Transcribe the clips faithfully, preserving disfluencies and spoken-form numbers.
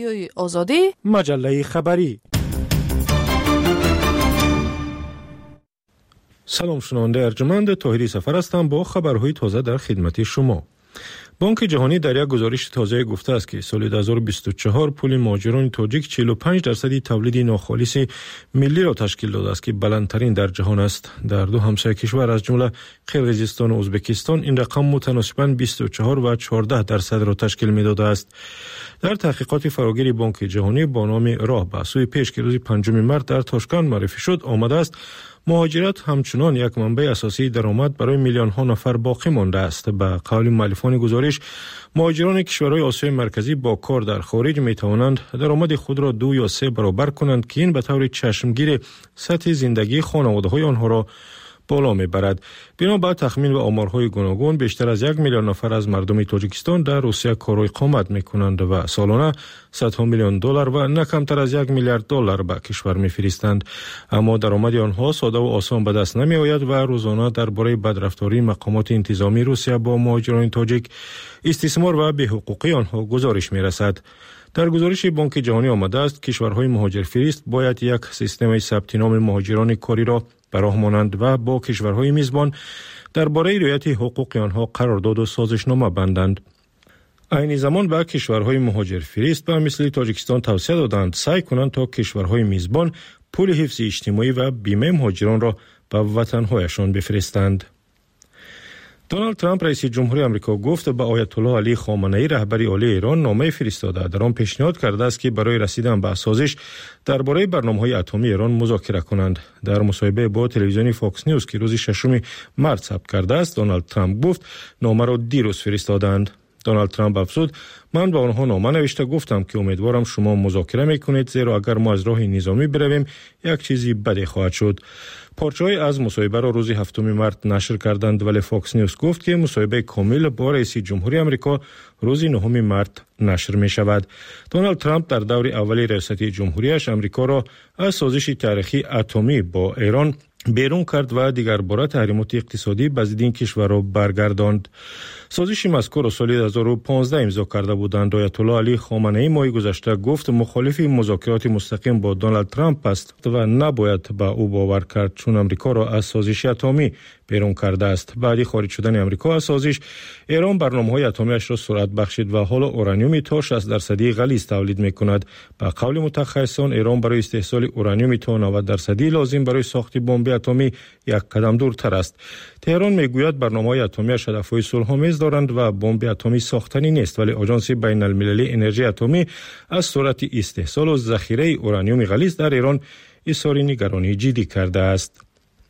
آزادی مجله خبری. سلام شنونده ارجمند، طاهری سفر هستم با خبرهای تازه در خدمت شما. بانک جهانی در یک گزارش تازه گفته است که سال دو هزار و بیست و چهار پول مهاجران تاجیک چهل و پنج درصد تولید ناخالص ملی را تشکیل داده است که بلندترین در جهان است. در دو همسایه کشور از جمله قرقیزستان و ازبکستان این رقم متناسباً بیست و چهار و چهارده درصد را تشکیل می‌داده است. در تحقیقات فراگیر بانک جهانی با نام راه به سوی پیش که روز پنجم مارس در تاشکند معرفی شد آمده است مهاجرت همچنان یک منبع اساسی درآمد برای میلیون ها نفر باقی مانده است. به قول مؤلفان گزارش، مهاجران کشورهای آسیای مرکزی با کار در خارج می توانند درآمد خود را دو یا سه برابر کنند که این به طور چشمگیر سطح زندگی خانواده‌های آنها را بالا میبرد. بنابر تخمین و آمارهای گوناگون بیشتر از یک میلیون نفر از مردم تاجیکستان در روسیه کار و اقامت میکنند و سالانه صدها میلیون دلار و نه کمتر از یک میلیارد دلار به کشور میفرستند. اما درآمد آنها ساده و آسان به دست نمی آید و روزانه درباره بدرفتاری مقامات انتظامی روسیه با مهاجران تاجیک، استثمار و بی‌حقوقی آنها گزارش میرسد. در گزارش بانک جهانی آمده است کشورهای مهاجرفرست باید یک سیستم ثبت نام مهاجران کاری را براه مانند و با کشورهای میزبان درباره رعایت حقوق آنها قرارداد و سازشنامه بندند. عین زمان به کشورهای مهاجرفرست به مثل تاجیکستان توصیه دادند سعی کنند تا کشورهای میزبان پول حفظ اجتماعی و بیمه مهاجران را به وطنهایشان بفرستند. دونالد ترامپ رئیس جمهوری آمریکا گفت به آیت الله علی خامنه‌ای رهبر عالی ایران نامه فرستاده. در آن پیشنهاد کرده است که برای رسیدن به سازش درباره برنامه‌های اتمی ایران مذاکره کنند. در مصاحبه با تلویزیون فاکس نیوز که روز ششم مارس ثبت کرده است، دونالد ترامپ گفت نامه را دیروز فرستادند. دونالد ترامپ افزود من به آنها نامه نوشته گفتم که امیدوارم شما مذاکره میکنید زیرا اگر ما از راه نظامی برویم یک چیزی بدی خواهد شد. پارچه‌ای از مصاحبه را روز هفتم مارس نشر کردند ولی فاکس نیوز گفت که مصاحبه کامل با رئیس جمهوری آمریکا روز نهم مارس نشر می شود. دونالد ترامپ در دور اول ریاست جمهوریش آمریکا را از سازش تاریخی اتمی با ایران بیرون کرد و دیگر باره تحریمات اقتصادی به ضد این کشور را برگرداند. سازش مذکور سال دو هزار و پانزده امضا کرده بودند. آیت الله علی خامنه‌ای ماه گذشته گفت مخالف مذاکرات مستقیم با دونالد ترامپ است و نباید به او باور کرد چون آمریکا را از سازش اتمی بیرون کرده است. بعد خارج شدن آمریکا از سازش، ایران برنامه‌های اتمیش را سرعت بخشید و حالا اورانیوم تا شصت درصدی غلیظ تولید می‌کند. به قول متخصصان ایران برای استحصال اورانیوم تا نود درصدی لازم برای ساخت بمب اتمی یک قدم دورتر است. تهران میگوید برنامه‌های اتمیش هدف‌های صلح‌آمیز دارند و بمب اتمی ساختنی نیست ولی آژانس بین‌المللی انرژی اتمی از سرعت استحصال و ذخیره اورانیوم غلیظ در ایران اظهار نگرانی جدی کرده است.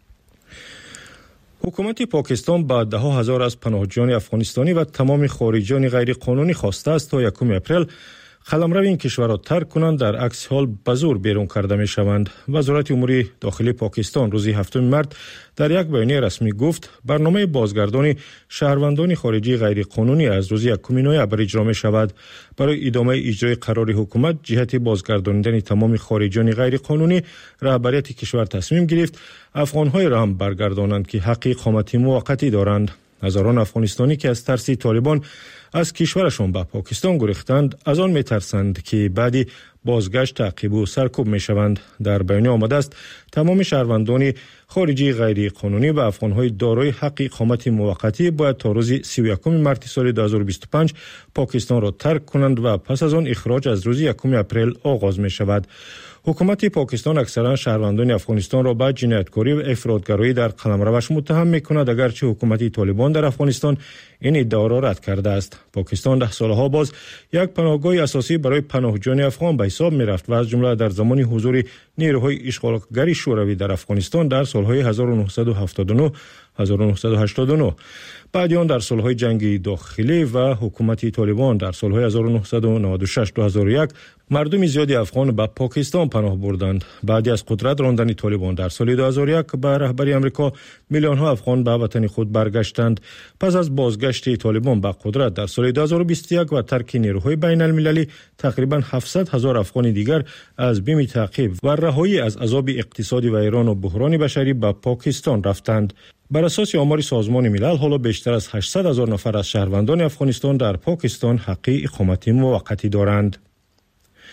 حکومت پاکستان با ده ها هزار از پناهجویان افغانستانی و تمام خارجیان غیر قانونی خواسته است تا یکم اپریل قلمرو این کشور را ترک کنند، در عکس حال به زور بیرون کرده می شوند. وزارت امور داخلی پاکستان روز هفتم مارس در یک بیانیه رسمی گفت برنامه بازگردانی شهروندان خارجی غیر قانونی از روز یکم نوامبر اجرا می شود. برای ادامه اجرای قرار حکومت جهت بازگرداندن تمام خارجیان غیر قانونی، رهبریت کشور تصمیم گرفت افغان‌های را هم برگردانند که حق اقامت موقتی دارند. هزاران افغانستانی که از ترس طالبان از کشورشان به پاکستان گریختند از آن میترسند که بعدی بازگشت تعقیب و سرکوب میشوند. در بیانیه آمده است تمام شهروندان خارجی غیر قانونی و افغان‌های دارای حق اقامت موقتی باید تا روز سی و یکم مارس سال دو هزار و بیست و پنج پاکستان را ترک کنند و پس از آن اخراج از روز یکم اپریل آغاز می شود. حکومت پاکستان اکثرا شهروندان افغانستان را به جنایتکاری و افراطگرایی در قلمروش متهم می‌کند، اگرچه حکومت طالبان در افغانستان این ادعا را رد کرده است. پاکستان ده سالها باز یک پناهگاه اساسی برای پناهجویان افغان به حساب می‌رفت و از جمله در زمان حضور نیروهای اشغالگری شوروی در افغانستان در سالهای هزار و نهصد و هفتاد و نه هزار و نهصد و هشتاد و نه، بعد آن در سالهای جنگ داخلی و حکومت طالبان در سالهای هزار و نهصد و نود و شش تا دو هزار و یک مردم زیادی افغان به پاکستان پناه بردند. بعد از قدرت راندن طالبان در سال دو هزار و یک به رهبری آمریکا میلیون ها افغان به وطن خود برگشتند. پس از بازگشت طالبان به قدرت در سال دو هزار و بیست و یک و ترک نیروهای بین المللی، تقریبا هفتصد هزار افغان دیگر از بیم تعقیب و رهایی از عذاب اقتصادی و ایران و بحران بشری به پاکستان رفتند. بر اساس آمار سازمان ملل حالا بیشتر از هشتصد هزار نفر از شهروندان افغانستان در پاکستان حق اقامت موقتی دارند.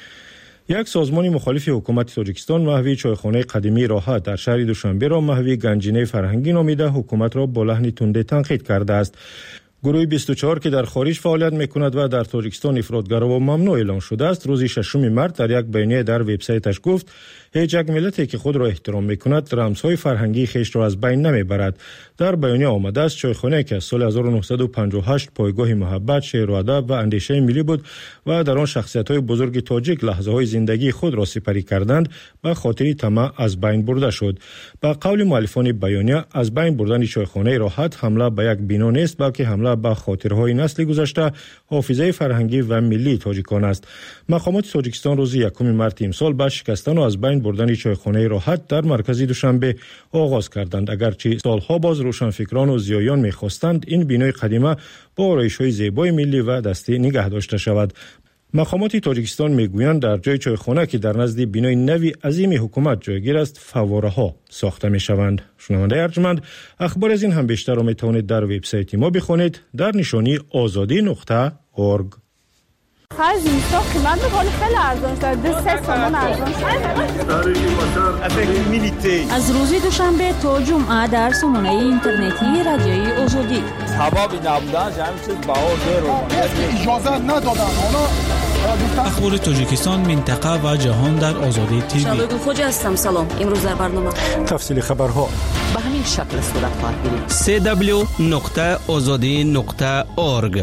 یک سازمان مخالف حکومت تاجیکستان محوی چایخانه قدیمی راحت در شهر دوشنبه را محوی گنجینه فرهنگی نامیده حکومت را با لحن تند تنقید کرده است. گروه بیست و چهار که در خارج فعالیت میکند و در تاجیکستان افراطگرا و ممنوع اعلام شده است، روز ششم مارس در یک بیانیه در وبسایتش گفت هیچ یک ملتی که خود را احترام میکند رمزهای فرهنگی خیش را از بین نمیبرد. در بیانیه آمده است چایخانه که از سال هزار و نهصد و پنجاه و هشت پایگاه محبت، شعر و ادب و اندیشه ملی بود و در آن شخصیت‌های بزرگ تاجیک لحظه‌های زندگی خود را سپری کردند، به خاطر طمع از بین برده شد. به قول مؤلفان بیانیه، از بین بردن چایخانه راحت حمله به یک بنا نیست، بلکه حمله به خاطرهای نسل گذشته، حافظه فرهنگی و ملی تاجیکان است. مقامات تاجیکستان روز یکم مارس امسال به شکستن و از بین بردن چایخانه راحت در مرکز دوشنبه آغاز کردند، اگرچه سالها باز روشنفکران و زیایان می‌خواستند این بنای قدیمی با آرایش‌های زیبای ملی و دستی نگه داشته شود. مقامات تاجیکستان میگویند در جای چایخانه که در نزد بنای نوی عظیم حکومت جایگیر است، فواره‌ها ساخته می‌شوند. شنونده ارجمند، اخبار از این هم بیشتر را می‌توانید در وبسایت ما بخوانید در نشانی آزادی نقطه اورگ. خرج اینستا قیمت می‌کنه خیلی ارزان شده، دو سه تومان ارزان شده. از روز دوشنبه تا جمعه در سامانه اینترنتی رادیوی آزادی. ثوابی نبودن همین چیز بهار دیر اجازه ندادن. اخبار تاجیکستان، منطقه و جهان در آزادی تیوی. شالوی خوج هستم. سلام. امروز در برنامه تفصیل خبرها به همین شکل صورت خواهد گرفت. سه دبلیو نقطه آزادی نقطه اورگ.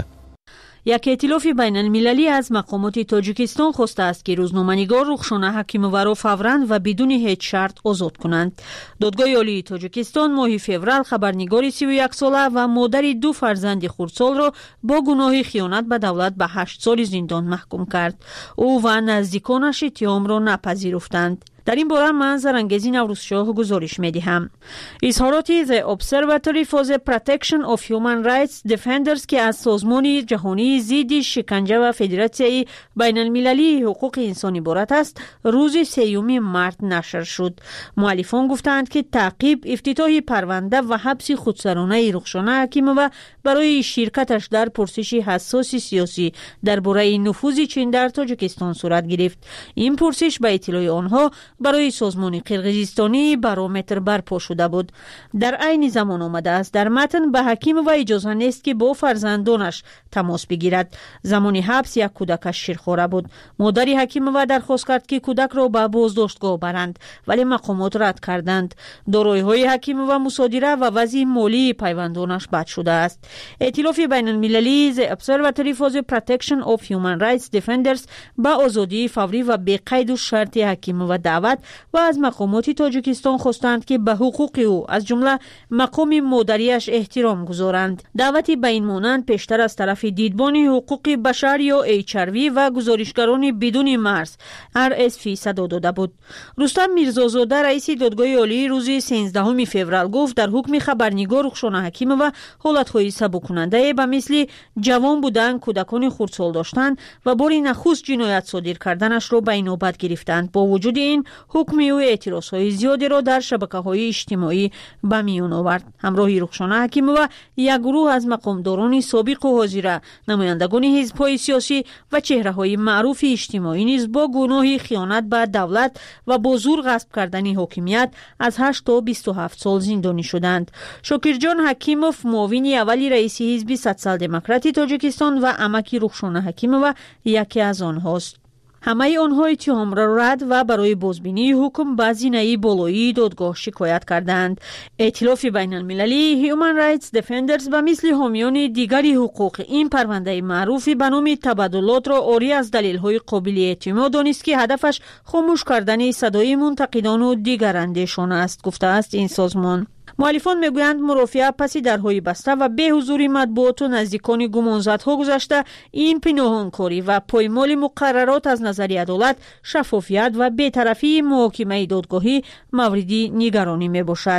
یک ائتلاف بین المللی از مقامات تاجیکستان خواسته است که روزنامه‌نگار رخشانه حکیمووا را فوراً و بدون هیچ شرط آزاد کنند. دادگاه عالی تاجیکستان ماه فوریه خبرنگار سی و یک ساله و مادر دو فرزند خردسال را با گناه خیانت به دولت به هشت سال زندان محکوم کرد. او و نزدیکانش اتهام را نپذیرفتند. در این باره من زرنگزی نوروزشاه گزارش می‌دهم. اظهارات The Observatory for the Protection of Human Rights Defenders که از سازمان جهانی ضد شکنجه و فدراسیون بین المللی حقوق انسان عبارت است، روز سیوم مارس نشر شد. مؤلفان گفتند که تعقیب، افتتاح پرونده و حبس خودسرانه رخشانه حکیمووا برای شرکتش در پرسش حساس سیاسی درباره نفوذ چین در تاجیکستان صورت گرفت. این پرسش به اطلاع آنها برای سازمان قرقیزستانی بارومتر برپا شده بود. در عین زمان آمده است در متن به حکیمووا اجازه نیست که با فرزندانش تماس بگیرد. زمان حبس یک کودکش شیرخواره بود. مادر حکیمووا درخواست کرد که کودک را به بازداشتگاه برند، ولی مقامات رد کردند. دارایی‌های حکیمووا مصادره و وضع مالی پیوندانش بد شده است. ائتلاف بین المللی The Observatory for the Protection of Human Rights Defenders به آزادی فوری و بی قید و شرط حکیمووا دعوت و از مقامات تاجیکستان خواستند که به حقوق او از جمله مقام مادریش احترام گذارند. دعوتی به این مانند پیشتر از طرف دیدبان حقوق بشر یا ایچ آر وی و گزارشگران بدون مرز آر اس وی صدا داده بود. رستم میرزازاده رئیس دادگاه عالی روز سیزدهم فوریه گفت در حکم خبرنگار رخشانه حکیمووا حالت‌های سبک‌کننده به مثل جوان بودن، کودکان خردسال داشتن و بار نخست جنایت صادر کردنش را به نوبت گرفتند. با وجود این حکم او اعتراضهای زیادی را در شبکه‌های اجتماعی به میان آورد. همراه رخشانه حکیمووا یک گروه از مقامداران سابق و حاضر، نمایندگان حزب‌های سیاسی و چهره‌های معروف اجتماعی نیز با گناه خیانت به دولت و با زور غصب کردن حاکمیت از هشت تا بیست و هفت سال زندانی شدند. شاکرجان حکیموف، معاون اول رئیس حزب سوسیال دموکراتی تاجیکستان و عمک رخشانه حکیمووا یکی از آنهاست. همه آنها اتهام را رد و برای بازبینی حکم به زینه بالایی دادگاه شکایت کردند. ائتلاف بین المللی هیومن رایتس دفندرز و مثل حامیان دیگری حقوق این پرونده معروف به نام تبادلات را عاری از دلیل‌های قابل اعتماد دانست که هدفش خاموش کردن صدای منتقدان و دیگر اندیشان است، گفته است این سازمان. مؤلفان میگویند مرافعه پس درهای بسته و به حضور مطبوعات و نزدیکان گمانزدها گذشته این پنهانکاری و پایمال مقررات از نظر عدالت، شفافیت و بی‌طرفی محاکمه دادگاهی موردی نگرانی میباشد.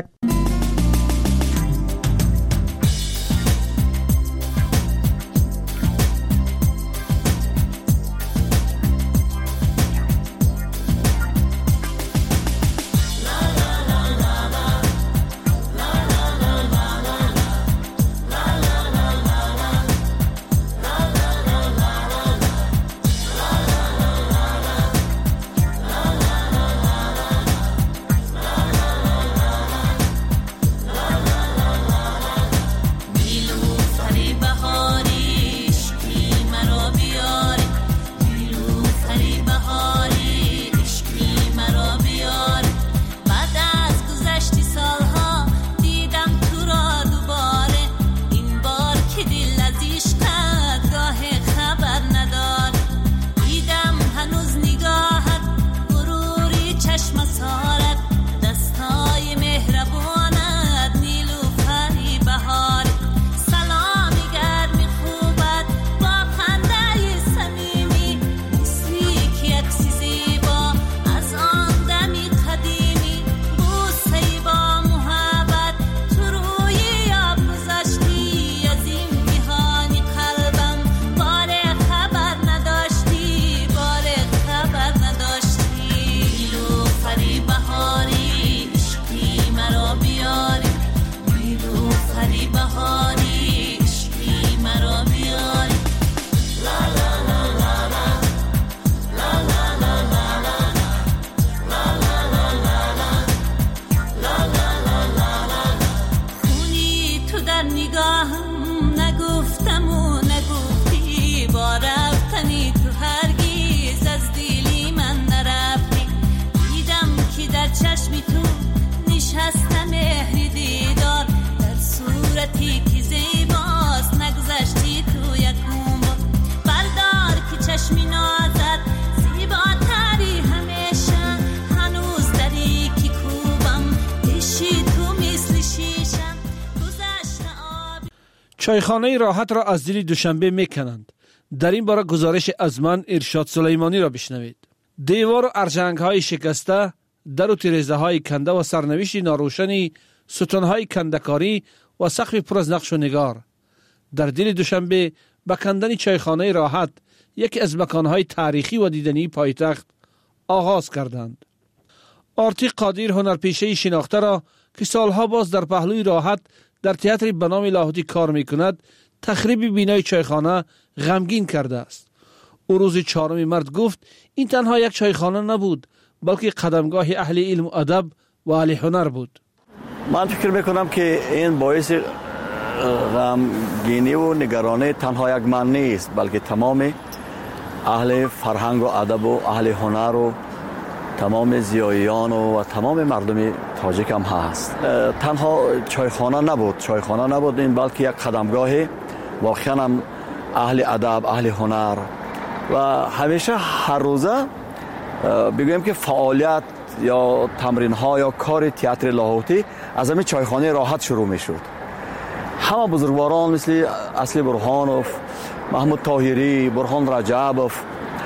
چایخانه راحت را از دل دوشنبه میکنند. در این باره گزارش از من ارشاد سلیمانی را بشنوید. دیوار و ارژنگ های شکسته، در و تیرزه های کنده و سرنوشت ناروشنی، ستون های کندکاری و سقف پر از نقش و نگار. در دل دوشنبه به کندن چایخانه راحت، یکی از مکانهای تاریخی و دیدنی پایتخت آغاز کردند. آرتی قادر هنرپیشه شناخته را که سالها باز در پهلوی راحت در تئاتر به نام لاهوتی کار میکند، تخریب بینای چایخانه غمگین کرده است. او روز چهارم مارس گفت این تنها یک چایخانه نبود، بلکه قدمگاه اهل علم و ادب و اهل هنر بود. من فکر میکنم که این باعث غمگینی و نگرانی تنها یک من نیست، بلکه تمام اهل فرهنگ و ادب و اهل هنر و تمام زیاییان و, و تمام مردم تاجیک هم هست. تنها چایخانه نبود، چایخانه نبود این، بلکه یک قدمگاه واقعا هم اهل ادب، اهل هنر و همیشه هر روزه بگویم که فعالیت یا تمرین ها یا کار تئاتر لاهوتی از همین چایخانه راحت شروع می شد. همه بزرگواران مثل اصلی برهانوف، محمود طاهری، برهان رجبوف،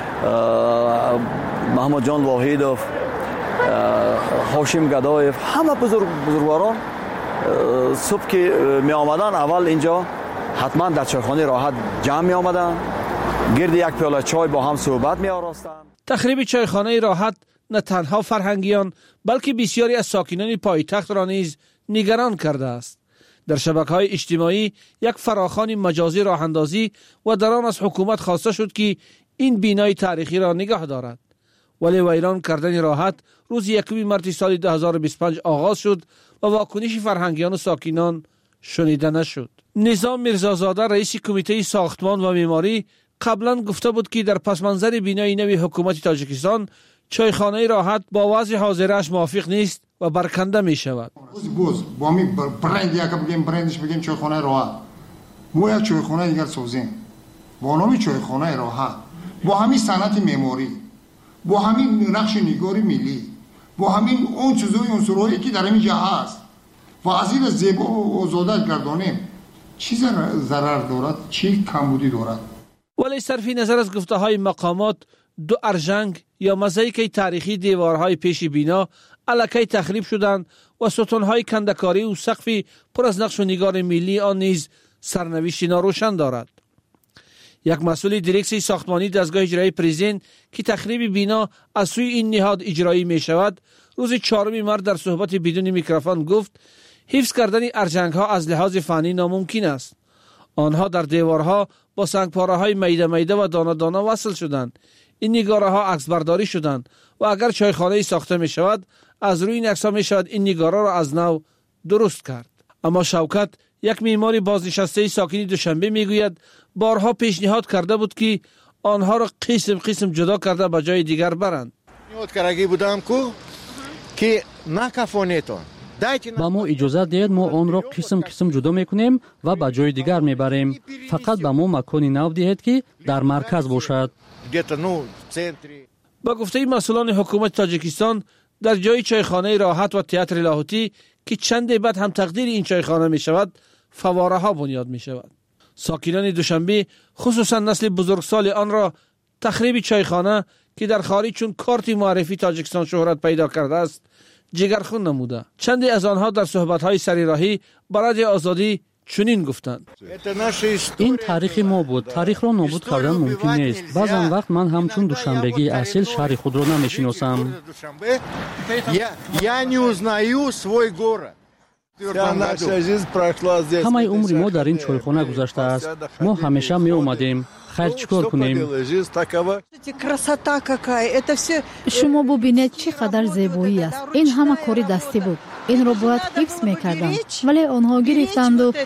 محمد جان واحدوف، هاشم گدایف، همه بزرگ بزرگواران صبح که می آمدن اول اینجا حتما در چایخانه راحت جمع می آمدن، گرد یک پیاله چای با هم صحبت می آراستن. تخریب چایخانه راحت نه تنها فرهنگیان بلکه بسیاری از ساکنان پایتخت را نیز نگران کرده است. در شبکه‌های اجتماعی یک فراخوان مجازی راه اندازی و در آن از حکومت خواسته شد که این بینای تاریخی را نگاه دارد. ولی ویران کردن راحت روز یکم مارس سال دو هزار و بیست و پنج آغاز شد و واکنش فرهنگیان و ساکنان شنیده نشد. نظام میرزازاده رئیس کمیته ساختمان و معماری قبلا گفته بود که در پس منظر بینای نوی حکومت تاجیکستان چایخانه راحت با وضع حاضرش موافق نیست و برکنده می شود. بوز با می برند یک بگیم برندش بگیم چایخانه راحت، ما یک چایخانه دیگر سازیم با نام چایخانه راحت، با همین صنعت معماری، با همین نقش نگاری ملی، با همین اون چیزای عنصرهایی که در اینجا هست و از این زیبا و آزاده گردانیم. چی ضرر دارد، چی کمبودی دارد؟ ولی صرف نظر از گفته های مقامات، دو ارژنگ یا مزایک تاریخی دیوارهای پیش بینا الکی تخریب شدند و ستونهای کندکاری و سقف پر از نقش و نگار ملی آن نیز سرنوشت ناروشن دارد. یک مسئول دیرکسی ساختمانی دستگاه اجرایی پریزین که تخریب بینا از سوی این نهاد اجرایی می شود، روز چهارم مارس در صحبت بدون میکروفون گفت حفظ کردن ارژنگ ها از لحاظ فنی ناممکن است. آنها در دیوارها با سنگپاره های میده میده و دانه دانه وصل شدند. این نگاره ها عکس برداری شدند و اگر چایخانه ساخته می شود از روی این عکس ها می شود این نگاره را از نو درست کرد. اما شوکت یک معمار بازنشسته ساکن دوشنبه می گوید بارها پیشنهاد کرده بود که آنها را قسم قسم جدا کرده به جای دیگر برند. پیشنهاد کرده بودم که نکفانیتون با ما اجازه دهید ما آن را قسم قسم جدا میکنیم و به جای دیگر میبریم. فقط به ما مکانی نو دهید که در مرکز باشد. با گفته مسئولان حکومت تاجیکستان در جای چایخانه راحت و تئاتر لاهوتی که چند بعد هم تقدیر این چایخانه می شود فواره ها بنیاد می شود. ساکنان دوشنبه خصوصا نسل بزرگسال آن را تخریب چایخانه که در خارج چون کارت معرفی تاجیکستان شهرت پیدا کرده است جگرخون نموده. چندی از آنها در صحبت‌های سریراهی برای آزادی چنین گفتند: این تاریخ ما بود. تاریخ را نابود کردن ممکن نیست. بعضن وقت من همچون دوشنبگی اصیل شهر خود را نمیشناسم. Я не узнаю свой город. همه عمر ما در این چایخانه گذشته است. ما همیشه می اومدیم. خیر چیکار کنیم؟ شما ببینید چقدر زیبایی است. این همه کاری دستی بود. این را باید حفظ میکردم ولی آنها گرفتند و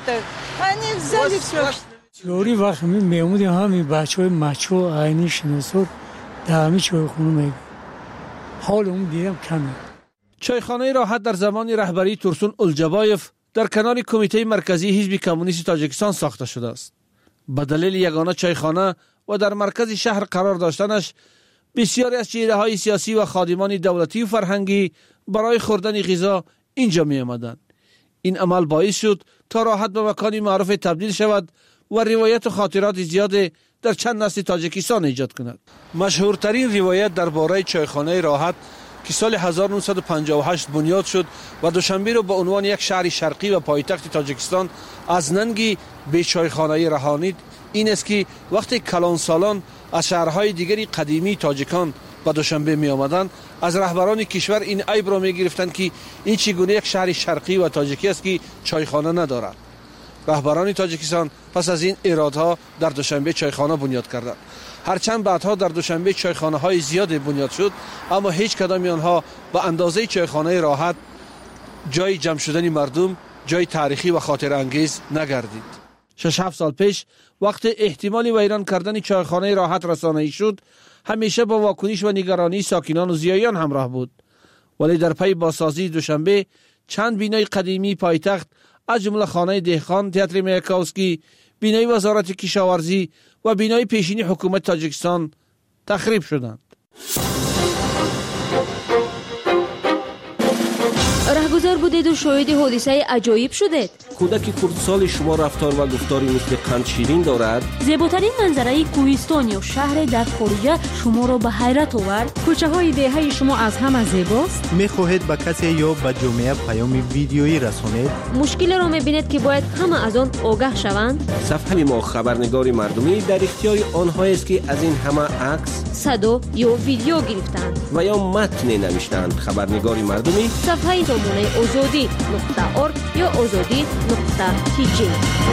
لوری وقت می میمودیم همین بچه های مچو عینی شناسود در همین چایخانه میگم حال اون دیدم کمه. چایخانه راحت در زمان رهبری ترسون الجبایف در کنار کمیته مرکزی حزب کمونیست تاجیکستان ساخته شده است. به دلیل یگانه چایخانه و در مرکز شهر قرار داشتنش بسیاری از چهره‌های سیاسی و خادمان دولتی و فرهنگی برای خوردن غذا اینجا می آمدند. این عمل باعث شد تا راحت به مکانی معروف تبدیل شود و روایت و خاطرات زیاد در چند نسل تاجیکستان ایجاد کند. مشهورترین روایت درباره چایخانه راحت که سال هزار و نهصد و پنجاه و هشت بنیاد شد و دوشنبه را به عنوان یک شهر شرقی و پایتخت تاجیکستان از ننگ به چایخانه رهانید، این است که وقتی کلان سالان از شهرهای دیگری قدیمی تاجیکان به دوشنبه می آمدند، از رهبران کشور این عیب را می گرفتند که این چگونه یک شهر شرقی و تاجیکی است که چایخانه ندارد. رهبران تاجیکستان پس از این ایرادها در دوشنبه چایخانه بنیاد کردند. هرچند بعدها در دوشنبه چایخانه های زیاد بنیاد شد، اما هیچ کدام آنها به اندازه چایخانه راحت جای جمع شدن مردم، جای تاریخی و خاطر انگیز نگردید. شش هفت سال پیش وقت احتمالی ویران کردن چایخانه راحت رسانه‌ای شد، همیشه با واکنش و نگرانی ساکنان و زیایان همراه بود. ولی در پی بازسازی دوشنبه چند بینای قدیمی پایتخت از جمله خانه دهقان تئاتر میاکوسکی، بینای وزارت کشاورزی و بینای پیشینی حکومت تاجیکستان تخریب شدند. رهگذر بودید و شاهد حادثه عجایب شدید. کودک کردسال شما رفتار و گفتاری مثل قند شیرین دارد. زیباترین منظره کوهستان یا شهر در خارج شما را به حیرت آورد. کوچه های دهه شما از همه زیباست. میخواهید به کسی یا به جامعه پیام ویدیویی رسانید. مشکل را میبینید که باید همه از آن آگاه شوند. صفحه ما خبرنگار مردمی در اختیار آنها است که از این همه عکس، صدا یا ویدیو گرفتند و یا متن نوشتند. خبرنگار مردمی صفحه زمانه آزادی نقطه ارگ یا آزادی نقطه تی جی.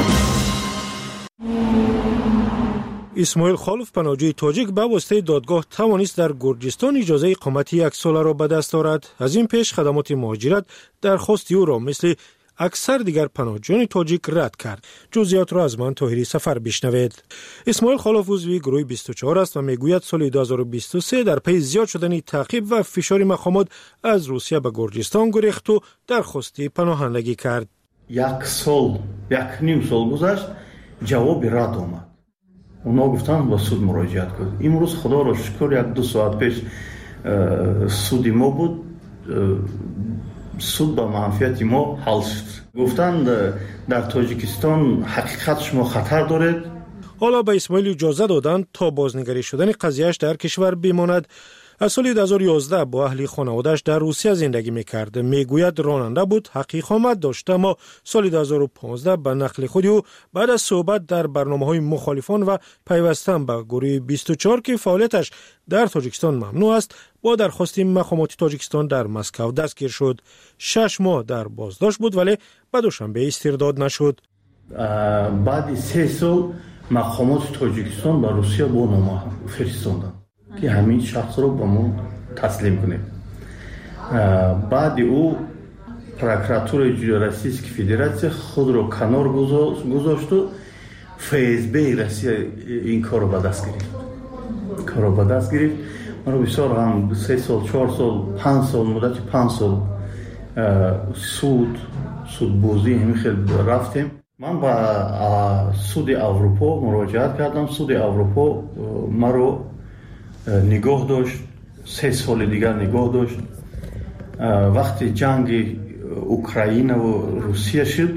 اسماعیل خالف پناهجوی تاجیک به واسطه دادگاه توانست در گرجستان اجازه اقامت یک ساله را به دست آورد. از این پیش خدمات مهاجرت درخواست او را مثل اکثر دیگر پناهجویان تاجیک رد کرد. جزئیات را از من طاهری سفر بشنوید. اسماعیل خالف عضو گروه بیست و چهار است و میگوید سال دو هزار و بیست و سه در پی زیاد شدن تعقیب و فشار مقامات از روسیه به گرجستان گریخت و درخواست پناهندگی کرد. یک سال یک نیم سال گذشت، جواب رد آمد. اونا گفتن با سود مراجعت کنید. امروز خدا را شکر یک دو ساعت پیش سودی ما بود، سود با منفعت ما حل شد. گفتن در تاجیکستان حقیقت شما خطر دارید. حالا به اسماعیل اجازه دادند تا بازنگری شدن قضیهش در کشور بماند. از سال دو هزار و یازده با اهل خانواده‌اش در روسیه زندگی می‌کرد. میگوید راننده بود، حق اقامت داشت، اما سال دو هزار و پانزده به نقل خود او بعد از صحبت در برنامه‌های مخالفان و پیوستن به گروه بیست و چهار که فعالیتش در تاجیکستان ممنوع است، با درخواست مقامات تاجیکستان در مسکو دستگیر شد. شش ماه در بازداشت بود ولی به دوشنبه استرداد نشد. بعد سه سال مقامات تاجیکستان به روسیه با نامه فرستادند که همین شخص رو به ما تسلیم کنیم. بعد او پروکراتور جمهوری فدراسیون خود رو کنار گذاشت و اف اس بی روسیه این کار رو به دست گرفت. کار رو به دست گرفت. ما رو بسیار هم سه سال، چهار سال، پنج سال، مدت پنج سال سود سود بازی همین خیلی رفتیم. من با سود اروپا مراجعت کردم. سود اروپا ما رو نگاه داشت، سه سال دیگر نگاه داشت. وقتی جنگ اوکراین و روسیه شد،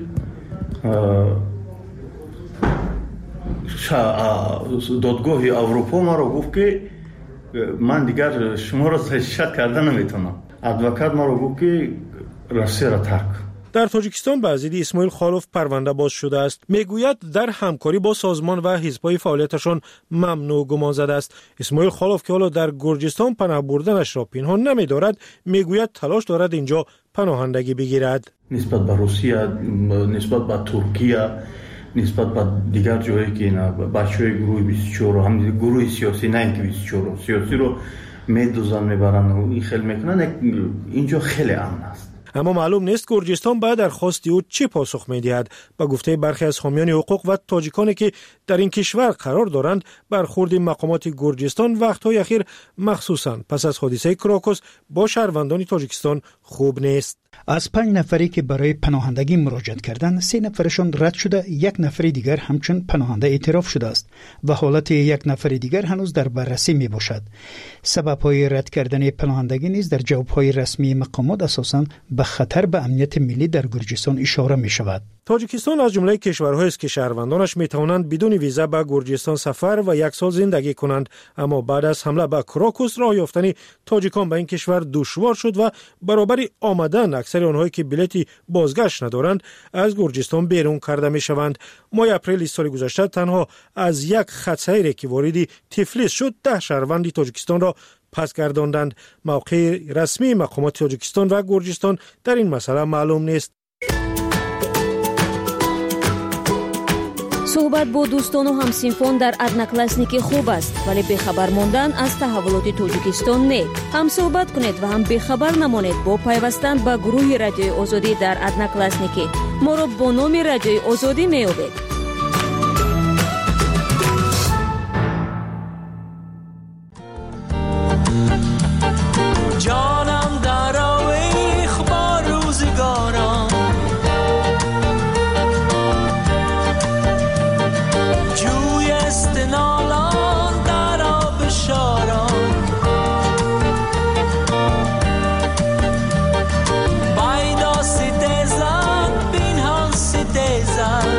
دادگاه اروپا ما رو گفت که من دیگر شما را تشدید کردن نمیتونم. ادوکات ما رو گفت که روسیه را ترک. در تاجیکستان به ضد اسماعیل خالف پرونده باز شده است. میگوید در همکاری با سازمان و حزب‌های فعالیتشان ممنوع گمان زده است. اسماعیل خالف که حالا در گرجستان پناه بردنش را پنهان نمی‌دارد، میگوید تلاش دارد اینجا پناهندگی بگیرد. نسبت به روسیه، نسبت به ترکیه، نسبت به دیگر جایی که اینا بچهای گروه بیست و چهار هم گروه سیاسی، نه اینکه بیست و چهار سیاسی رو میدوزن میبرن و این خیلی میکنن، اینجا خیلی امن است. اما معلوم نیست گرجستان بعد درخواست او چه پاسخ می‌دهد. به گفته برخی از حامیان حقوق و تاجیکانی که در این کشور قرار دارند، برخورد مقامات گرجستان وقت‌های اخیر مخصوصاً پس از حادثه کراکوس با شهروندان تاجیکستان خوب نیست. از پنج نفری که برای پناهندگی مراجعه کردند، سه نفرشان رد شده، یک نفر دیگر همچون پناهنده اعتراف شده است و حالت یک نفر دیگر هنوز در بررسی می باشد. سبب‌های رد کردن پناهندگی نیز در جواب‌های رسمی مقامات اساساً به خطر به امنیت ملی در گرجستان اشاره می شود. تاجیکستان از جمله کشورهایی است که شهروندانش می توانند بدون ویزا به گرجستان سفر و یک سال زندگی کنند، اما بعد از حمله به کراکوس راه یافتن تاجیکان به این کشور دشوار شد و برابر آمدن اکثر آنهایی که بلیطی بازگشت ندارند از گرجستان بیرون کرده می شوند. ماه اپریل سال گذشته تنها از یک خط سیری که واردی تفلیس شد ده شهروند تاجیکستان را پس گرداندند. موقع رسمی مقامات تاجیکستان و گرجستان در این مسئله معلوم نیست. صحبت با دوستان و همسینفون در ادناکلاسنیکی خوب است، ولی بخبر ماندن از تحولات تاجیکستان نه. هم صحبت کنید و هم بخبر نمانید با پیوستن به گروه رادیوی آزادی در ادناکلاسنیکی. ما را با نام رادیوی آزادی می‌یابید. جانم در آویخ با روزگارم، جوی استنالان در آب شاران، بایدا ستیزن بینهان ستیزن،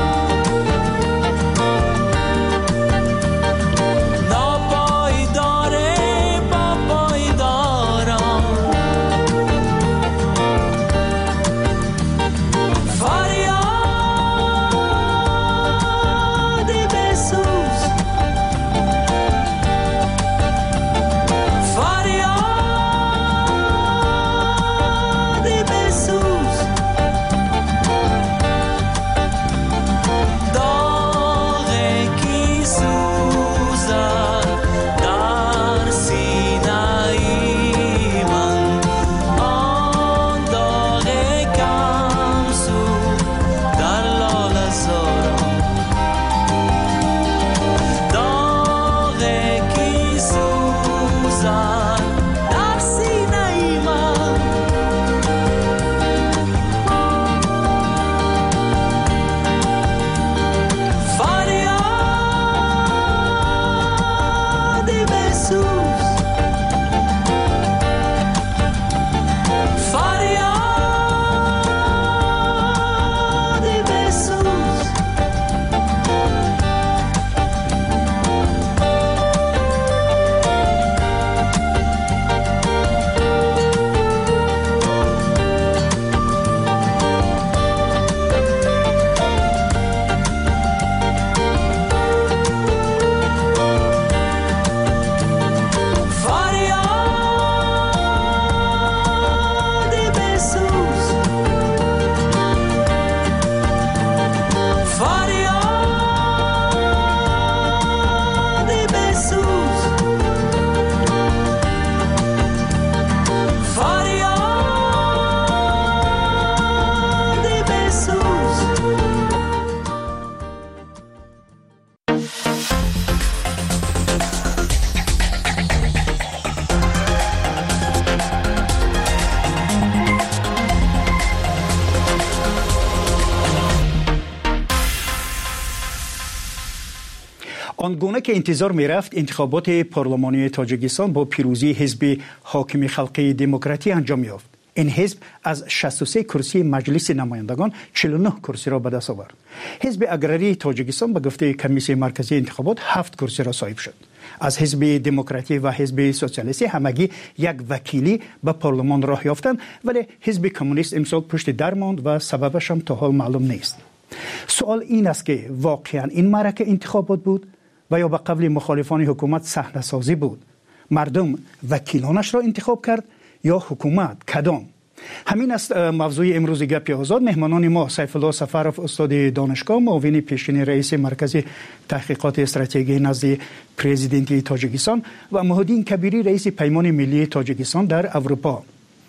آنگونه که انتظار می رفت انتخابات پارلمانی تاجیکستان با پیروزی حزب حاکم خلقی دموکراتی انجام یافت. این حزب از شصت و سه کرسی مجلس نمایندگان چهل و نه کرسی را به دست آورد. حزب اگراری تاجیکستان به گفته کمیسیون مرکزی انتخابات هفت کرسی را صاحب شد. از حزب دموکراتی و حزب سوسیالیستی همگی یک وکیلی به پارلمان راه یافتند، ولی حزب کمونیست امسال پشت در ماند و سببش هم تا حال معلوم نیست. سوال این است که واقعا این معرکه انتخابات بود و یا به قبل مخالفان حکومت صحنه سازی بود؟ مردم وکیلانش را انتخاب کرد یا حکومت؟ کدام؟ همین است موضوع امروز گپ آزاد. مهمانان ما سیف الله سفرов استاد دانشگاه، معاون پیشین رئیس مرکز تحقیقات استراتژی نزد پرزیدنت تاجیکستان و مهدین کبیری رئیس پیمان ملی تاجیکستان در اروپا.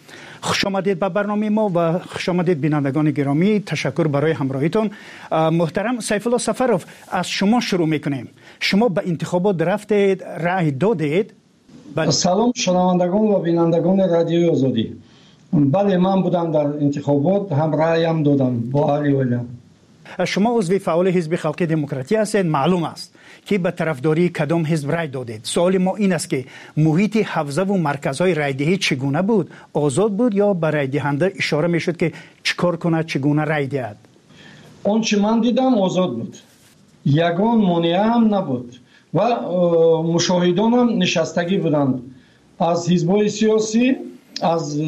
خوش آمدید به برنامه ما و خوش آمدید بینندگان گرامی. تشکر برای همراهیتون. محترم سیف الله سفرов، از شما شروع میکنیم. شما به انتخابات رفتید، رأی دادید. بله. سلام شنوندگان و بینندگان رادیوی آزادی. بله من بودم در انتخابات، هم رایم دادم با علی ولی. شما عضو فعال حزب خلق دموکراتی هستید، معلوم است که به طرفداری کدام حزب رای دادید. سوال ما این است که محیط حوزه و مرکزهای رای دهی چگونه بود؟ آزاد بود یا به رای دهنده اشاره میشد که چیکار کنه، چگونه رای دهد؟ اون چی من دیدم آزاد بود، یگان مانع هم نبود و مشاهدان هم نشستگی بودند از حزب‌های سیاسی، از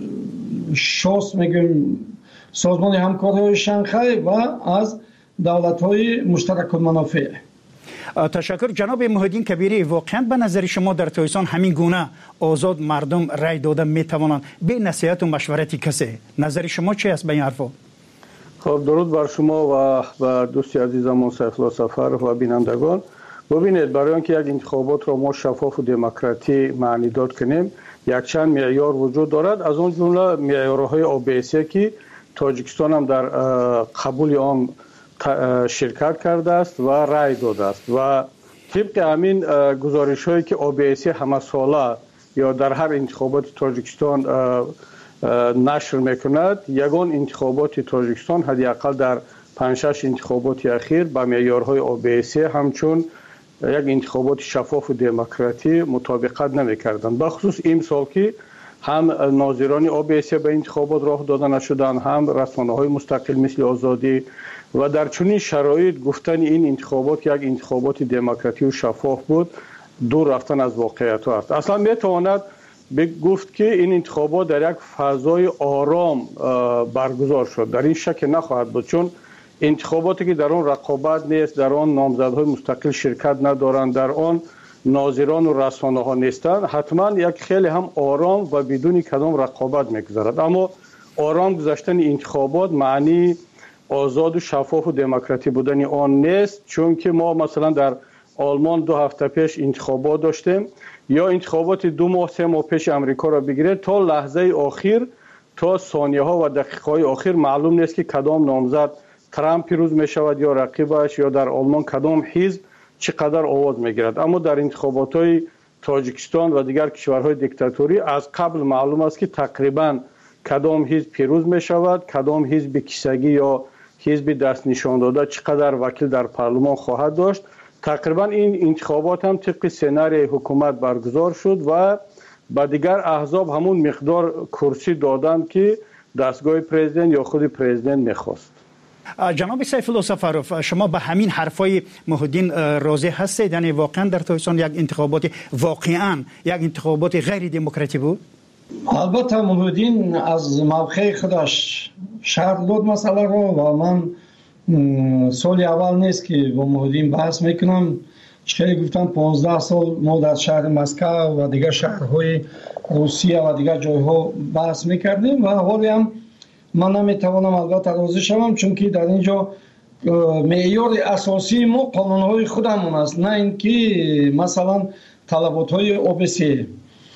شاس میگیم سازمان همکاری شانگهای و از دولت‌های مشترک المنافع. تشکر جناب محیدین کبیری. واقعا به نظر شما در تایسان همین گونه آزاد مردم رای داده میتوانند به نصیحت و مشورت کسی؟ نظر شما چی است به این حرفا؟ خب درود بر شما و و دوستی عزیزمون سیف الله سفر و بینندگان. ببینید برای اینکه یک انتخابات را ما شفاف و دموکراتی معنی داد کنیم یک چند معیار وجود دارد، از اون جمله معیارهای او بی سی که تاجیکستان هم در قبول آن شرکت کرده است و رای داده است و طبق همین گزارش هایی که او بی سی همه ساله یا در هر انتخابات تاجیکستان نشر میکند، یگان انتخابات تاجیکستان حداقل در پنج شش انتخابات اخیر با معیارهای او بی سی همچون یک انتخابات شفاف و دموکراتی مطابقت نمیکردند. بخصوص این سال که هم ناظران او بی سی به انتخابات راه داده نشدند، هم رسانه‌های مستقل مثل آزادی و در چنین شرایط گفتن این انتخابات یک انتخابات دموکراتی و شفاف بود دور رفتن از واقعیت است. اصلا میتواند گفت که این انتخابات در یک فضای آرام برگزار شد، در این شک نخواهد بود، چون انتخاباتی که در آن رقابت نیست، در آن نامزدهای مستقل شرکت ندارند، در آن ناظران و رسانه ها نیستند، حتما یک خیلی هم آرام و بدون کدام رقابت میگذرد. اما آرام گذشتن انتخابات معنی آزاد و شفاف و دموکراتی بودن آن نیست، چون که ما مثلا در آلمان دو هفته پیش انتخابات داشتیم، یا انتخابات دو ماه سه ماه پیش امریکا را بگیرید، تا لحظه آخر تا ثانیه ها و دقیقه های آخر معلوم نیست که کدام نامزد ترامپ پیروز می شود یا رقیبش، یا در آلمان کدام حزب چقدر آواز می گیرد. اما در انتخابات های تاجیکستان و دیگر کشورهای دیکتاتوری از قبل معلوم است که تقریبا کدام حزب پیروز می شود، کدام حزب کیسگی یا حزب دست نشان داده چقدر وکیل در پارلمان خواهد داشت. تقریبا این انتخابات هم طبق سناریوی حکومت برگزار شد و با دیگر احزاب همون مقدار کرسی دادند که دستگاه پرزیدنت یا خود پرزیدنت میخواست. جناب سیف الله سفروف، شما به همین حرفای محیدین راضی هستید؟ یعنی واقعا در تایسان یک انتخابات واقعا یک انتخابات غیر دموکراتی بود؟ البته محیدین از موقع خودش شرح داد مسئله رو و من سال اول نیست که با محیدین بحث میکنم. چه گفتم پانزده سال ما در شهر مسکو و دیگر شهرهای روسیه و دیگر جایها بحث میکردیم و حالی هم من نمیتوانم البته راضی شوم، چون که در اینجا معیار اساسی ما قانونهای خودمون است، نه اینکه مثلا طلباتهای او بی سی.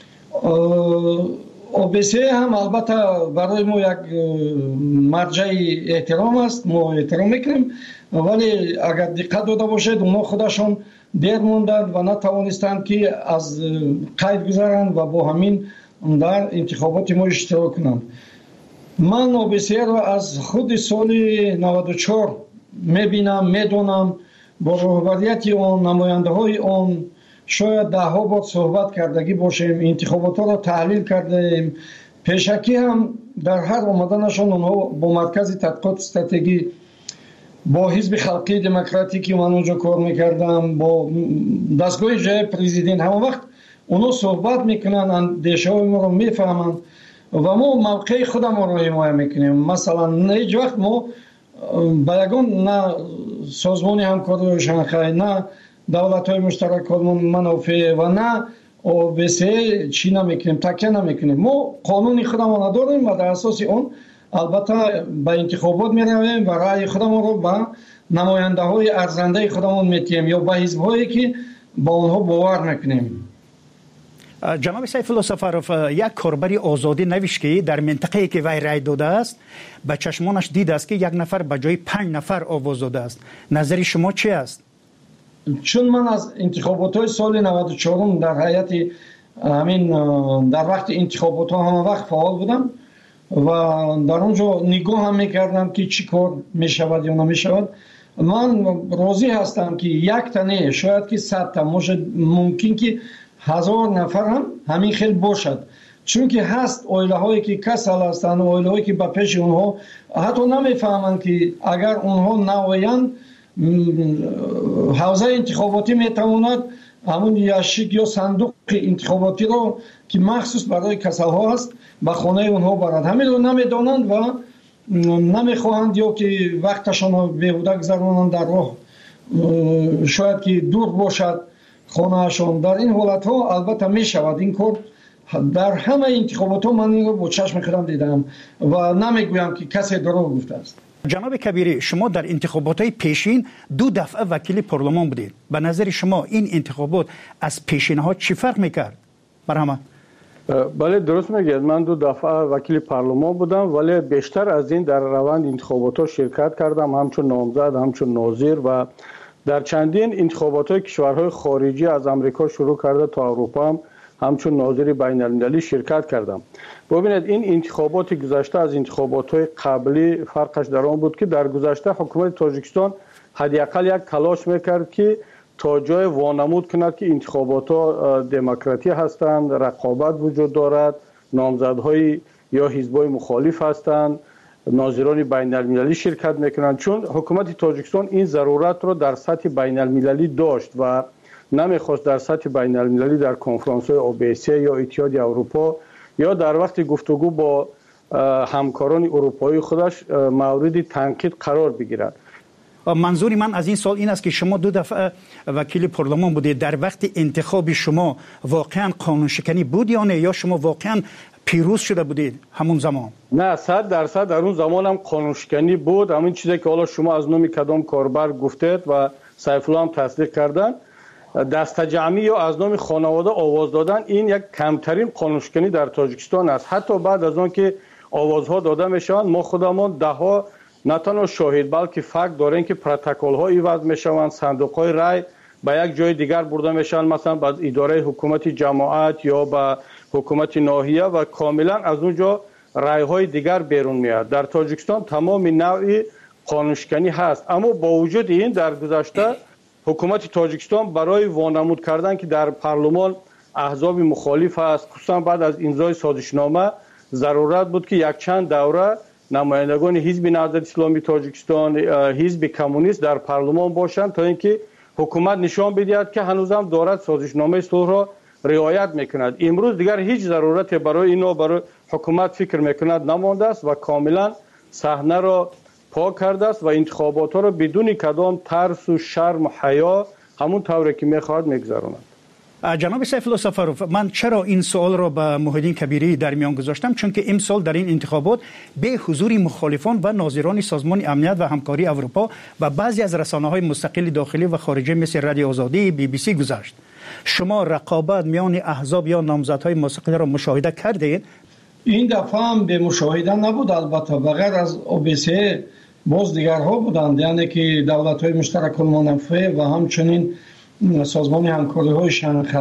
او بی سی هم البته برای ما یک مرجع احترام است، ما احترام میکنیم، ولی اگر دقت داده باشید اونا خودشون دیر موندند و نتوانستند که از قید گذارند و با همین در انتخابات ما اشتراک کنند. من او بی سی را از خود سال نود و چهار میبینم، میدونم، با رهبریت آن، نماینده های آن شاید ده ها بار صحبت کردگی باشیم، انتخابات را تحلیل کردیم، پیشکی هم در هر آمدنشان اونها با مرکز تحقیقات استراتژی، با حزب خلقی دموکراتی که من اونجا کار میکردم، با دستگاه جای پرزیدنت، همه وقت اونا صحبت میکنن، اندیشه های ما رو میفهمن و ما موقع خودم رو حمایت میکنیم. مثلا هیچ وقت ما با یگان نه سازمان همکاری شانگهای، نه دولت های مشترک منافع و نه او بی سی چی نمیکنیم، تکیه نمیکنیم. ما قانون خودمون نداریم و در اساس اون البته به انتخابات میرویم و رأی خودمون رو به نماینده های ارزنده خودمون میتیم یا به حزب هایی که با اونها باور میکنیم. جناب سیف الله سفروف، یک کاربری آزادی نوشت که در منطقه‌ای که وی رای داده است به چشمانش دیده است که یک نفر به جای پنج نفر آواز داده است. نظر شما چی است؟ چون من از انتخابات های سال نود و چهار در هیئت همین در وقت انتخابات ها همه وقت فعال بودم و در اونجا نگاه هم میکردم که چی کار میشود یا نمیشود. من راضی هستم که یک تنه شاید که صد تا ممکن که هزار نفر هم همین خیلی باشد، چون که هست اویله هایی که کسل هستند، اویله هایی که به پیش اونها حتی نمیفهمند که اگر اونها نویند حوزه انتخاباتی میتواند همون یاشیک یا صندوق انتخاباتی رو که مخصوص برای کسل ها است به خانه اونها برد. همین رو نمیدانند و نمیخواهند یا که وقتشان رو بیهوده گذرانند در راه، شاید که دور باشد خانهشان. در این حالت ها البته می شود این کار. در همه انتخابات ها من این رو با چشم خودم دیدم و نمیگویم که کسی دروغ گفته است. جناب کبیری، شما در انتخابات های پیشین دو دفعه وکیل پارلمان بودید. به نظر شما این انتخابات از پیشین ها چی فرق میکرد؟ برهمه؟ بله درست میگید، من دو دفعه وکیل پارلمان بودم ولی بیشتر از این در روند انتخابات ها شرکت کردم، همچون نامزد، همچون ناظر و در چندین انتخابات های کشورهای خارجی از امریکا شروع کرده تا اروپا هم همچون ناظر بین المللی شرکت کردم. ببینید این انتخابات گذشته از انتخابات های قبلی فرقش در آن بود که در گذشته حکومت تاجیکستان حداقل یک تلاش میکرد که تا جای وانمود کند که انتخابات ها دموکراتی هستند، رقابت وجود دارد، نامزدهای یا حزبای مخالف هستند، ناظران بین المللی شرکت میکنند، چون حکومت تاجیکستان این ضرورت را در سطح بین المللی داشت و نمیخواست در سطح بین المللی در کنفرانس های اوبیسی یا اتحاد اروپا یا در وقت گفتگو با همکاران اروپایی خودش مورد تنقید قرار بگیرد. منظور من از این سال این است که شما دو دفعه وکیل پارلمان بودید. در وقت انتخاب شما واقعا قانون شکنی بود یا نه، یا شما واقعا پیروز شده بودید همون زمان؟ نه، صد درصد در اون زمان هم قانون شکنی بود. همین چیزی که حالا شما از نام کدام کاربر گفتید و سیف الله هم تصدیق کردن، دست جمعی یا از نام خانواده آواز دادن این یک کمترین قانون شکنی در تاجیکستان است. حتی بعد از آن که آوازها داده میشوند ما خودمان ده ها نه تنها شاهد بلکه فکت داریم که پروتکل ها ایواز میشوند، صندوق های رای به یک جای دیگر برده میشن، مثلا به اداره حکومت جماعت یا به حکومت ناحیه و کاملا از اونجا رای های دیگر بیرون میاد. در تاجیکستان تمام نوع قانون شکنی هست، اما با وجود این در گذشته حکومت تاجیکستان برای وانمود کردن که در پارلمان احزاب مخالف است، خصوصا بعد از امضای سازشنامه ضرورت بود که یک چند دوره نمایندگان حزب نهضت اسلامی تاجیکستان، حزب کمونیست در پارلمان باشند تا اینکه حکومت نشان بدهد که هنوزم دارد سازشنامه صلح را رعایت میکند. امروز دیگر هیچ ضرورت برای اینو برای حکومت فکر میکند نمانده است و کاملا صحنه را پاک کرده است و انتخابات ها را بدون کدام ترس و شرم و حیا همون طوری که میخواهد میگذراند. جناب سیف الله سفروف، من چرا این سوال را به محیدین کبیری در میان گذاشتم؟ چون که امسال در این انتخابات به حضور مخالفان و ناظران سازمان امنیت و همکاری اروپا و بعضی از رسانه‌های مستقل داخلی و خارجی مثل رادیو آزادی، بی بی سی گذشت. شما رقابت میان احزاب یا نامزدهای مستقل را مشاهده کردید؟ این دفعه هم به مشاهده نبود، البته بغیر از اوبیسی باز دیگرها بودند، یعنی که دولت‌های مشترک المنافع و همچنین سازمان همکاری های شانگهای.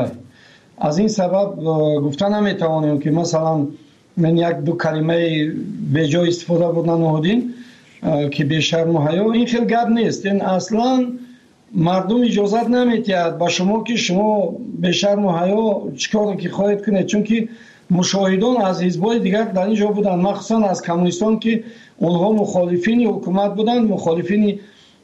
از این سبب گفتن نمیتوانیم که مثلا من یک دو کلمه به جای استفاده بودن نهادین که به شرم و حیا، این خیلی گپ نیست. این اصلا مردم اجازت نمیدهد با شما که شما به شرم و حیا چیکار که خواهید کنید، چون که مشاهدان از حزب‌های دیگر در اینجا بودند، مخصوصا از کمونیستان که اونها مخالفین حکومت بودند، مخالفین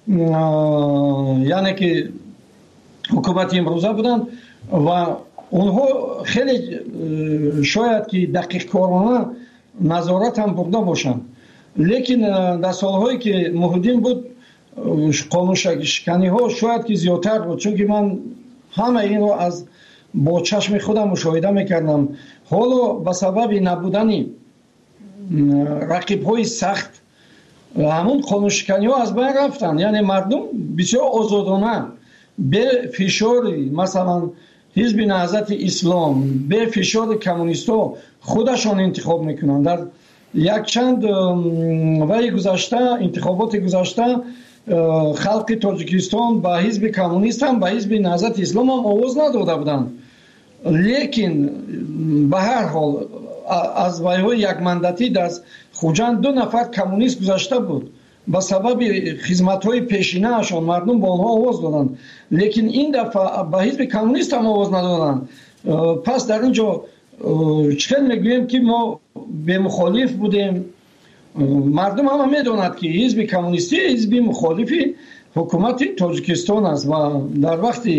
یعنی که حکومت امروزه بودند و اونها خیلی شاید که دقیق کارانه نظارت هم برده باشند، لیکن در سالهایی که محیدین بود قانون شکنی ها شاید که زیادتر بود، چون که من همه این رو از با چشم خودم مشاهده میکردم. حالا به سبب نبودن رقیب های سخت همون قانون شکنی ها از بین رفتن، یعنی مردم بسیار آزادانه به فشار مثلا حزب نهضت اسلام، به فشار کمونیستا خودشان انتخاب میکنن. در یک چند وقت گذشته، انتخابات گذشته، خلق تاجیکستان با حزب کمونیست هم با حزب نهضت اسلام هم آواز نداده بودند، لیکن به هر حال аз вайҳои якмандатӣ дар хуҷанд ду нафар коммунист гузашта буд. ба сабаби хизматҳои пешинаашон мардум ба онҳо овоз доданд, лекин ин дафъа ба ҳизби коммунист ҳам овоз надоданд. пас дар ин ҷо чӣ хел мегӯем ки мо бемухолиф будем? мардум ҳама медонад ки ҳизби коммунистӣ ҳизби мухолифи ҳукумати Тоҷикистон аст ва дар вақти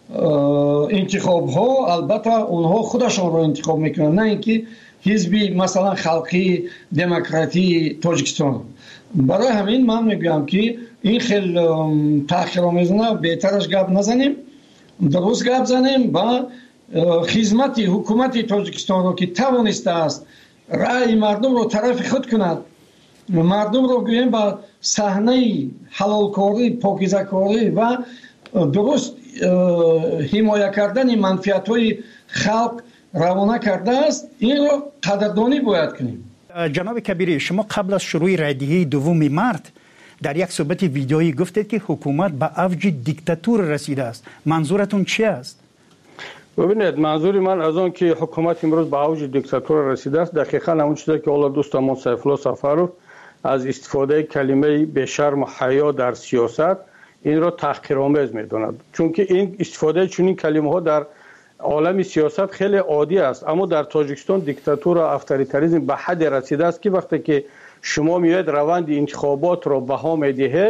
интихобҳо албатта онҳо худашонро интихоб мекунанд, на ин ки ҳизби масалан халқии демократии Тоҷикистон. барои ҳамин ман мегӯям ки ин хел таъхиромезона беҳтараш гап назанем, дуруст гап занем ба хизмати ҳукумати Тоҷикистонро ки тавонистааст раъи мардумро тарафи худ кунад, мардумро гӯем ба саҳнаи ҳалолкорӣ, покизакорӣ ва дуруст ҳимоя кардани манфиатҳои халқ равона кардааст, инро қадрдонӣ бояд кунем. جناب کبیری، شما قبل از شروع رایدهی دوم مارت در یک صحبت ویدیویی گفتید که حکومت به اوج دیکتاتور رسیده است. منظورتون چی است؟ ببینید، منظور من از آن که حکومت امروز به اوج دیکتاتور رسیده است دقیقاً همون چیزی که حالا دوستمون سیفالله سفرов از استفاده کلمه بی‌شرم و حیا در سیاست این را تحقیرآمیز می‌داند، چون که این استفاده چنین کلمه‌ها در عالم سیاست خیلی عادی است، اما در تاجیکستان دیکتاتور و افطاریتاریسم به حد رسیده است که وقتی که شما میاید روند انتخابات را بها میدهید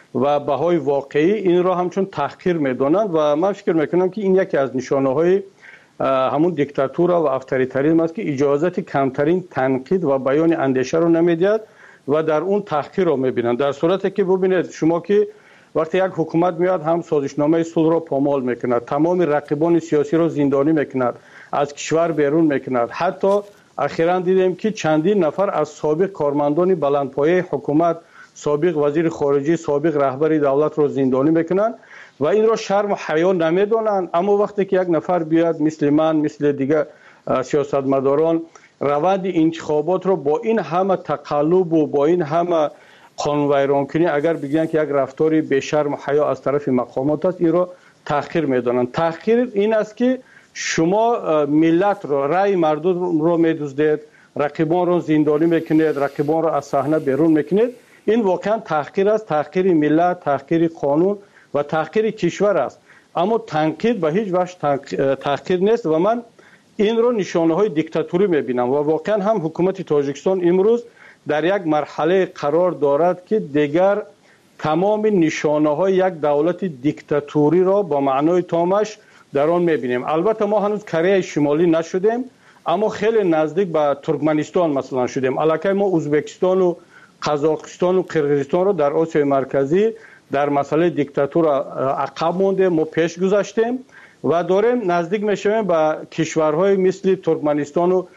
و بهای واقعی این را همچون تحقیر میدانند و من فکر میکنم که این یکی از نشانه های همون دیکتاتور و افطاریتاریسم است که اجازت کمترین تنقید و بیان اندیشه را نمیدهد و در اون تحقیر را میبینند. در صورتی که ببینید شما که وقتی یک حکومت میاد هم سازشنامه صلح را پامال میکند، تمام رقیبان سیاسی را زندانی میکند، از کشور بیرون میکند. حتی اخیراً دیدیم که چندین نفر از سابق کارمندان بلندپایه حکومت، سابق وزیر خارجه، سابق رهبر دولت را زندانی میکنند و این را شرم و حیا نمیدانند. اما وقتی که یک نفر بیاد مثل من، مثل دیگه سیاستمداران روند انتخابات را با این همه تقلب و با این همه قانون ویران کنی اگر بگن که یک رفتاری بی‌شرم و حیا از طرف مقامات است، این را تحقیر میدانند. تحقیر این است که شما ملت را، رأی مردم را میدزدید، رقیبان را زندانی میکنید، رقیبان را از صحنه بیرون میکنید. این واقعا تحقیر است، تحقیر ملت، تحقیر قانون و تحقیر کشور است. اما تنقید به هیچ وجه تحقیر نیست و من این را نشانه های دیکتاتوری میبینم و واقعا هم حکومت تاجیکستان امروز در یک مرحله قرار دارد که دیگر تمام نشانه های یک دولت دیکتاتوری را با معنای تامش در آن میبینیم. البته ما هنوز کره شمالی نشدیم، اما خیلی نزدیک به ترکمنستان مثلا شدیم. الکی ما ازبکستان و قزاقستان و قرقیزستان را در آسیای مرکزی در مسئله دیکتاتور عقب مونده، ما پیش گذاشتیم و داریم نزدیک میشویم به کشورهای مثل ترکمنستان و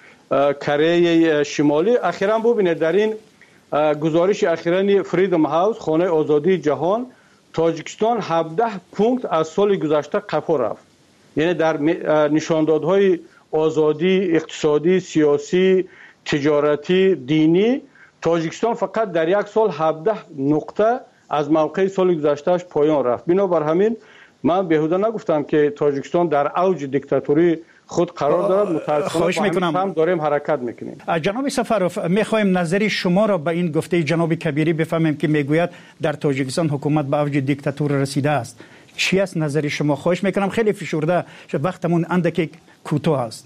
کره شمالی. اخیراً ببینید در این گزارش اخیراً فریدم هاوس، خانه آزادی جهان، تاجیکستان هفده پونکت از سال گذشته قفا رفت. یعنی در نشاندادهای آزادی اقتصادی، سیاسی، تجارتی، دینی تاجیکستان فقط در یک سال هفده نقطه از موقع سال گذشتهش پایان رفت. بنابر همین من بیهوده نگفتم که تاجیکستان در اوج دیکتاتوری خود قرار دارد. متاسفانه هم داریم حرکت میکنیم. جناب سفروف، میخوایم نظری شما را به این گفته جناب کبیری بفهمیم که میگوید در تاجیکستان حکومت به اوج دیکتاتور رسیده است. چی است نظری شما؟ خواهش میکنم، خیلی فشرده، وقتمون اندکی کوتاه است.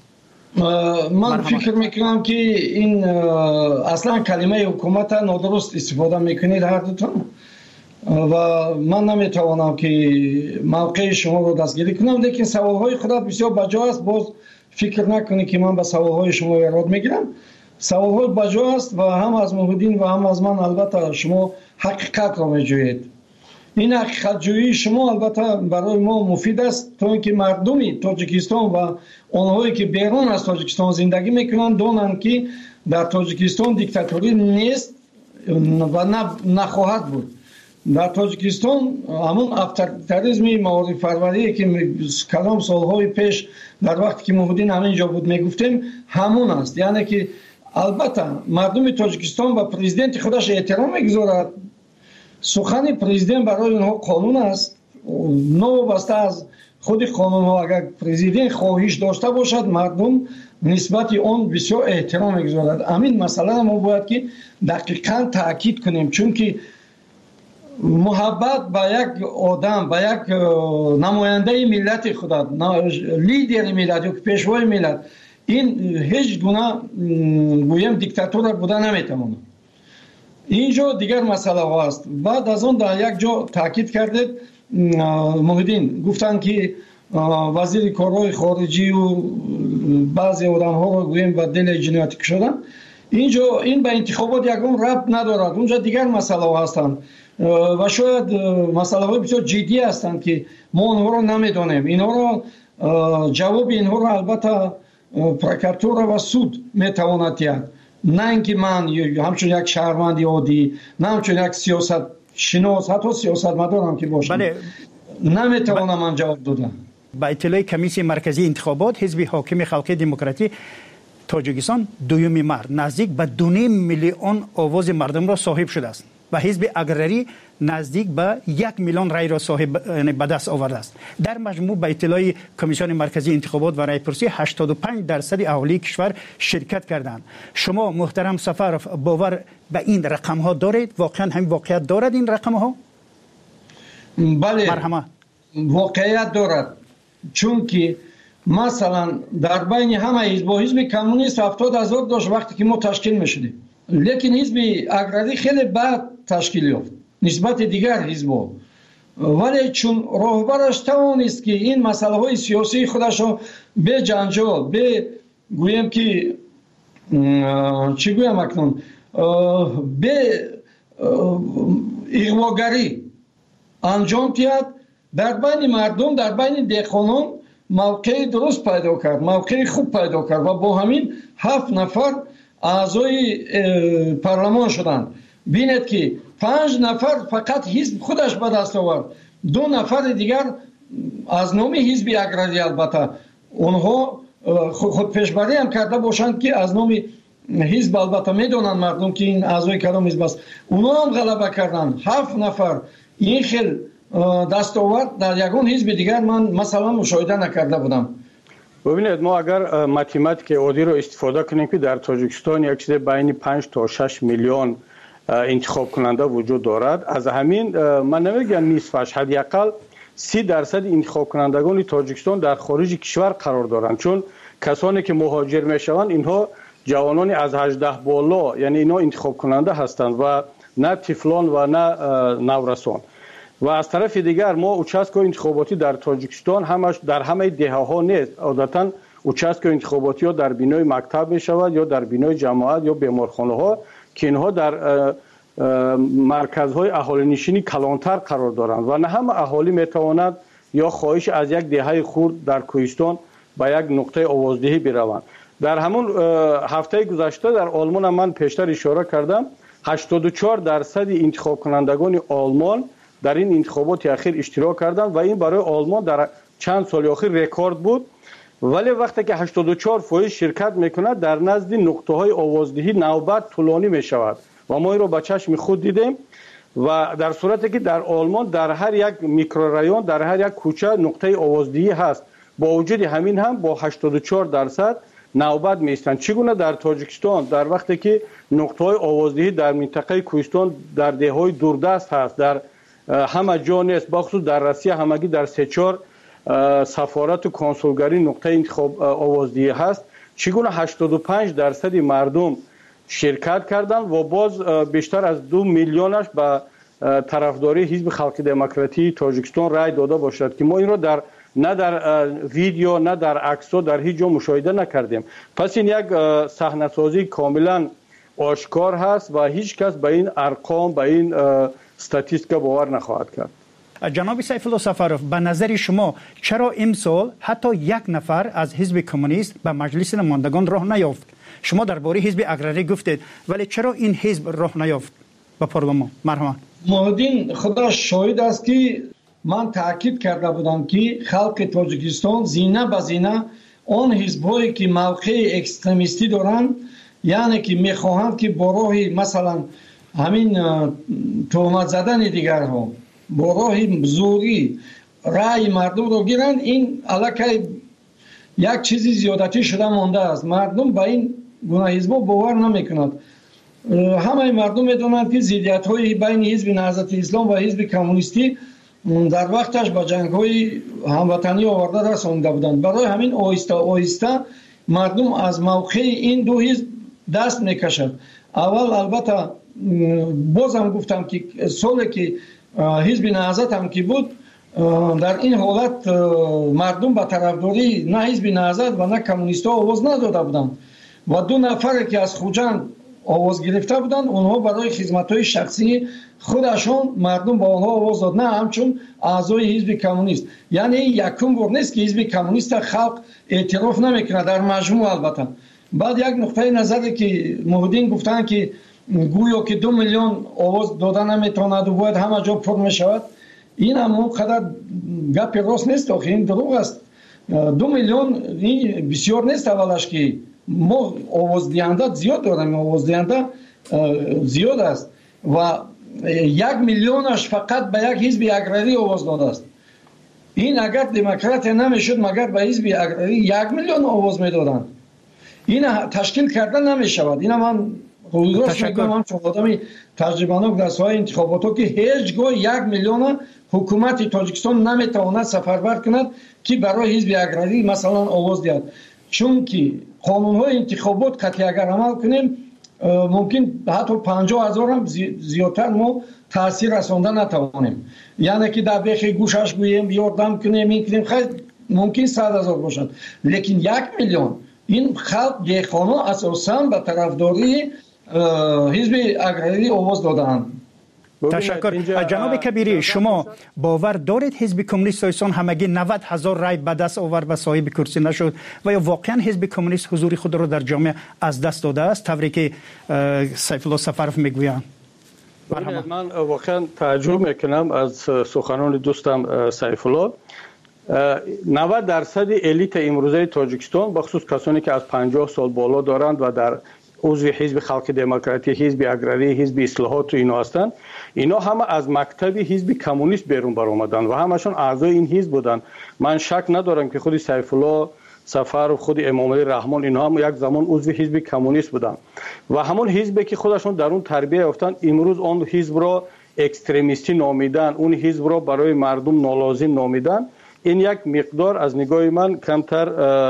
من فکر میکنم که این اصلا کلمه حکومت نادرست استفاده میکنید هر دوتون و من نمیتوانم که موقع شما رو دستگیری کنم، لیکن سوالهای خودت بسیار بجا است. باز فکر نکنید که من به سوالهای شما ایراد میگیرم. سوالهای بجا است و هم از موحدین و هم از من البته شما حقیقت را میجویید. این حقیقت جویی شما البته برای ما مفید است تا اینکه مردمی تاجیکستان و آنهایی که بیرون از تاجیکستان زندگی میکنند دانند که در تاجیکستان دیکتاتوری نیست و نخواهد بود. در تاجیکستان همون افطاریتاریسم معارف پروری که کلام سالهای پیش در وقتی که موحدین همینجا بود میگفتیم همون است. یعنی که البته مردم تاجیکستان و پرزیدنت خودش احترام میگذارد. سخن پرزیدنت برای اونها قانون است، نوابسته از خود قانون ها اگر پرزیدنت خواهش داشته باشد مردم نسبت آن بسیار احترام میگذارد. همین مسئله ما باید که دقیقاً تاکید کنیم، چون که محبت به یک آدم، به یک نماینده ملت خود، لیدر ملت یا پیشوای ملت، این هیچ گونه گویم دیکتاتور بوده نمیتونه. اینجا دیگر مسئله هست. بعد از اون در یک جا تاکید کردید محیدین، گفتن که وزیر کارهای خارجی و بعضی آدم ها رو گویم به دل جنایتی کشیدن. اینجا این به انتخابات یکم ربط ندارد، اونجا دیگر مسئله هستند و شاید مسئله های بسیار جدی هستند که ما اونها رو نمیدونیم. اینها رو جواب اینها رو البته پروکراتور و سود میتواند دهد، نه اینکه من همچون یک شهروند عادی، نه همچون یک سیاست شناس، حتی سیاستمدار هم که باشم، بله. نمیتوانم من جواب دادم. با اطلاع کمیسیون مرکزی انتخابات، حزب حاکم خلقی دموکراتی تاجیکستان دوم مرد نزدیک به دو نیم میلیون آواز مردم را صاحب شده است و حزب اگرری نزدیک به یک میلیون رای را صاحب یعنی به دست آورده است. در مجموع به اطلاع کمیسیون مرکزی انتخابات و رایپرسی هشتاد و پنج درصد اهالی کشور شرکت کردند. شما محترم سفرов باور به این رقم ها دارید؟ واقعا همین واقعیت دارد این رقم ها؟ بله، مرحمت. واقعیت دارد، چون که مثلا در بین همه حزب و حزب کمونیست هفتاد هزار داشت وقتی که ما تشکیل میشدیم، لیکن حزب اگرری خیلی بعد تشکیل یافت نسبت دیگر حزب‌ها، ولی چون راهبرش توانست که این مسئله های سیاسی خودش رو به جنجال، به گویم که چی گویم اکنون، به اغواگری انجام دهد، در بین مردم، در بین دهقانان موقع درست پیدا کرد، موقع خوب پیدا کرد و با همین هفت نفر اعضای پارلمان شدند. بینید که پنج نفر فقط حزب خودش به دست آورد، دو نفر دیگر از نام حزب اگرری، البته اونها خود پیشبری هم کرده باشند که از نام حزب، البته میدونن مردم که این اعضای کدام حزب است، اونها هم غلبه کردند. هفت نفر این خیل دستاورد در یگان حزب دیگر من مثلا مشاهده نکرده بودم. ببینید، ما اگر ماتماتیک عادی رو استفاده کنیم که در تاجیکستان یک چیز بین پنج تا شش میلیون انتخاب کننده وجود دارد، از همین من نمیگم نصفش، حداقل سی درصد انتخاب کنندگان تاجیکستان در خارج کشور قرار دارند، چون کسانی که مهاجر میشوند اینها جوانان از هجده بالا، یعنی اینا انتخاب کننده هستند و نه طفلان و نه نورسان. و از طرف دیگر ما اوچاسکو انتخاباتی در تاجیکستان همش در همه دهه ها نیست، عادتا اوچاسکو انتخاباتی ها در بینای مکتب می شود یا در بینای جماعت یا بیمارخانه ها که اینها در مرکزهای اهالی نشینی کلانتر قرار دارند و نه همه اهالی می تواند یا خواهش از یک دهه خورد در کوهستان به یک نقطه آوازدهی بروند. در همون هفته گذشته در آلمان من پیشتر اشاره کردم، هشتاد و چهار درصد انتخاب کنندگان آلمان در این انتخابات اخیر اشتراک کردند و این برای آلمان در چند سال اخیر رکورد بود. ولی وقتی که هشتاد و چهار فایز شرکت میکند در نزد نقطه های آوازدهی نوبت طولانی می شود و ما این رو با چشم خود دیدیم و در صورتی که در آلمان در هر یک میکرورایون، در هر یک کوچه نقطه آوازدهی هست، با وجود همین هم با هشتاد و چهار درصد نوبت میستند. چگونه در تاجیکستان در وقتی که نقطه های آوازدهی در منطقه کوهستان در دههای دوردست هست، در همه جا نیست، بخصوص در روسیه همگی در سه چهار سفارت و کنسولگری نقطه انتخاب آوازدهی هست، چگونه هشتاد و پنج درصد مردم شرکت کردند و باز بیشتر از دو میلیونش به طرفداری حزب خلقی دموکراتی تاجیکستان رای داده باشد که ما این را در نه در ویدیو نه در عکس‌ها در هیچ جا مشاهده نکردیم. پس این یک صحنه‌سازی کاملا آشکار هست و هیچ کس به این ارقام، به این استاتیستیکا باور نخواهد کرد. جناب سیف الله سفرов، به نظر شما چرا امسال حتی یک نفر از حزب کمونیست به مجلس نمایندگان راه نیافت؟ شما درباره حزب اگرری گفتید، ولی چرا این حزب راه نیافت به پارلمان؟ مرحبا. محمدین خدا شاهد است که من تاکید کرده بودم که خلق تاجیکستان زینه به زینه آن حزب‌هایی که موقع اکستریمیستی دارند، یعنی که میخواهند که با راه مثلا همین تهمت زدن دیگرها، با راه زوری رای مردم رو گیرن، این علاکه یک چیزی زیادتی شده مانده است. مردم با این گونه حزب باور نمیکنند. همه مردم میدونند که ضدیت های بین حزب نهضت اسلام و حزب کمونیستی در وقتش با جنگ های هموطنی آورده رسانده بودند. برای همین آهسته آهسته مردم از موقع این دو حزب دست میکشد. اول البته بازم گفتم که سالی که حزب نهضت هم که بود، در این حالت مردم به طرفداری نه حزب نهضت و نه کمونیست‌ها آواز نداده بودند و دو نفر که از خوجند آواز گرفته بودند، اونها برای خدمت‌های شخصی خودشون مردم با آنها آواز داد، نه همچون اعضای حزب کمونیست. یعنی یکم بار نیست که حزب کمونیست خلق اعتراف نمیکنه در مجموع. البته بعد یک نقطه نظری که محدین گفتن که گویا که دو میلیون آواز دادن نمیتواند و باید همه جا پر میشود، این هم اونقدر گپ راست نیست. آخه این دروغ است. دو میلیون این بسیار نیست. اولش که ما آواز دهنده زیاد داریم، آواز دهنده زیاد است و یک میلیونش فقط به یک حزب اگراری آواز داده است. این اگر دموکرات نمیشد مگر به حزب اگراری یک میلیون آواز میدادند. این تشکیل کردن نمیشود. این من رویداد میگم، هم چون آدمی تجربه‌ناک در ساحه انتخابات که هیچگاه یک میلیون حکومت تاجیکستان نمیتواند سفربر کند که برای حزب اگراری مثلا آواز دهد. چون که قانون‌های انتخابات قطعی اگر عمل کنیم ممکن حتی پنجاه هزار هم زیادتر ما تاثیر رسانده نتوانیم. یعنی که در بیخ گوشش گوییم یاردم کنیم این کنیم خیلی ممکن صد هزار باشد، لیکن یک میلیون این خلق دیخانه اساساً به طرفداری حزب اگراری آواز دادند. تشکر. جناب کبیری، شما باور دارید حزب کمونیست تاجیکستان همگی نود هزار رای به دست آورد و صاحب کرسی نشد و یا واقعا حزب کمونیست حضور خود را در جامعه از دست داده است طوری که سیف الله سفرف میگویند؟ من واقعا تعجب میکنم از سخنان دوستم سیف الله. نود درصد الیت امروزه تاجیکستان بخصوص کسانی که از پنجاه سال بالا دارند و در عضو حزب خلق دموکراتی، حزب اگراری، حزب اصلاحات و اینا هستند، اینا همه از مکتب حزب کمونیست بیرون بر آمدن و همشون اعضای این حزب بودن. من شک ندارم که خود سیف الله سفر و خود امام علی رحمان اینا هم یک زمان عضو حزب کمونیست بودن و همون حزبی که خودشون در اون تربیت یافتن امروز اون حزب را اکستریمیستی نامیدن، اون حزب را برای مردم نالازم نامیدن. این یک مقدار از نگاه من کمتر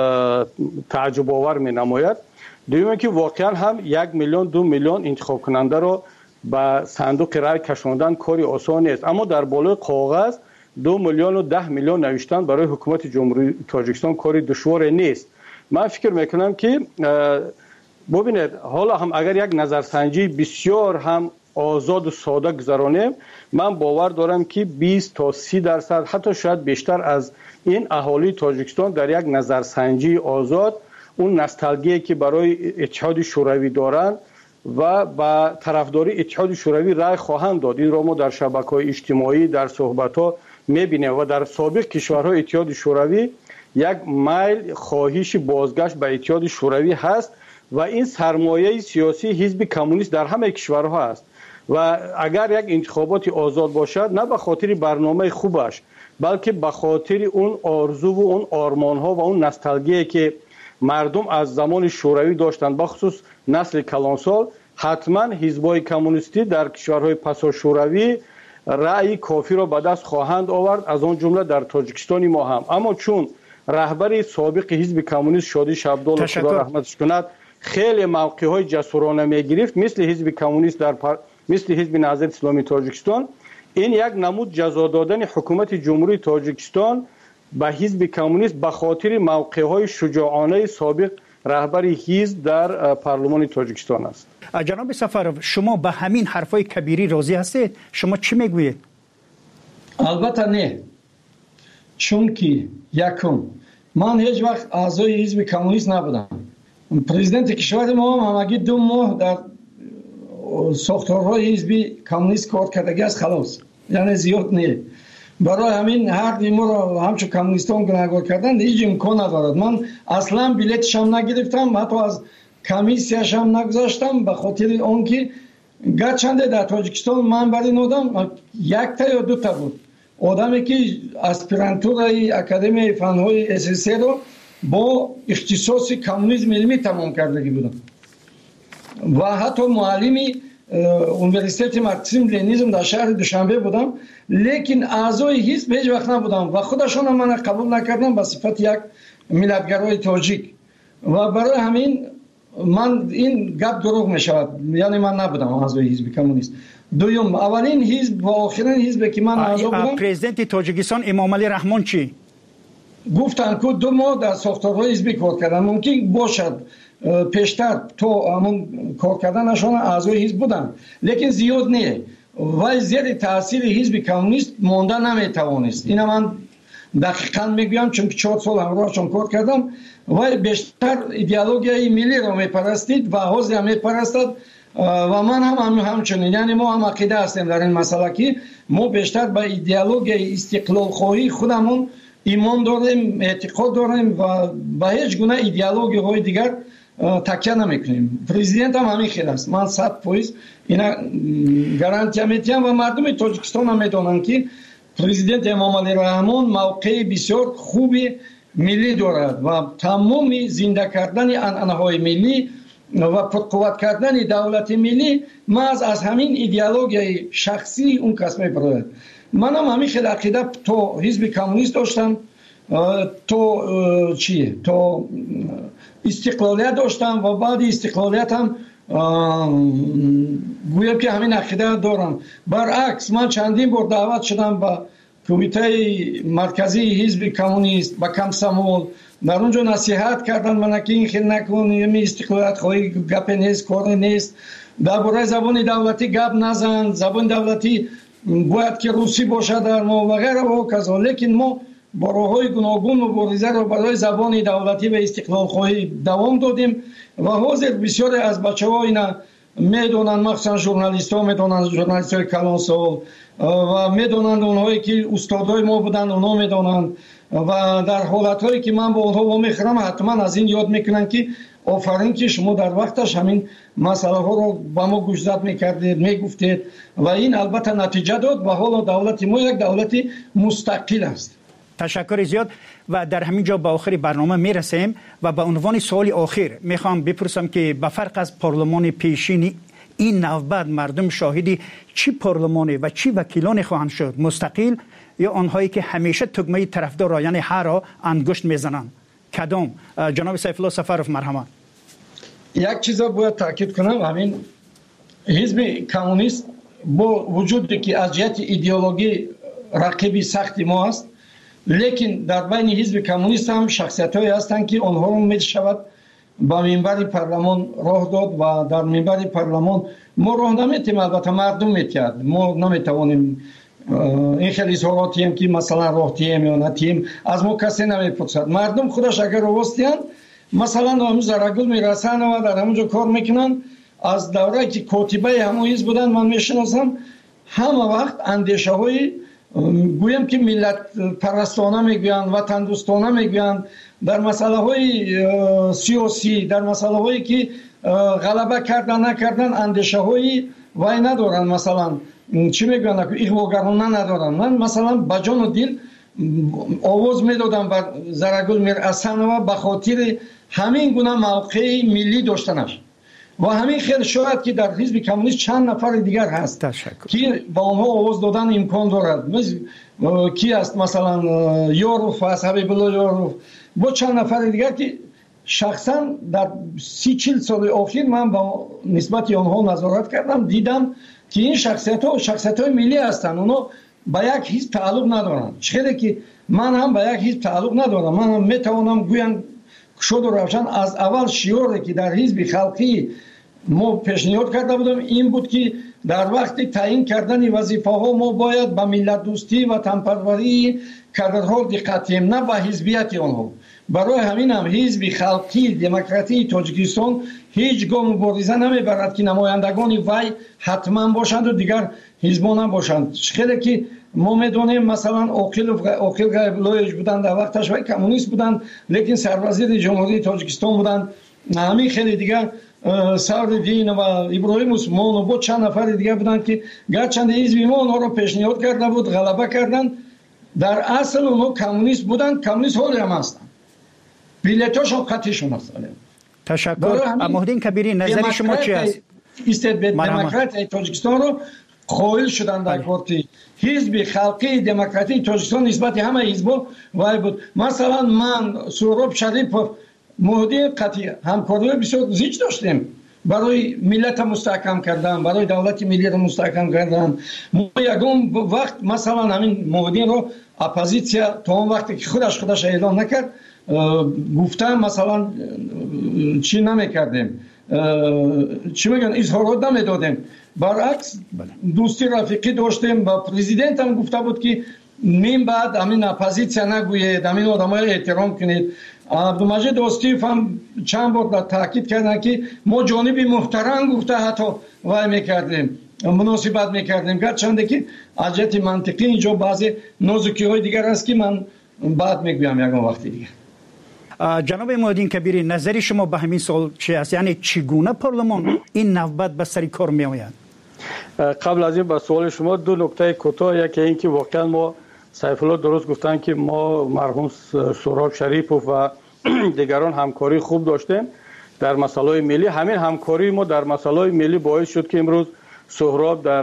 تعجب آور می نماید. دویمه که واقعا هم یک میلیون دو میلیون انتخاب کننده رو به صندوق رای کشاندن کاری آسان نیست، اما در بالای کاغذ دو میلیون و ده میلیون نوشتن برای حکومت جمهوری تاجیکستان کاری دشوار نیست. من فکر میکنم که ببینید حالا هم اگر یک نظرسنجی بسیار هم آزاد و ساده گذرانیم، من باور دارم که بیست تا سی درصد حتی شاید بیشتر از این اهالی تاجیکستان در یک نظرسنجی آزاد اون نوستالژی که برای اتحاد شوروی دارند و با طرفداری اتحاد شوروی رای خواهند داد. این را ما در شبکه‌های اجتماعی در صحبت‌ها می‌بینیم و در سابق کشورهای اتحاد شوروی یک میل خواهش بازگشت به اتحاد شوروی هست و این سرمایه سیاسی حزب کمونیست در همه کشورها است و اگر یک انتخابات آزاد باشد نه به خاطر برنامه خوبش بلکه به خاطر اون آرزو و اون آرمان‌ها و اون نوستالژی که مردم از زمان شوروی داشتند، بخصوص نسل کلانسال، حتما حزب‌های کمونیستی در کشورهای پسا شوروی رأی کافی را به دست خواهند آورد، از آن جمله در تاجیکستان ما هم. اما چون رهبر سابق حزب کمونیست شادی شبدال خدا رحمتش کند خیلی موقع‌های جسورانه می‌گرفت مثل حزب کمونیست در پر... مثل حزب نهضت اسلامی تاجیکستان، این یک نمود جزا دادن حکومت جمهوری تاجیکستان به حزب کمونیست به خاطر موقع‌های شجاعانه سابق رهبر حزب در پارلمان تاجیکستان است. جناب سفرов شما به همین حرفای کبیری راضی هستید؟ شما چی میگویید؟ البته نه. چون که یکم من هیچ وقت اعضای حزب کمونیست نبودم. پرزیدنت کشور ما هم همگی دو ماه در ساختارهای حزب کمونیست کار کردگی است خلاص. یعنی زیاد نه. برای همین هر دیمو را همچون کمونیستان گناهکار کردن هیچ امکان ندارد. من اصلا بلیتش هم نگرفتم، حتی از کمیسیاش هم نگذاشتم به خاطر آنکه گرچنده در تاجیکستان من برای نودم یک تا یا دو تا بود، آدمی که اسپرانتورای اکادمی فنهای اس اس رو با اختصاص کمونیسم علمی تمام کردگی بودم و حتی معلمی اونیورسیته مارکسیسم لنینیسم در شهر دوشنبه بودم، لیکن اعضای حزب هیچ وقت نبودم و خودشون من قبول نکردم به صفت یک ملتگرای تاجیک و برای همین من این گپ دروغ می شود، یعنی من نبودم اعضای حزب کمونیست. دوم، اولین حزب و آخرین حزب که من اعضا بودم پرزیدنت تاجیکستان امام علی رحمان چی گفتن که دو ماه در ساختارهای حزبی کار کردن، ممکن باشد پیشتر تو همون کار کردنشان اعضای حزب بودن لیکن زیاد نه و زیر تاثیر حزب کمونیست مانده نمیتوانست. اینا من دقیقاً میگویم چون چهار سال همراهشان کار کردم و بیشتر ایدئولوژی ملی را میپرستید و حزب هم میپرستد و من هم, هم همچنین، یعنی ما هم عقیده هستیم در این مسئله که ما بیشتر به ایدئولوژی استقلال خواهی خودمون ایمان داریم، اعتقاد داریم و به هیچ گونه ایدئولوژی های دیگر تکیه نمیکنیم. پرزیدنت هم همین خیلی است، من صد فیصد اینا گارانتی میدم و مردم تاجیکستان هم میدونن که پرزیدنت امام علی رحمان موقع بسیار خوبی ملی دارد و تمام زنده کردن عنعنه‌های ملی و پرقوت کردن دولت ملی محض از همین ایدئولوژی شخصی اون کس میبرد. من هم همین خیلی عقیده تو حزب کمونیست داشتم، تو چیه تو استقلالیت داشتم و بعد استقلالیت هم گویم که همین عقیده دارم. برعکس من چندین بار دعوت شدم به کمیته مرکزی حزب کمونیست با کمسمول، در اونجا نصیحت کردن من که این خیلی نکن، این استقلالیت خواهی گپ نیست، کار نیست، درباره زبان دولتی گپ نزن، زبان دولتی باید که روسی باشه در ما و غیره و کذا. لیکن ما با راه‌های گوناگون مبارزه را برای زبان دولتی و استقلال خواهی دوام دادیم و حاضر بسیاری از بچه‌ها اینا میدونن، مخصوصا ژورنالیست‌ها میدونن، ژورنالیست‌های کلانسال و میدونن، اونهایی که استادای ما بودن اونا میدونن و در حالت‌هایی که من با اونها با میخرم حتما از این یاد میکنن که آفرین که شما در وقتش همین مسئله ها رو با ما گوشزد میکردید، میگفتید و این البته نتیجه داد و حالا دولت ما یک دولت مستقل است. تشکر زیاد و در همین جا به آخر برنامه میرسیم و به عنوان سوال آخر میخوام بپرسم که به فرق از پارلمان پیشین این نوبت مردم شاهدی چی پارلمانی و چی وکیلانی خواهند شد، مستقل یا آنهایی که همیشه تگمه طرفدار را یعنی هر را انگشت میزنند؟ کدام؟ جناب سیف الله سفرов مرحمت. یک چیز باید تاکید کنم، همین حزب کمونیست با وجودی که از جهت ایدئولوژی رقیبی سختی ما است، لیکن در بین حزب کمونیست هم شخصیت‌هایی هستند که آنها رو میشود با منبر پارلمان راه داد و در منبر پارلمان ما راه نمیتیم، البته مردم میتید، ما نمیتوانیم این خیلی اظهاراتی هم که مثلا راه تیم یا نتیم از ما کسی نمیپرسد. مردم خودش اگر راستین مثلا همون زرگل میرسن و در همونجا کار میکنن. از دوره که کاتبه همون حزب بودن من میشناسم، همه وقت اندیشه های گویم که ملت پرستانه میگوین، وطن دوستانه میگوین، در مسئله های سیاسی، در مسئله هایی که غلبه کردن نکردن اندیشه هایی وای ندارن، مثلا چی میگوین اغواگرانه ندارن. من مثلا با جان و دل آواز میدادم بر زرگل میرحسن و به خاطر همین گونه موقع ملی داشتنش و همین خیلی شاید که در حزب کمونیست چند نفر دیگر هست که با آنها آواز دادن امکان دارد. کی است مثلا یاروف، حبیب الله یاروف، با چند نفر دیگر که شخصا در سی چل سال اخیر من با نسبت آنها نظارت کردم، دیدم که این شخصیت ها شخصیت های ملی هستند، اونا با یک حزب تعلق ندارن. چه که من هم با یک حزب تعلق ندارم، من هم میتوانم گویم شد و روشن از اول شعاری که در حزب خلقی ما پیشنهاد کرده بودم این بود که در وقت تعیین کردن وظیفه ها ما باید به ملت دوستی و وطنپروری کادرها دقت کنیم، نه به حزبیت آنها. برای همین هم حزب خلقی دموکراتی تاجیکستان هیچ گام مبارزه نمیبرد که نمایندگان وی حتما باشند و دیگر حزبان هم باشند. خیلی که ما میدونیم مثلا عاقل عاقل غیب‌الله بودند، در وقتش وی کمونیست بودند لیکن سروزیر جمهوری تاجیکستان بودند. همین خیلی دیگر سعدالدین و ابراهیم عثمان و با چند نفر دیگر بودند که گرچند حزب ما آنها را پیشنهاد کرده بود، غلبه کردند در اصل اونها کمونیست بودن، کمونیست حالی هم هستن، بیلیتاشون خطیشون هستن. تشکر. مهدین کبیری نظر شما چی است؟ استبداد دموکرات تاجیکستان رو قائل شدن در پارتی حزب خلقی دموکراتی تاجیکستان نسبت همه حزب‌ها وای بود. مثلا من سهراب شریفов مهدی قطعی همکاری بسیار زیاد داشتیم برای ملت مستحکم کردن، برای دولت ملی را مستحکم کردن. ما یگان وقت مثلا همین مهدی رو اپوزیسیا تا اون وقتی که خودش خودش اعلام نکرد گفتن مثلا چی نمیکردیم، چی میگن اظهارات نمیدادیم، برعکس دوستی رفیقی داشتیم. با پرزیدنت هم گفته بود که نیم بعد همین اپوزیسیا نگوید، همین آدمای احترام کنید. عبدالمجید دوستیف هم چند بار تاکید کردن که ما جانب محترم گفته حتی وای میکردیم، مناسبت میکردیم، گرچنده که از جهت منطقی اینجا بعضی نازکی های دیگر است که من بعد میگویم یکم وقتی دیگه. جناب مهدین کبیری نظری شما به همین سوال چی است؟ یعنی چگونه پارلمان این نوبت به سر کار می آید؟ قبل از این به سوال شما دو نکته کوتاه، یکی این که واقعا ما سیف الله درست گفتن که ما مرحوم سهراب شریفov و دیگران همکاری خوب داشتیم در مسائل ملی. همین همکاری ما در مسائل ملی باعث شد که امروز سهراب در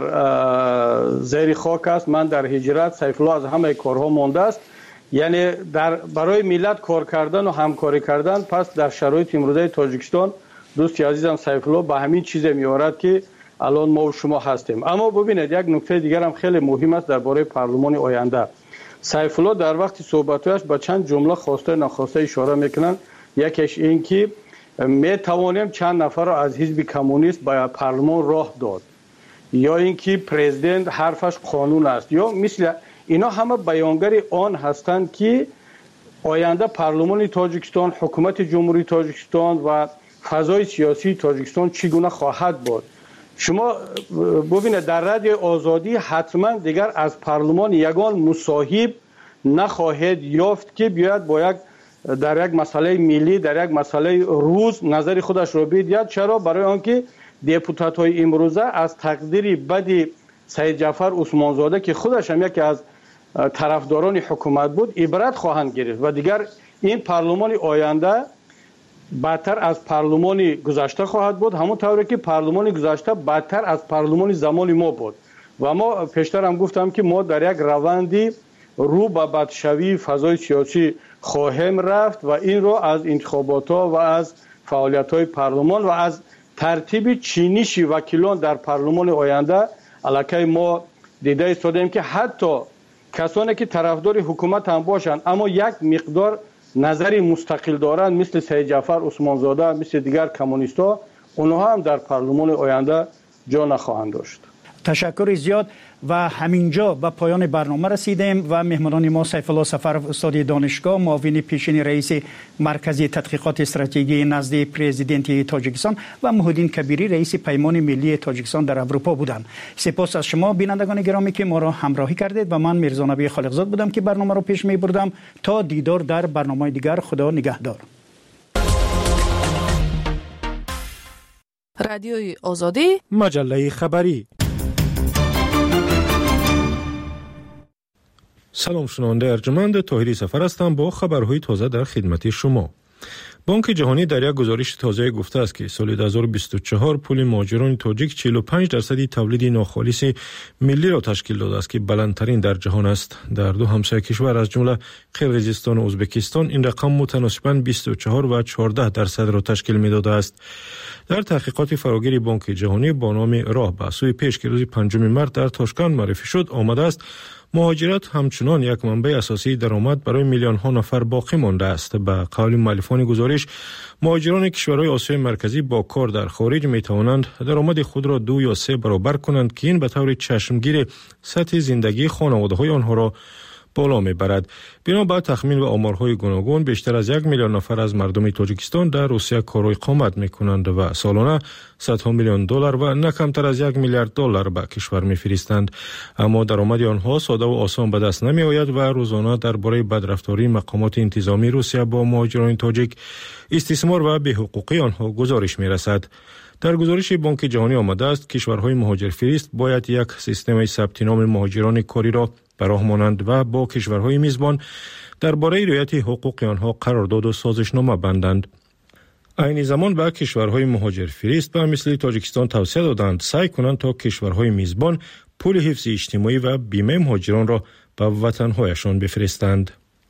زیر خاک است، من در هجرت، سیف الله از همه کارها مانده است. یعنی در برای ملت کار کردن و همکاری کردن. پس در شرایط امروزه تاجیکستان دوستی عزیزم سیف الله به همین چیز میارد که الان ما و شما هستیم. اما ببینید یک نکته دیگر هم خیلی مهم است درباره پارلمان آینده. سیف الله در وقت صحبتش با چند جمله خواسته ناخواسته اشاره میکنن. یکیش این که می توانیم چند نفر را از حزب کمونیست به پارلمان راه داد، یا اینکه پرزیدنت حرفش قانون است، یا مثل اینا همه بیانگر آن هستند که آینده پارلمان تاجیکستان، حکومت جمهوری تاجیکستان و فضای سیاسی تاجیکستان چگونه خواهد بود. شما ببینید در رادیوی آزادی حتما دیگر از پارلمان یگان مصاحب نخواهد یافت که بیاید با یک در یک مسئله ملی، در یک مسئله روز نظر خودش را بگوید. چرا؟ برای آنکه دپوتات های امروزه از تقدیر بد سید جعفر عثمانزاده که خودش هم یکی از طرفداران حکومت بود عبرت خواهند گرفت و دیگر این پارلمان آینده بدتر از پارلمان گذشته خواهد بود، همون طوری که پارلمان گذشته بدتر از پارلمان زمان ما بود. و ما پیشتر هم گفتم که ما در یک روندی رو به بدشوی فضای سیاسی خواهیم رفت و این رو از انتخابات ها و از فعالیت های پارلمان و از ترتیب چینش وکیلان در پارلمان آینده علاکه ما دیده ایستادیم که حتی کسانی که طرفدار حکومت هم باشند اما یک مقدار نظری مستقل دارند مثل سید جعفر عثمانزاده، مثل دیگر کمونیست‌ها، اونها هم در پارلمان آینده جا نخواهند داشت. تشکر زیاد. و همینجا به پایان برنامه رسیدیم و مهمانان ما سیف الله سفرov استاد دانشگاه، معاون پیشین رئیس مرکز تحقیقات استراتژی نزد پرزیدنت تاجیکستان و مهدین کبیری رئیس پیمان ملی تاجیکستان در اروپا بودند. سپاس از شما بینندگان گرامی که ما را همراهی کردید و من میرزا نبی خالقزاد بودم که برنامه را پیش می بردم. تا دیدار در برنامه دیگر، خدا نگهدار. رادیوی آزادی، مجله خبری. سلام، شنونده ارجمند طاهری سفر هستم با خبرهای تازه در خدمت شما. بانک جهانی در یک گزارش تازه گفته است که سال دو هزار و بیست و چهار پول مهاجران تاجیک چهل و پنج درصد تولید ناخالص ملی را تشکیل داده است که بلندترین در جهان است. در دو همسایه کشور از جمله قرقیزستان و ازبکستان این رقم متناسباً بیست و چهار و چهارده درصد را تشکیل می‌داده است. در تحقیقات فراگیر بانک جهانی با نام راه به سوی پیش که روز پنجم مارس در تاشکند معرفی شد آمده است مهاجرت همچنان یک منبع اساسی درآمد برای میلیون ها نفر باقی مانده است. به قول مؤلفان گزارش، مهاجران کشورهای آسیای مرکزی با کار در خارج می توانند درآمد خود را دو یا سه برابر کنند که این به طور چشمگیر سطح زندگی خانواده های آنها را بالا می برد. بنابر تخمین و آمارهای گوناگون بیشتر از یک میلیون نفر از مردم تاجیکستان در روسیه کار و اقامت می کنند و سالانه صدها میلیون دلار و نه کمتر از یک میلیارد دلار به کشور می‌فرستند. اما درآمد آنها ساده و آسان به دست نمی‌آید و روزانه درباره بدرفتاری مقامات انتظامی روسیه با مهاجران تاجیک، استثمار و بی‌حقوقی آنها گزارش می‌رسد. در گزارش بانک جهانی آمده است کشورهای مهاجرفرست باید یک سیستم ثبت نام مهاجران کاری را به راه مانند و با کشورهای میزبان درباره رعایت حقوق آنها قرارداد و سازشنامه بندند. عین زمان به کشورهای مهاجرفرست به مثل تاجیکستان توصیه دادند سعی کنند تا کشورهای میزبان پول حفظ اجتماعی و بیمه مهاجران را به وطنهایشان بفرستند.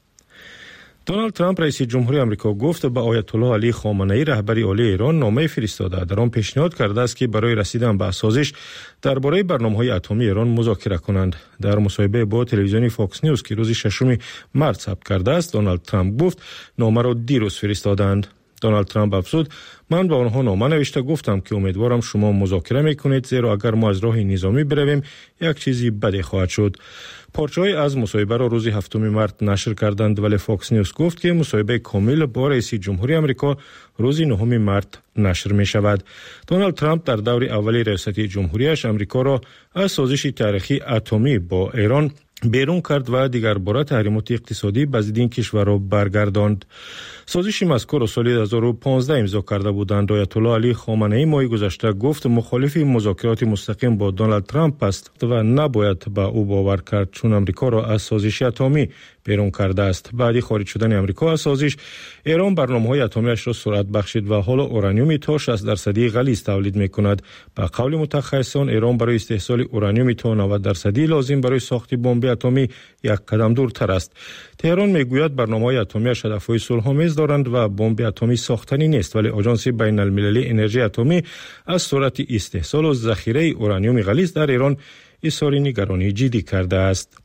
دونالد ترامپ رئیس جمهوری آمریکا گفت به آیت الله علی خامنه‌ای رهبر عالی ایران نامه فرستاده. در آن پیشنهاد کرده است که برای رسیدن به سازش درباره برنامه‌های اتمی ایران مذاکره کنند. در مصاحبه با تلویزیون فاکس نیوز که روز ششم مارس ثبت کرده است، دونالد ترامپ گفت نامه را دیروز فرستادند. دونالد ترامپ افزود من به آنها نامه نوشته گفتم که امیدوارم شما مذاکره میکنید زیرا اگر ما از راه نظامی برویم یک چیزی بدی خواهد شد. پارچه‌ای از مصاحبه را روز هفتم مارس نشر کردند ولی فاکس نیوز گفت که مصاحبه کامل با رئیس جمهوری آمریکا روز نهم مارس نشر می شود. دونالد ترامپ در دور اول ریاست جمهوریش آمریکا را از سازش تاریخی اتمی با ایران بیرون کرد و دیگر باره تحریمات اقتصادی به ضد این کشور را برگرداند. سازش مذکور را سال دو هزار و پانزده امضا کرده بودند. آیت الله علی خامنه‌ای ماه گذشته گفت مخالف مذاکرات مستقیم با دونالد ترامپ است و نباید به او باور کرد چون آمریکا را از سازش اتمی بیرون کرده است. بعد خارج شدن آمریکا از سازش، ایران برنامه‌های اتمیش را سرعت بخشید و حالا اورانیوم تا شصت درصدی غلیظ تولید می‌کند. به قول متخصصان ایران برای استحصال اورانیوم تا نود درصدی لازم برای ساخت بمب اتمی یک قدم دورتر است. تهران میگوید برنامه‌های اتمیش هدف‌های صلح‌آمیز دارند و بمب اتمی ساختنی نیست ولی آژانس بین‌المللی انرژی اتمی از سرعت استحصال و ذخیره اورانیوم غلیظ در ایران اظهار نگرانی جدی کرده است.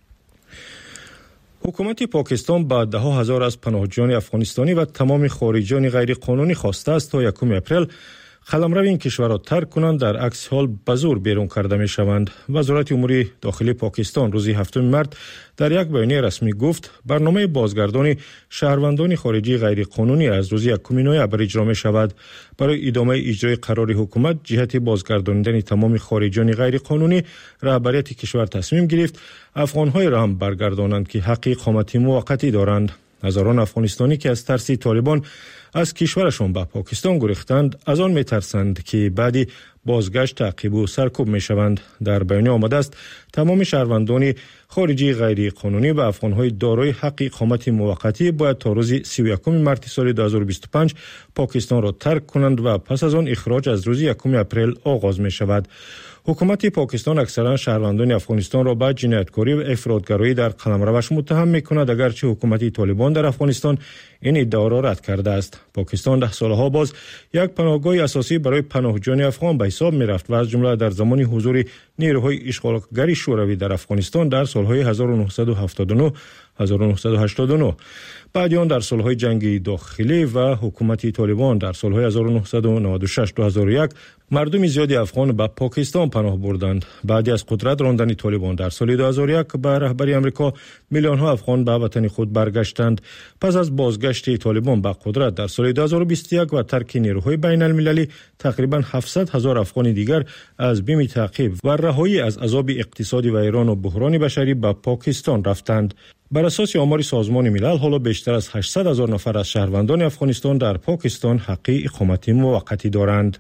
حکومت پاکستان با ده ها هزار از پناهجویان افغانستانی و تمام خارجیان غیر قانونی خواسته است تا یکم اپریل قلمرو این کشور را ترک کنند، در عکس حال به زور بیرون کرده می شوند. وزارت امور داخلی پاکستان روز هفتم مارس در یک بیانیه رسمی گفت برنامه بازگردانی شهروندان خارجی غیر قانونی از روز یکم نوامبر اجرا می شود. برای ادامه اجرای قرار حکومت جهت بازگرداندن تمام خارجیان غیر قانونی، رهبریت کشور تصمیم گرفت افغان‌های را هم برگردانند که حق اقامت موقتی دارند. هزاران افغانستانی که از ترس طالبان از کشورشان به پاکستان گریختند از آن میترسند که بعدی بازگشت تعقیب و سرکوب میشوند. در بیانیه آمده است تمام شهروندان خارجی غیر قانونی و افغان‌های دارای حق اقامت موقتی باید تا روز سی و یکم مارس سال دو هزار و بیست و پنج پاکستان را ترک کنند و پس از آن اخراج از روز یکم اپریل آغاز می شود. حکومت پاکستان اکثرا شهروندان افغانستان را به جنایتکاری و افراطگرایی در قلمروش متهم می‌کند، اگرچه حکومت طالبان در افغانستان این ادعا را رد کرده است. پاکستان ده سالها باز یک پناهگاه اساسی برای پناهجویان افغان به حساب می‌رفت و از جمله در زمان حضور نیروهای اشغالگری شوروی در افغانستان در سالهای هزار و نهصد و هفتاد و نه هزار و نهصد و هشتاد و نه، بعد آن در سالهای جنگی داخلی و حکومت طالبان در سالهای هزار و نهصد و نود و شش تا دو هزار و یک مردم زیادی افغان به پاکستان پناه بردند. بعد از قدرت راندن طالبان در سال دو هزار و یک به رهبری آمریکا میلیون ها افغان به وطن خود برگشتند. پس از بازگشت طالبان به قدرت در سال دو هزار و بیست و یک و ترک نیروهای بین المللی، تقریبا هفتصد هزار افغان دیگر از بیم تعقیب و رهایی از عذاب اقتصادی و ایران و بحران بشری به پاکستان رفتند. بر اساس آمار سازمان ملل حالا بیشتر از هشتصد هزار نفر از شهروندان افغانستان در پاکستان حق اقامت موقتی دارند.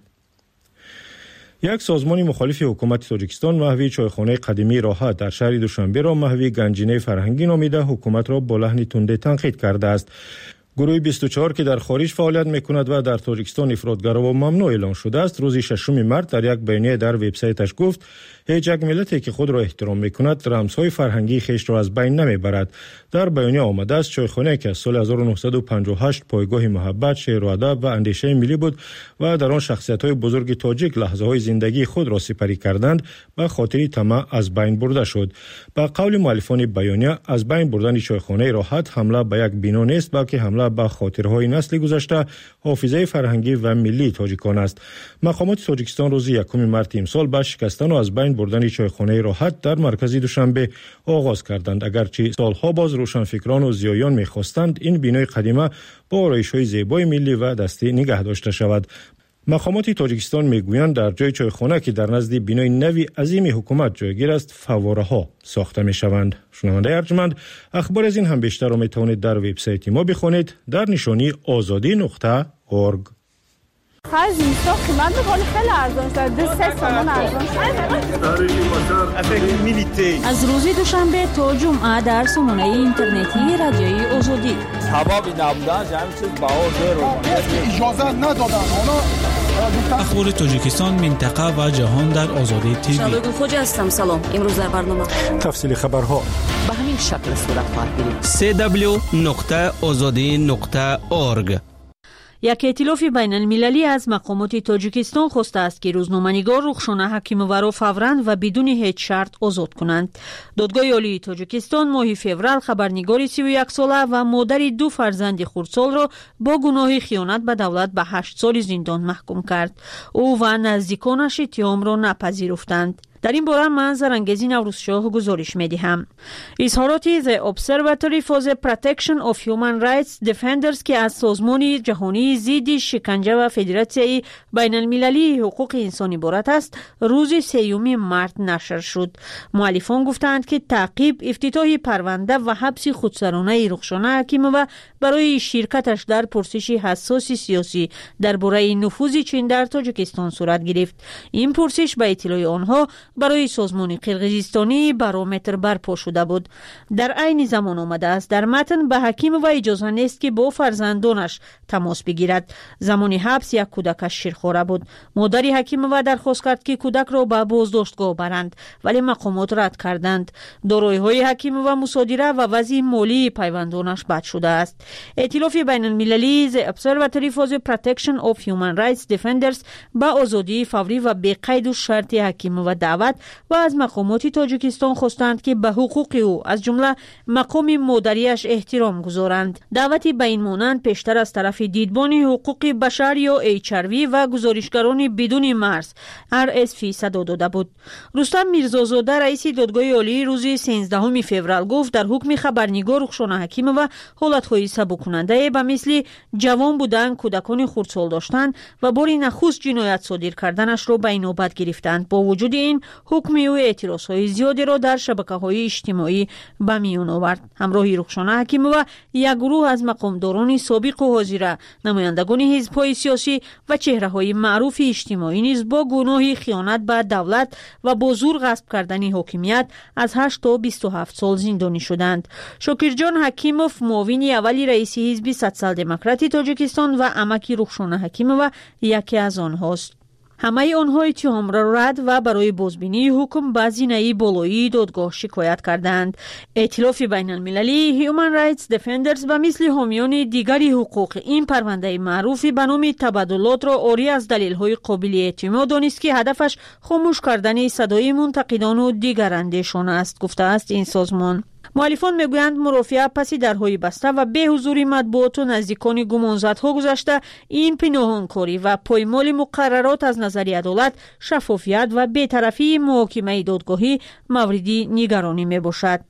یک سازمان مخالف حکومت تاجیکستان محوی چایخانه قدیمی راحت در شهر دوشنبه را محوی گنجینه فرهنگی نامیده حکومت را با لحن تند تنقید کرده است. گروه بیست و چهار که در خارج فعالیت می‌کند و در تاجیکستان افراطگرا و ممنوع اعلام شده است، روز ششم مارس در یک بیانیه در وبسایتش گفت هیچ یک ملتی که خود را احترام می‌کند رمزهای فرهنگی خیش را از بین نمیبرد. در بیانیه آمده است چایخانه که از سال هزار و نهصد و پنجاه و هشت پایگاه محبت، شعر و ادب و اندیشه ملی بود و در آن شخصیت‌های بزرگ تاجیک لحظه‌های زندگی خود را سپری کردند، به خاطر طمع از بین برده شد. به قول مؤلفان بیانیه، از بین بردن چایخانه راحت حمله به یک بنا نیست، بلکه حمله به خاطرهای نسل گذشته، حافظه فرهنگی و ملی تاجیکان است. مقامات تاجیکستان روز یکم مارس امسال به شکستن و از بین بردن چایخانه راحت در مرکز دوشنبه آغاز کردند، اگرچه سالها باز روشنفکران و زیایان می‌خواستند این بنای قدیمی با آرایش‌های زیبای ملی و دستی نگه داشته شود. مقامات تاجیکستان میگویند در جای چایخانه که در نزد بینای نوی عظیم حکومت جایگیر است فواره ها ساخته می شوند. شنونده ارجمند، اخبار از این هم بیشتر را می توانید در وبسایت ما بخوانید در نشانی آزادی نقطه اورگ. خیلی میستا قیمت بخوانی خیلی ارزان شد. دو سه سامان ارزان شد. از روزی دوشنبه تا جمعه در سامانه اینترنتی رادیوی آزادی. سبابی نبودن جمعی چیز باور رو اجازه ندادن. اخبار تاجیکستان، منطقه و جهان در آزادی تیوی. شبگون خوجه هستم. سلام. امروز در برنامه تفصیل خبرها به همین شکل صورت خواهد گرفت. سه دبلیو نقطه آزادی نقطه اورگ. یک ائتلاف بین المللی از مقامات تاجیکستان خواسته است که روزنامه‌نگار رخشانه حکیمووا را فوراً و بدون هیچ شرط آزاد کنند. دادگاه عالی تاجیکستان ماه فوریه خبرنگار سی و یک ساله و مادر دو فرزند خردسال را با گناه خیانت به دولت به هشت سال زندان محکوم کرد. او و نزدیکانش اتهام را نپذیرفتند. در این باره من زرنگزی نوروزشاه گزارش می‌دهم. اظهارات The Observatory for the Protection of Human Rights Defenders که از سازمان جهانی ضد شکنجه و فدراسیون بین المللی حقوق انسان عبارت است، روز سیوم مارس نشر شد. مؤلفان گفتند که تعقیب افتتاح پرونده و حبس خودسرانه رخشانه حکیمووا برای شرکتش در پرسش حساس سیاسی درباره نفوذ چین در تاجیکستان صورت گرفت. این پرسش به اطلاع آنها برای سازمان قرقیزستانی بارومتر برپا شده بود. در عین زمان آمده است در متن به حکیمووا اجازه نیست که با فرزندانش تماس بگیرد. زمان حبس یک کودکش شیرخواره بود. مادر حکیمووا درخواست کرد که کودک را به بازداشتگاه برند، ولی مقامات رد کردند. دارایی‌های حکیمووا مصادره و وضع مالی پیوندانش بد شده است. ائتلاف بین المللی The Observatory for the Protection of Human Rights Defenders به آزادی فوری و بی قید و شرط حکیمووا دعوت و از مقامات تاجیکستان خواستند که به حقوق او از جمله مقام مادریش احترام گذارند. دعوتی به این مانند پیشتر از طرف دیدبان حقوق بشر یا ایچ آر وی و گزارشگران بدون مرز آر اس وی صدا داده بود. رستم میرزازاده رئیس دادگاه عالی روز سیزدهم فوریه گفت در حکم خبرنگار رخشانه حکیمووا حالت‌های سبک‌کننده به مثل جوان بودن، کودکان خردسال داشتن و بار نخست جنایت صادر کردنش را به نوبت گرفتند. با وجود این حکم او اعتراضهای زیادی را در شبکه‌های اجتماعی به میان آورد. همراه رخشانه حکیمووا یک گروه از مقامداران سابق و حاضر، نمایندگان حزب‌های سیاسی و چهره‌های معروف اجتماعی نیز با گناه خیانت به دولت و با زور غصب کردن حاکمیت از هشت تا بیست و هفت سال زندانی شدند. شاکرجان حکیموف معاون اول رئیس حزب سوسیال دموکراتی تاجیکستان و عمک رخشانه حکیمووا یکی از آنهاست. همه آنها اتهام را رد و برای بازبینی حکم به زینه بالایی دادگاه شکایت کردند. ائتلاف بین المللی Human Rights Defenders و مثل حامیان دیگری حقوق این پرونده معروف به نام تبادلات را عاری از دلیل‌های قابل اعتماد دانست که هدفش خاموش کردن صدای منتقدان و دیگر اندیشان است، گفته است این سازمان. مؤلفان میگویند مرافعه پس درهای بسته و به حضور مطبوعات و نزدیکان گمانزدها گذشته این پنهانکاری و پایمال مقررات از نظر عدالت، شفافیت و بی‌طرفی محاکمه دادگاهی موردی نگرانی میباشد.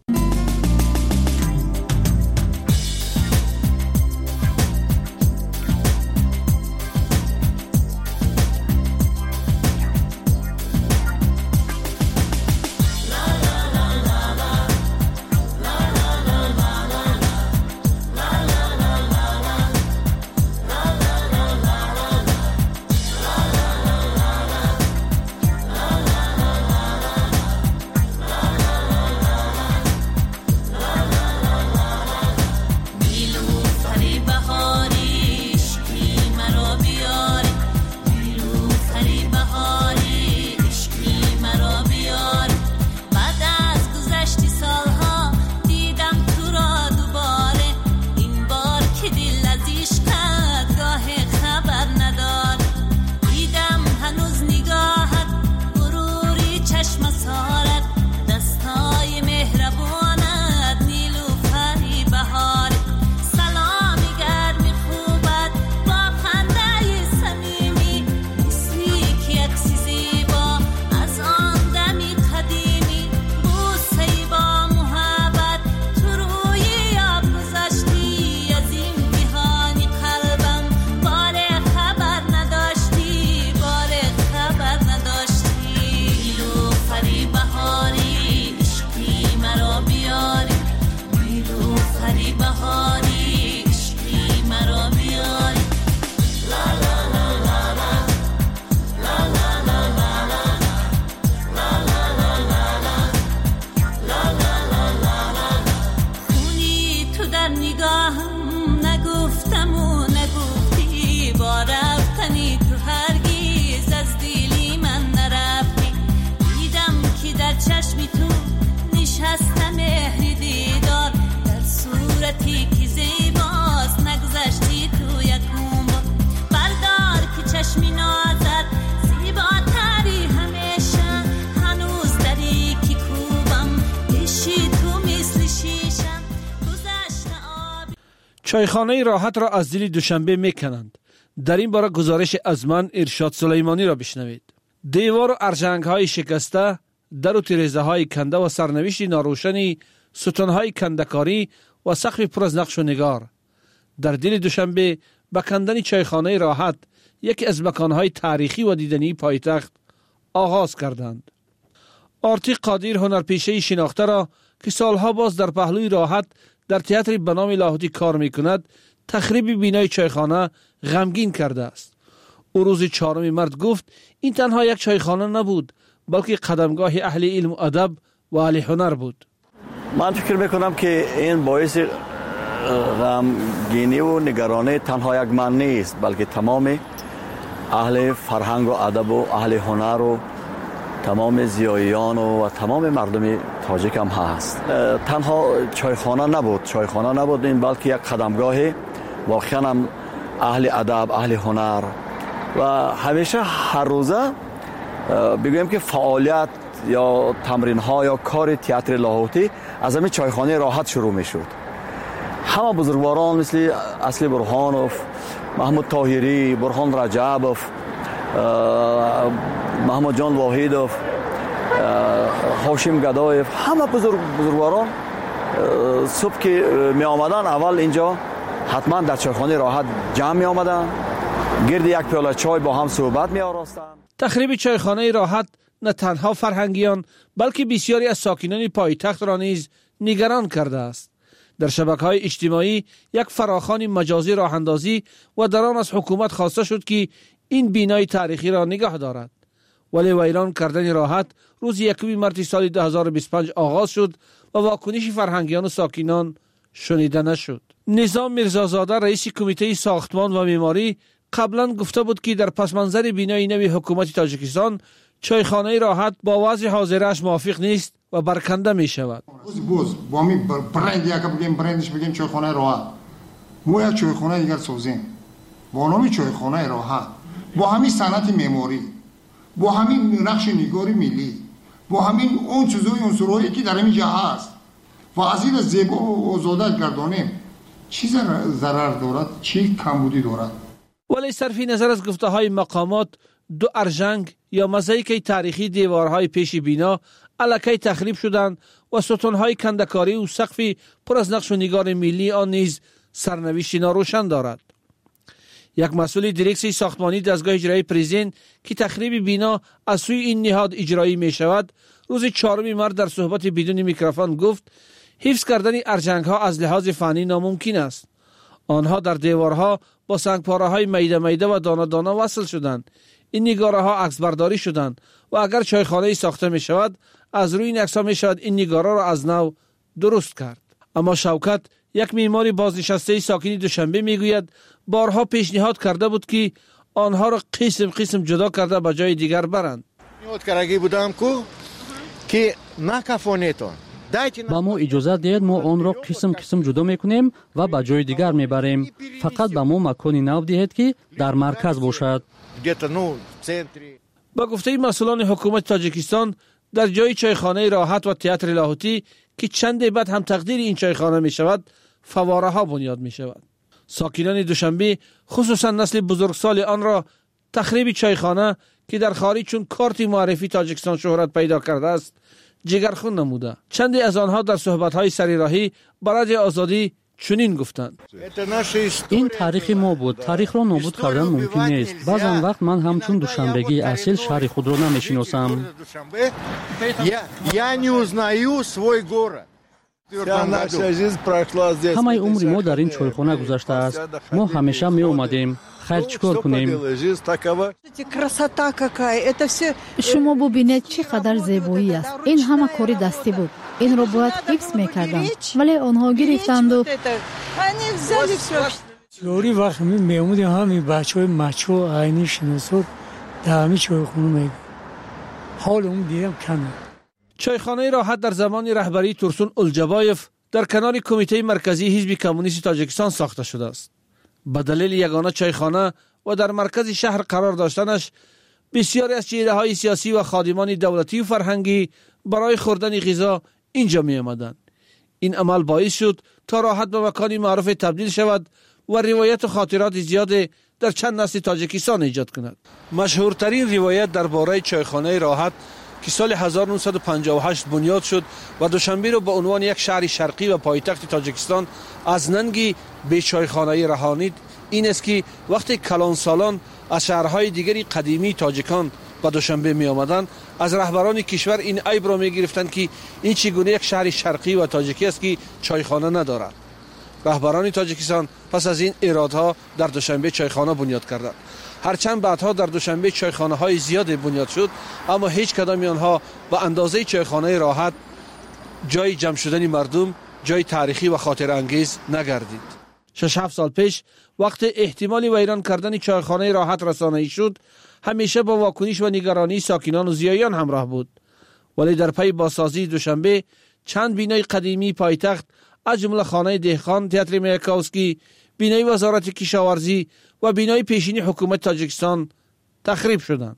چایخانه راحت را از دل دوشنبه میکنند. در این باره گزارش از من ارشاد سلیمانی را بشنوید. دیوار و ارژنگ های شکسته، در و تیرزه های کنده و سرنوشت ناروشنی ستون های کندکاری و سقف پر از نقش و نگار. در دل دوشنبه به کندن چایخانه راحت، یکی از مکانهای تاریخی و دیدنی پایتخت، آغاز کردند. آرتی قادر هنرپیشه شناخته را که سالها باز در پهلوی راحت در تئاتر به نام لاهوتی کار میکند، تخریب بینای چایخانه غمگین کرده است. او روز چهارم مارس گفت این تنها یک چایخانه نبود، بلکه قدمگاه اهل علم و ادب و اهل هنر بود. من فکر میکنم که این باعث غمگینی و نگرانی تنها یک من نیست، بلکه تمام اهل فرهنگ و ادب و اهل هنر و تمام زیاییان و, و تمام مردم تاجیک هم هست. تنها چایخانه نبود، چایخانه نبود این، بلکه یک قدمگاه واقعا هم اهل ادب، اهل هنر و همیشه هر روزه بگویم که فعالیت یا تمرین ها یا کار تئاتر لاهوتی از همین چایخانه راحت شروع می شد. همه بزرگواران مثل اصلی برهانوف، محمود طاهری، برهان رجبوف، محمد جان واحدوف، هاشم گدایف، همه بزرگ بزرگواران صبح که می آمدن اول اینجا حتما در چایخانه راحت جمع می آمدن، گرد یک پیاله چای با هم صحبت می آراستن. تخریب چایخانه راحت نه تنها فرهنگیان بلکه بسیاری از ساکنان پایتخت را نیز نگران کرده است. در شبکه‌های اجتماعی یک فراخوان مجازی راه اندازی و در آن از حکومت خواسته شد که این بینای تاریخی را نگاه دارد، ولی ویران کردن راحت روز یکم مارس سال دو هزار و بیست و پنج آغاز شد و واکنش فرهنگیان و ساکنان شنیده نشد. نظام میرزازاده رئیس کمیته ساختمان و معماری قبلا گفته بود که در پس منظر بینای نوی حکومت تاجیکستان چایخانه راحت با وضع حاضرش موافق نیست و برکنده می شود. بوز بوز با می برند یک بگیم برندش بگیم چایخانه راحت، ما یک چایخانه دیگر سازیم با نام چایخانه راحت، با همین صنعت معماری، با همین نقش نگاری ملی، با همین اون چیزای عنصرهایی که در همین جا هست و از این زیبا و آزاده گردانیم. چی ضرر دارد، چی کمبودی دارد؟ ولی صرف نظر از گفته های مقامات، دو ارژنگ یا مزایک تاریخی دیوارهای پیش بینا الکی تخریب شدند و ستونهای کندکاری و سقف پر از نقش و نگار ملی آن نیز سرنوشت ناروشن دارد. یک مسئول دیرکسیون ساختمانی دستگاه اجرایی پریزین که تخریب بینا از سوی این نهاد اجرایی می شود، روز چهارم مارس در صحبت بدون میکروفون گفت حفظ کردن ارژنگ ها از لحاظ فنی ناممکن است. آنها در دیوارها با سنگپاره های میده میده و دانه دانه وصل شدند. این نگاره ها عکس برداری شدند و اگر چایخانه ساخته می شود از روی این عکس ها می شود این نگاره را از نو درست کرد. اما شوکت، یک معمار بازنشسته ساکن دوشنبه می گوید بارها پیشنهاد کرده بود که آنها را قسم قسم جدا کرده به جای دیگر برند. پیشنهاد کرده بودم کو که نکفانیتون با ما اجازه دهید ما آن را قسم قسم جدا میکنیم و به جای دیگر میبریم. فقط به ما مکانی نو دهید که در مرکز باشد. با گفته مسئولان حکومت تاجیکستان، در جای چایخانه راحت و تئاتر لاهوتی که چند بعد هم تقدیر این چایخانه می شود، فواره ها بنیاد می شود. ساکنان دوشنبه خصوصا نسل بزرگسال آن را تخریب چایخانه که در خارج چون کارت معرفی تاجیکستان شهرت پیدا کرده است جگرخون نموده. چندی از آنها در صحبت‌های سریراهی برای آزادی چنین گفتند: این تاریخ ما بود. تاریخ را نابود کردن ممکن نیست. بعضن وقت من همچون دوشنبگی اصیل شهر خود را نمیشناسم. Я не узнаю свой город. همه عمری ما در این چایخانه گذشته است. ما همیشه می اومدیم. خیر چیکار کنیم؟ شما ببینید چقدر زیبایی است. این همه کاری دستی بود. این را باید حفظ میکردن، ولی آنها گرفتند و یوری وقت می اومدیم همین بچه های مچو عینی شناسور در همین چایخانه میگه حال اون دیدم کمه. چایخانه راحت در زمان رهبری ترسون الجبایف در کنار کمیته مرکزی حزب کمونیست تاجیکستان ساخته شده است. به دلیل یگانه چایخانه و در مرکز شهر قرار داشتنش، بسیاری از چهره‌های سیاسی و خادمان دولتی و فرهنگی برای خوردن غذا اینجا می آمدند. این عمل باعث شد تا راحت به مکانی معروف تبدیل شود و روایت و خاطرات زیاد در چند نسل تاجیکستان ایجاد کند. مشهورترین روایت درباره چایخانه راحت که سال هزار و نهصد و پنجاه و هشت بنیاد شد و دوشنبه را به عنوان یک شهر شرقی و پایتخت تاجیکستان از ننگی به چایخانه رهانید، این است که وقتی کلان سالان از شهرهای دیگری قدیمی تاجیکان به دوشنبه می آمدند، از رهبران کشور این عیب را می گرفتند که این چگونه یک شهر شرقی و تاجیکی است که چایخانه ندارد. رهبران تاجیکستان پس از این ایرادها در دوشنبه چایخانه بنیاد کردند. هرچند بعدها در دوشنبه چایخانه های زیاد بنیاد شد، اما هیچ کدام آنها به اندازه چایخانه راحت جای جمع شدن مردم، جای تاریخی و خاطر انگیز نگردید. شش هفت سال پیش وقت احتمالی ویران کردن چایخانه راحت رسانه‌ای شد، همیشه با واکنش و نگرانی ساکنان و زیایان همراه بود. ولی در پی بازسازی دوشنبه چند بینای قدیمی پایتخت از جمله خانه دهقان تئاتر میاکوسکی، بینای وزارت کشاورزی و بینای پیشینی حکومت تاجیکستان تخریب شدند.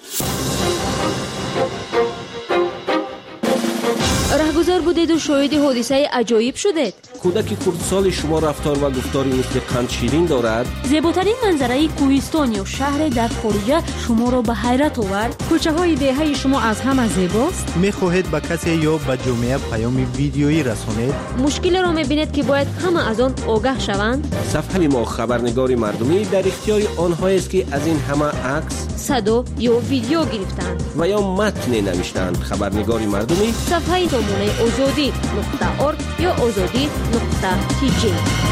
رهگذر بودید و شاهد حادثه عجایب شدید. کودک کردسال شما رفتار و گفتاری مثل قند شیرین دارد. زیباترین منظره کوهستان یا شهر در خارجه شما را به حیرت آورد. کوچه های دهه شما از همه زیباست. میخواهید به کسی یا به جامعه پیام ویدیویی رسانید؟ مشکل را میبینید که باید همه از آن آگاه شوند. صفحه ما خبرنگار مردمی در اختیار آنهایی است که از این همه عکس، صدا یا ویدیو گرفتند و یا متن نوشتند. خبرنگار مردمی صفحه نمونه آزادی نقطه ارگ یا آزادی نقطه تی جی.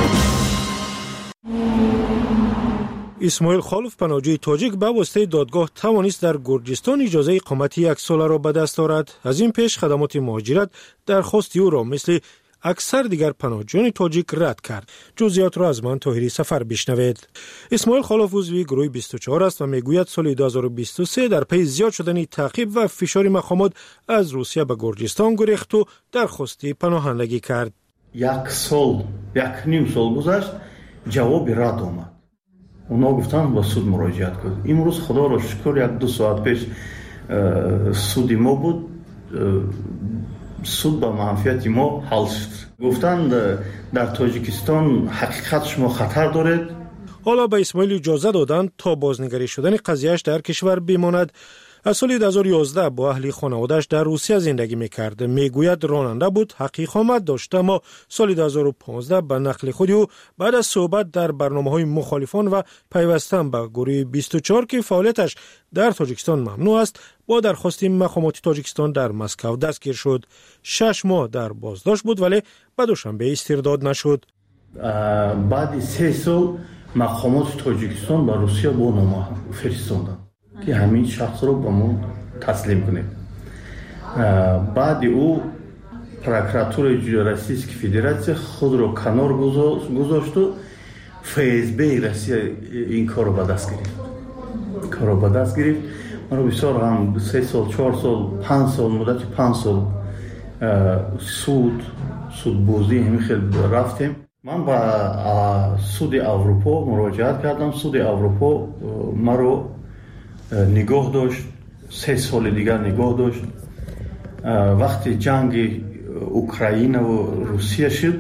اسماعیل خالف پناهجوی تاجیک به واسطه دادگاه توانست در گرجستان اجازه اقامت یک ساله را به دست آورد. از این پیش خدمات مهاجرت درخواست او را مثل اکثر دیگر پناهجویان تاجیک رد کرد. جزئیات را از من طاهری سفر بشنوید. اسماعیل خالف عضو گروه بیست و چهار است و میگوید سال دو هزار و بیست و سه در پی زیاد شدن تعقیب و فشار مقامات از روسیه به گرجستان گریخت و درخواست پناهندگی کرد. یک سال یک نیم سال گذشت، جواب رد آمد. اونا گفتن با سود مراجعت کنید. امروز خدا را شکر یک دو ساعت پیش سود ما بود، سود با منفعت ما حل شد. گفتن در تاجیکستان حقیقت شما خطر دارید. حالا به اسماعیل اجازه دادند تا بازنگری شدن قضیهش در کشور بماند. از سال دو هزار و یازده با اهل خانواده‌اش در روسیه زندگی می‌کرد. میگوید راننده بود، حق اقامت داشت، اما سال دو هزار و پانزده به نقل خود او بعد از صحبت در برنامه‌های مخالفان و پیوستن به گروه بیست و چهار که فعالیتش در تاجیکستان ممنوع است، با درخواست مقامات تاجیکستان در مسکو دستگیر شد. شش ماه در بازداشت بود ولی به دوشنبه استرداد نشد. بعد سه سال مقامات تاجیکستان به روسیه با نامه فرستادند که همین شخص رو به ما تسلیم کنید. بعد او پروکراتور روسیه فدراسیون خود رو کنار گذاشت و اف اس بی روسیه این کار رو به دست گرفت. کار رو به دست گرفت. ما رو بسیار هم سه سال، چهار سال، پنج سال، مدت پنج سال سود سود بازی همین خیلی رفتیم. من با سود اروپا مراجعت کردم. سود اروپا ما رو نگاه داشت، سه سال دیگر نگاه داشت. وقتی جنگ اوکراین و روسیه شد،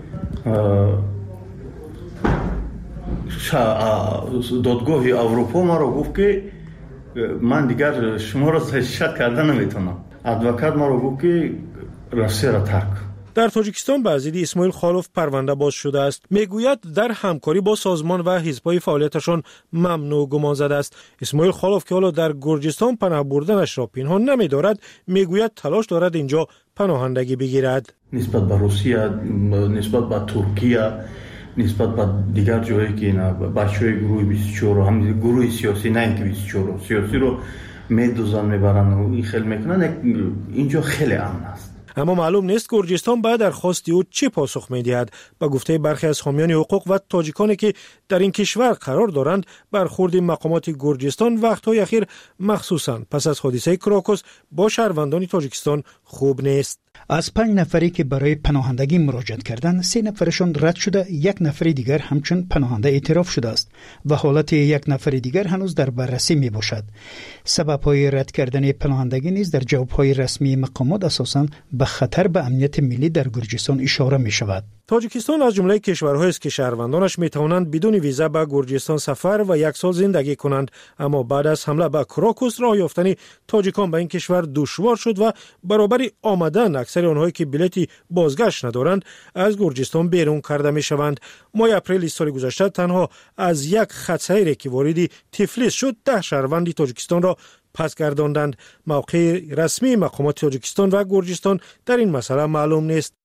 دادگاه اروپا ما رو گفت که من دیگر شما را تشدید کردن نمیتونم. ادوکات ما رو گفت که روسیه را ترک. در تاجیکستان به ضد اسماعیل خالف پرونده باز شده است. میگوید در همکاری با سازمان و حزب‌های فعالیتشان ممنوع گمان زده است. اسماعیل خالف که حالا در گرجستان پناه بردنش را پنهان نمی‌دارد، میگوید تلاش دارد اینجا پناهندگی بگیرد. نسبت به روسیه، نسبت به ترکیه، نسبت به دیگر جایی که اینا بچهای گروه بیست و چهار هم گروه سیاسی نه اینکه بیست و چهار سیاسی رو میدوزن میبرن و این خیلی میکنن، اینجا خیلی امن است. اما معلوم نیست گرجستان بعد درخواست او چه پاسخ می‌دهد. با گفته برخی از حامیان حقوق و تاجیکانی که در این کشور قرار دارند، برخورد مقامات گرجستان وقت‌های اخیر مخصوصاً پس از حادثه کراکوس با شهروندان تاجیکستان خوب نیست. از پنج نفری که برای پناهندگی مراجعت کردند، سه نفرشان رد شده، یک نفر دیگر همچون پناهنده اعتراف شده است و حالت یک نفر دیگر هنوز در بررسی می باشد. سبب‌های رد کردن پناهندگی نیز در جواب‌های رسمی مقامات اساساً به خطر به امنیت ملی در گرجستان اشاره می شود. تاجیکستان از جمله کشورهایی است که شهروندانش می توانند بدون ویزا به گرجستان سفر و یک سال زندگی کنند، اما بعد از حمله به کراکوس راه یافتن تاجیکان به این کشور دشوار شد و برابر آمدن اکثر آنهایی که بلیطی بازگشت ندارند از گرجستان بیرون کرده می شوند. ماه اپریل سال گذشته تنها از یک خط سیری که وارد تفلیس شد ده شهروند تاجیکستان را پس گرداندند. موقع رسمی مقامات تاجیکستان و گرجستان در این مسئله معلوم نیست.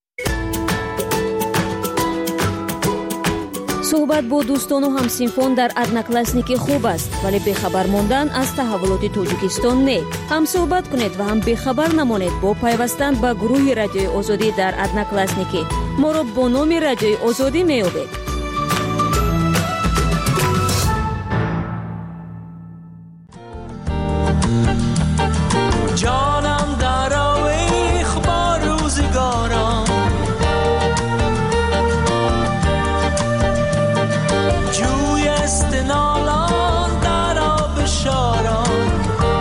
صحبت با دوستان و همسینفون در ادناکلاسنیکی خوب است، ولی بخبر ماندن از تحولات تاجیکستان نه. هم صحبت کنید و هم بخبر نمانید با پیوستن به گروه رادیوی آزادی در ادناکلاسنیکی. ما را با نام رادیوی آزادی می‌یابید. جانم در آویخ با روزگاران، جوی استنالان در آب شاران،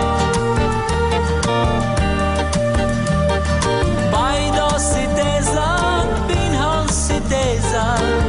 بایدا ستیزن بینهان ستیزن،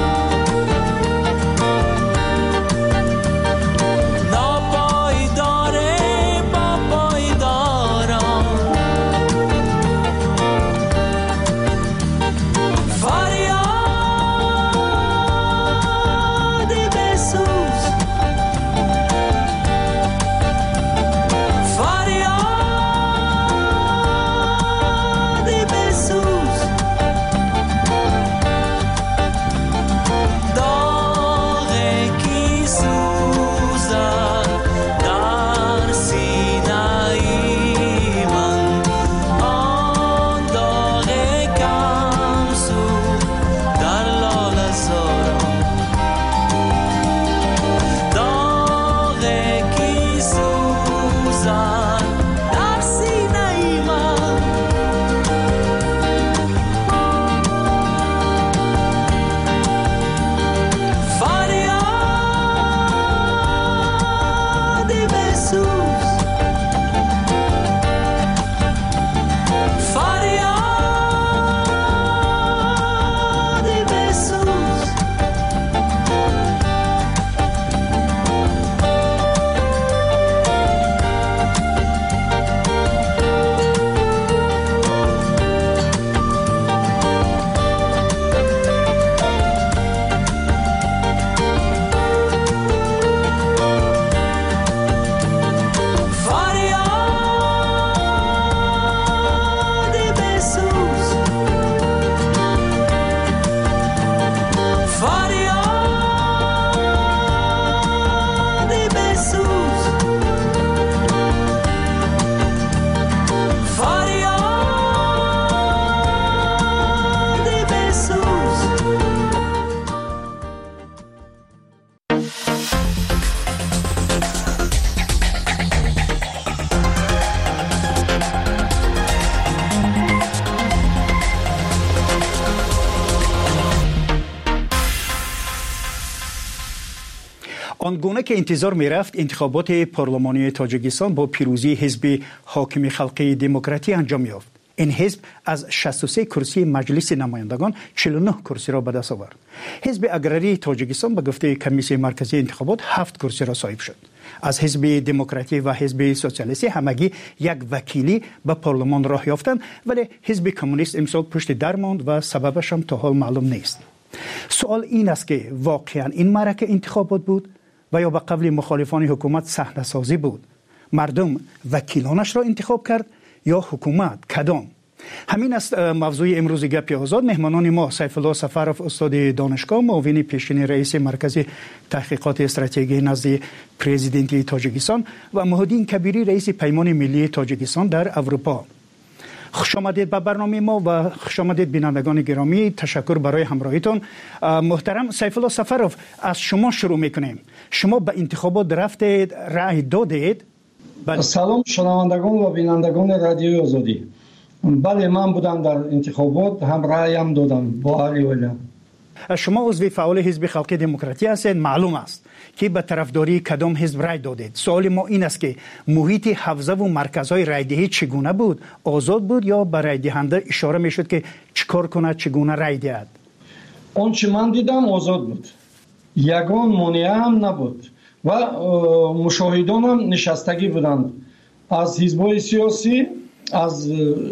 آنگونه که انتظار می رفت انتخابات پارلمانی تاجیکستان با پیروزی حزب حاکم خلقی دموکراتی انجام یافت. این حزب از شصت و سه کرسی مجلس نمایندگان چهل و نه کرسی را به دست آورد. حزب اگراری تاجیکستان به گفته کمیسیون مرکزی انتخابات هفت کرسی را صاحب شد. از حزب دموکراتی و حزب سوسیالیستی همگی یک وکیلی به پارلمان راه یافتند، ولی حزب کمونیست امسال پشت در ماند و سببش هم تا حال معلوم نیست. سوال این است که واقعا این معرکه انتخابات بود و یا به قبل مخالفان حکومت صحنه سازی بود؟ مردم وکیلانش را انتخاب کرد یا حکومت؟ کدام؟ همین است موضوع امروز گپ آزاد. مهمانان ما سیف الله سفرов استاد دانشگاه، معاون پیشین رئیس مرکز تحقیقات استراتژی نزد پرزیدنت تاجیکستان و مهدین کبیری رئیس پیمان ملی تاجیکستان در اروپا. خوش آمدید به برنامه ما و خوش آمدید بینندگان گرامی. تشکر برای همراهیتون. محترم سیف الله سفرов، از شما شروع میکنیم. شما به انتخابات رفتید، رأی دادید؟ بله. سلام شنوندگان و بینندگان رادیوی آزادی. بله، من بودم در انتخابات، هم رأیم دادم با علی ولی. شما عضو فعال حزب خلق دموکراتی هستید، معلوم است که به طرفداری کدام حزب رای دادید. سوال ما این است که محیط حوزه و مرکزهای رای دهی چگونه بود؟ آزاد بود یا به رای دهنده اشاره میشد که چیکار کنه، چگونه رای دهد؟ اون چه من دیدم آزاد بود، یگان مانع هم نبود و مشاهدان هم نشستگی بودند از حزب‌های سیاسی، از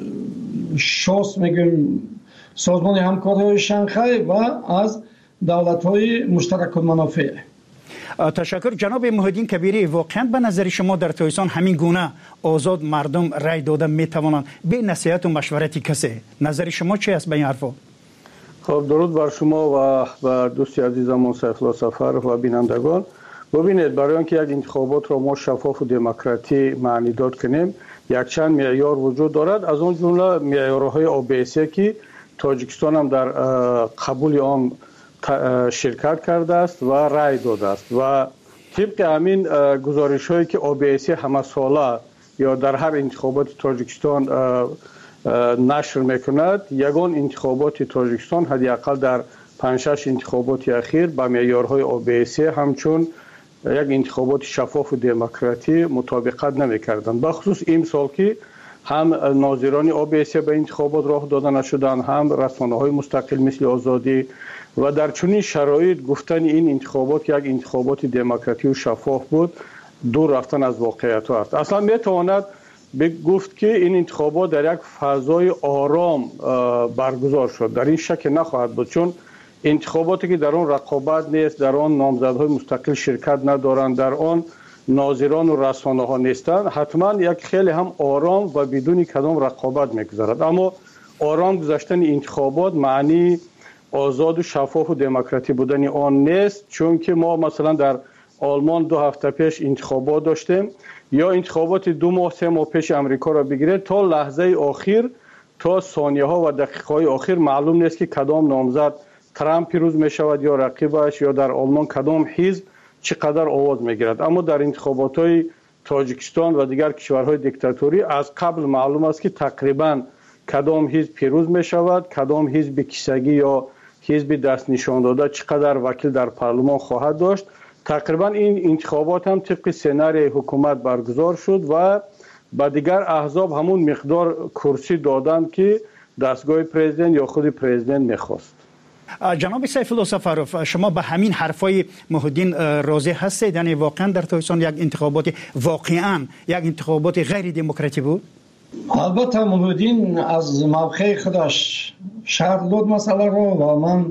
شاس میگیم سازمان همکاری شانگهای و از دولت‌های مشترک المنافع. تشکر جناب محیدین کبیری. واقعا به نظر شما در تایستان همین گونه آزاد مردم رای داده میتوانند به نصیحت و مشورت کسی؟ نظر شما چی است به این حرفا؟ خب درود بر شما و بر دوستی عزیزمون سیفالله سفر و بینندگان. ببینید، برای اینکه یک انتخابات را ما شفاف و دموکراتی معنی داد کنیم یک چند معیار وجود دارد، از اون جمله معیارهای او بی سی که تاجیکستان هم در قبول آن شرکت کرده است و رای داده است و طبق همین گزارش هایی که او بی سی همه ساله یا در هر انتخابات تاجیکستان نشر میکند، یگان انتخابات تاجیکستان حداقل در پنج شش انتخابات اخیر با معیارهای او بی سی همچون یک انتخابات شفاف و دموکراتی مطابقت نمیکردند. بخصوص این سال که هم ناظران او بی سی به انتخابات راه داده نشدند، هم رسانه‌های مستقل مثل آزادی و در چنین شرایط گفتن این انتخابات یک انتخابات دموکراتی و شفاف بود دور رفتن از واقعیت است. اصلا میتواند گفت که این انتخابات در یک فضای آرام برگزار شد. در این شک نخواهد بود، چون انتخاباتی که در آن رقابت نیست، در آن نامزدهای مستقل شرکت ندارند، در آن ناظران و رسانه ها نیستند، حتما یک خیلی هم آرام و بدون کدام رقابت میگذرد. اما آرام گذشتن انتخابات معنی آزاد و شفاف و دموکراتی بودن آن نیست، چون که ما مثلا در آلمان دو هفته پیش انتخابات داشتیم، یا انتخابات دو ماه سه ماه پیش امریکا را بگیرید، تا لحظه آخر، تا ثانیه ها و دقیقه های آخر معلوم نیست که کدام نامزد ترامپ پیروز می شود یا رقیبش، یا در آلمان کدام حزب چقدر آواز می گیرد. اما در انتخابات های تاجیکستان و دیگر کشورهای دیکتاتوری از قبل معلوم است که تقریبا کدام حزب پیروز می شود، کدام حزب کیسگی یا حزب دست نشان داده چقدر وکیل در پارلمان خواهد داشت. تقریبا این انتخابات هم طبق سناریوی حکومت برگزار شد و با دیگر احزاب همون مقدار کرسی دادند که دستگاه پرزیدنت یا خود پرزیدنت میخواست. جناب سیفالله سفروف، شما به همین حرفای محیدین راضی هستید؟ یعنی واقعا در تایستان یک انتخابات واقعا یک انتخابات غیر دموکراتی بود؟ البته محیدین از موقع خودش شرح داد مسئله رو و من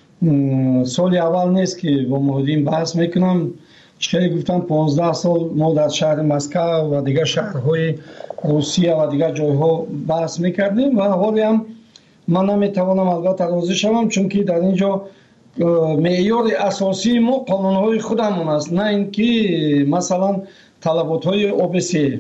سال اول نیست که با محیدین بحث میکنم. چه گفتم پانزده سال ما در شهر مسکو و دیگر شهرهای روسیه و دیگر جایها بحث میکردیم و حالی هم من نمیتوانم البته راضی شوم، چون که در اینجا معیار اساسی ما قانونهای خودمون است، نه اینکه مثلا طلبات‌های او بی سی.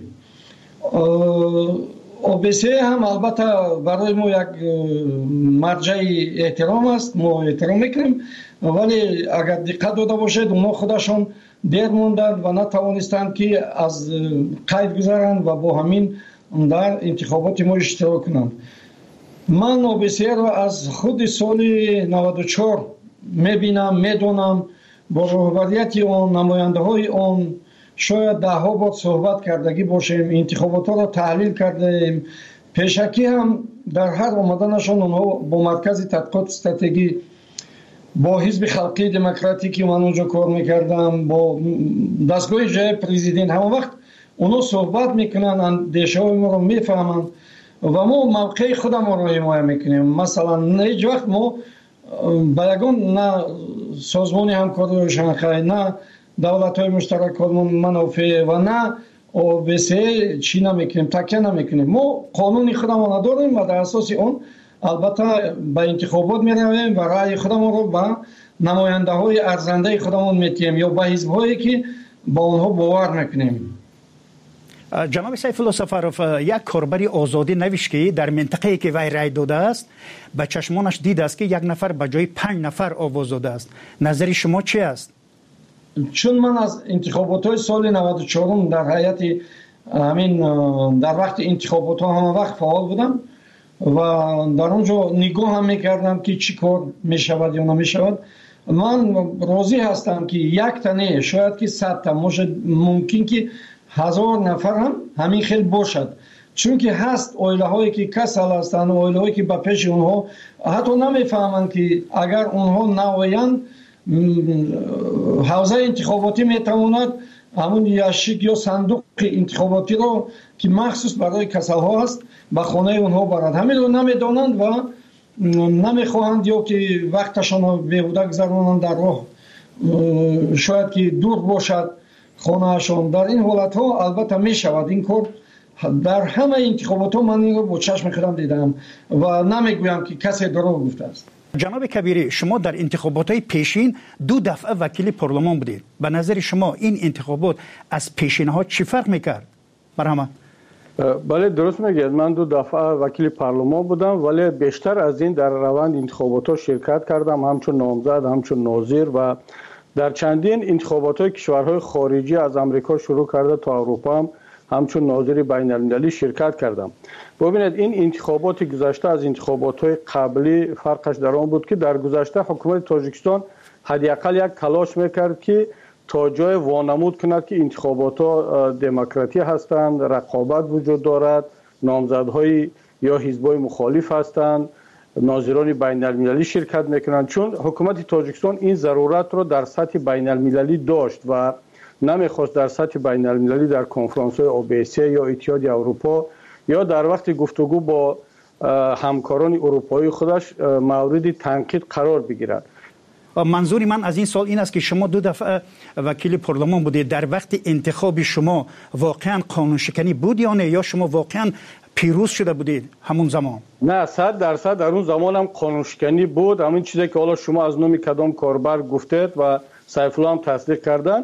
او بی سی هم البته برای ما یک مرجع احترام است، ما احترام میکنیم، ولی اگر دقت داده باشید اونا خودشون دیر موندند و نتوانستند که از قید گذارند و با همین در انتخابات ما اشتراک کنند. من او بی سی را از خود سال نود و چهار میبینم، میدونم، با رهبریت آن، نماینده های آن شاید ده ها بار صحبت کردگی باشیم، انتخابات ها را تحلیل کردیم. پیشکی هم در هر آمدنشان اونها با مرکز تحقیقات استراتژی، با حزب خلقی دموکراتی که من اونجا کار میکردم، با دستگاه جای پرزیدنت، همه وقت اونها صحبت میکنن، اندیشه های ما رو میفهمن و ما موقع خودم رو حمایت میکنیم. مثلا هیچ وقت ما با یگان نه سازمان همکاری شانگهای، نه دولت های مشترک منافع و نه او بی سی چی نمیکنیم، تکیه نمیکنیم. ما قانون خودمون داریم و در اساس اون البته به انتخابات میرویم و رأی خودمون رو به نماینده های ارزنده خودمون میتیم یا به حزب هایی که با اونها باور میکنیم. جناب سیفالله سفروف، یک کاربری آزادی نوشت که در منطقه‌ای که وی رای داده است به چشمانش دید است که یک نفر به جای پنج نفر آواز داده است. نظر شما چی است؟ چون من از انتخابات های سال نود و چهار در هیئت همین در وقت انتخابات ها همه وقت فعال بودم و در اونجا نگاه هم میکردم که چی کار میشود یا نمیشود. من راضی هستم که یک تنه شاید که صد تا ممکن که هزار نفر هم همین خیلی باشد، چون که هست اویله هایی که کسل هستند، اویله هایی که به پیش اونها حتی نمیفهمند که اگر اونها نوایند حوزه انتخاباتی میتواند همون یاشیک یا صندوق انتخاباتی رو که مخصوص برای کسل ها است به خانه اونها برد. همین رو نمیدانند و نمیخواهند یا که وقتشان رو بیهوده گذرانند در راه، شاید که دور باشد خانهشان. در این حالت ها البته میشود این کار. در همه انتخابات ها من این رو با چشم خودم دیدم و نمیگویم که کسی دروغ گفته است. جناب کبیری، شما در انتخابات های پیشین دو دفعه وکیل پارلمان بودید. به نظر شما این انتخابات از پیشین ها چی فرق میکرد؟ مرحمت. بله درست میگید، من دو دفعه وکیل پارلمان بودم ولی بیشتر از این در روند انتخابات ها شرکت کردم، همچون نامزد، همچون ناظر و در چندین انتخابات های کشورهای خارجی از امریکا شروع کرده تا اروپا هم همچون ناظر بین المللی شرکت کردم. ببینید این انتخابات گذشته از انتخابات های قبلی فرقش در آن بود که در گذشته حکومت تاجیکستان حداقل یک تلاش میکرد که تا جای وانمود کند که انتخابات ها دموکراتی هستند، رقابت وجود دارد، نامزدهای یا حزبای مخالف هستند، ناظران بین المللی شرکت میکنند. چون حکومت تاجیکستان این ضرورت رو در سطح بین المللی داشت و نمیخواست در سطح بین المللی در کنفرانس های اوبیسی یا اتحادیه اروپا یا در وقت گفتگو با همکاران اروپایی خودش مورد تنقید قرار بگیرد. منظور من از این سال این است که شما دو دفعه وکیل پارلمان بودید. در وقت انتخاب شما واقعا قانون شکنی بود یا نه، یا شما واقعا پیروز شده بودید همون زمان؟ نه، صد درصد در اون زمان هم قانون شکنی بود. همین چیزی که حالا شما از نام کدام کاربر گفتید و سیف الله هم تصدیق کردن،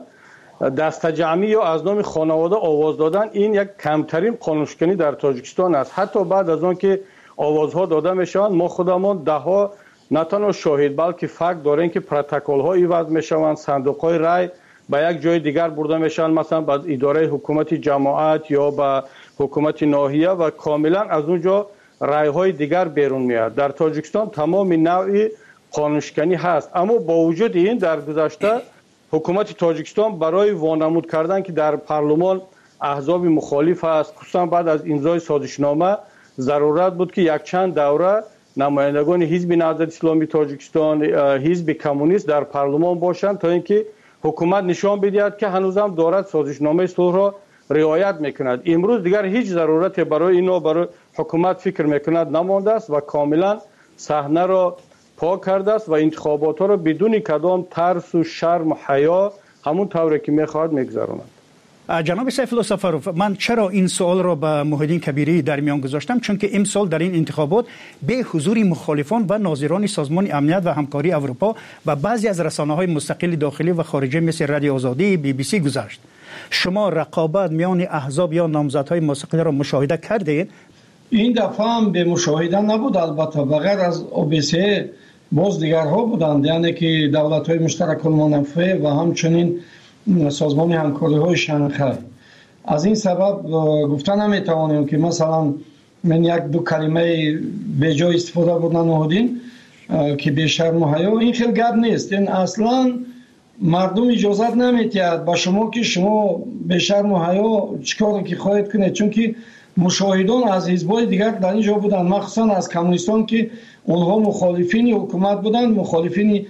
دست جمعی یا از نام خانواده آواز دادن، این یک کمترین قانون شکنی در تاجیکستان است. حتی بعد از آن که آوازها داده میشوند ما خودمان ده ها نه تنها شاهد بلکه فکت داریم که پروتکل ها ایواز میشوند، صندوق های رای به یک جای دیگر برده میشن، مثلا به اداره حکومت جماعت یا به حکومت ناحیه و کاملا از اونجا رای های دیگر بیرون میاد. در تاجیکستان تمام نوع قانون شکنی هست، اما با وجود این در گذشته حکومت تاجیکستان برای وانمود کردن که در پارلمان احزاب مخالف است، خصوصا بعد از امضای سازشنامه ضرورت بود که یک چند دوره نمایندگان حزب نهضت اسلامی تاجیکستان، حزب کمونیست در پارلمان باشند تا اینکه حکومت نشان بدهد که هنوزم دارد سازشنامه صلح را رعایت میکند. امروز دیگر هیچ ضرورت برای اینو برای حکومت فکر میکند نمانده است و کاملا صحنه را پاک کرده است و انتخابات ها را بدون کدام ترس و شرم و حیا همون طوری که میخواهد میگذراند. جناب سیف الله سفروف، من چرا این سوال را به محیدین کبیری در میان گذاشتم؟ چون که امسال در این انتخابات به حضور مخالفان و ناظران سازمان امنیت و همکاری اروپا و بعضی از رسانه‌های مستقل داخلی و خارجی مثل رادیو آزادی، بی بی سی گذشت. شما رقابت میان احزاب یا نامزدهای مستقل را مشاهده کردید؟ این دفعه هم به مشاهده نبود، البته بغیر از او بی سی باز دیگرها بودند، یعنی که دولت‌های مشترک المنافع و همچنین سازمان همکاری های شانگهای. از این سبب گفتن نمیتوانیم که مثلا من یک دو کلمه به جای استفاده بودن نهادین که به شرم و حیا، این خیلی گپ نیست. این اصلا مردم اجازت نمیتید با شما که شما به شرم و حیا چیکار که خواهید کنید، چون که مشاهدان از حزب‌های دیگر در اینجا بودن، مخصوصا از کمونیستان که اونها مخالفین حکومت بودن، مخالفین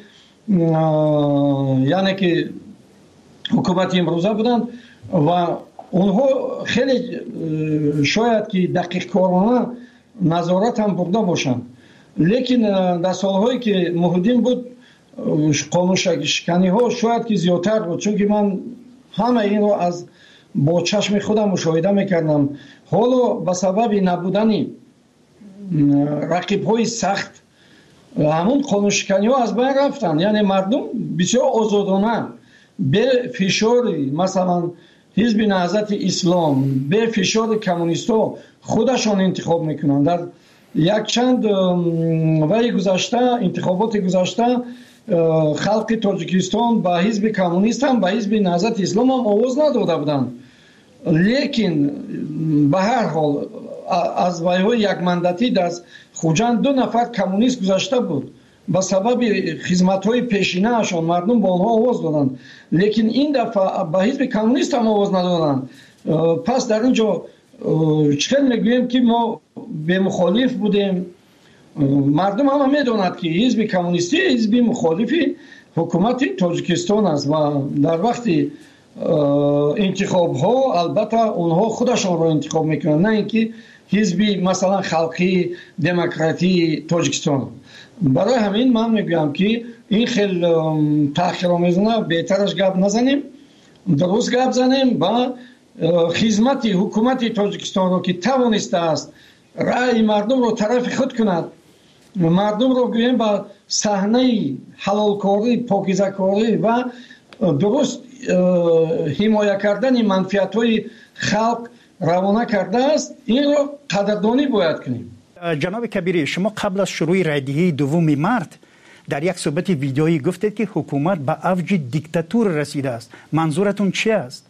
یعنی که حکومت امروزه بودند و اونها خیلی شاید که دقیق کارانه نظارت هم برده باشند، لیکن در سالهایی که محیدین بود قانون شکنی ها شاید که زیادتر بود، چون که من همه این رو از با چشم خودم مشاهده میکردم. حالا به سبب نبودن رقیب های سخت همون قانون شکنی ها از بین رفتن، یعنی مردم بسیار آزادانه به فشار مثلا حزب نهضت اسلام، به فشار کمونیستا خودشان انتخاب میکنن. در یک چند وقت گذشته انتخابات گذشته خلق تاجیکستان با حزب کمونیست هم با حزب نهضت اسلام هم آواز نداده بودند، لیکن به هر حال аз вайҳои якмандатӣ дар хуҷанд ду нафар коммунист гузашта буд. ба сабаби хизматҳои пешинаашон мардум ба онҳо овоз доданд, лекин ин дафъа ба ҳизби коммунист ҳам овоз надоданд. пас дар ин ҷо чӣ хел мегӯем ки мо бемухолиф будем? мардум ҳама медонад ки ҳизби коммунистӣ ҳизби мухолифи ҳукумати Тоҷикистон аст ва дар вақти интихобҳо албатта онҳо худашонро интихоб мекунанд, на ин ки ҳизби масалан халқии демократии Тоҷикистон. барои ҳамин ман мегӯям ки ин хел таъхиромезона беҳтараш гап назанем, дуруст гап занем ба хизмати ҳукумати Тоҷикистонро ки тавонистааст раъи мардумро тарафи худ кунад, мардумро гӯем ба саҳнаи ҳалолкорӣ, покизакорӣ ва дуруст ҳимоя кардани манфиатҳои халқ равона кардааст, инро қадрдонӣ бояд кунем. جناب کبیری، شما قبل از شروع رایدهی دوم مارت در یک صحبت ویدیویی گفتید که حکومت به اوج دیکتاتور رسیده است. منظورتون چی است؟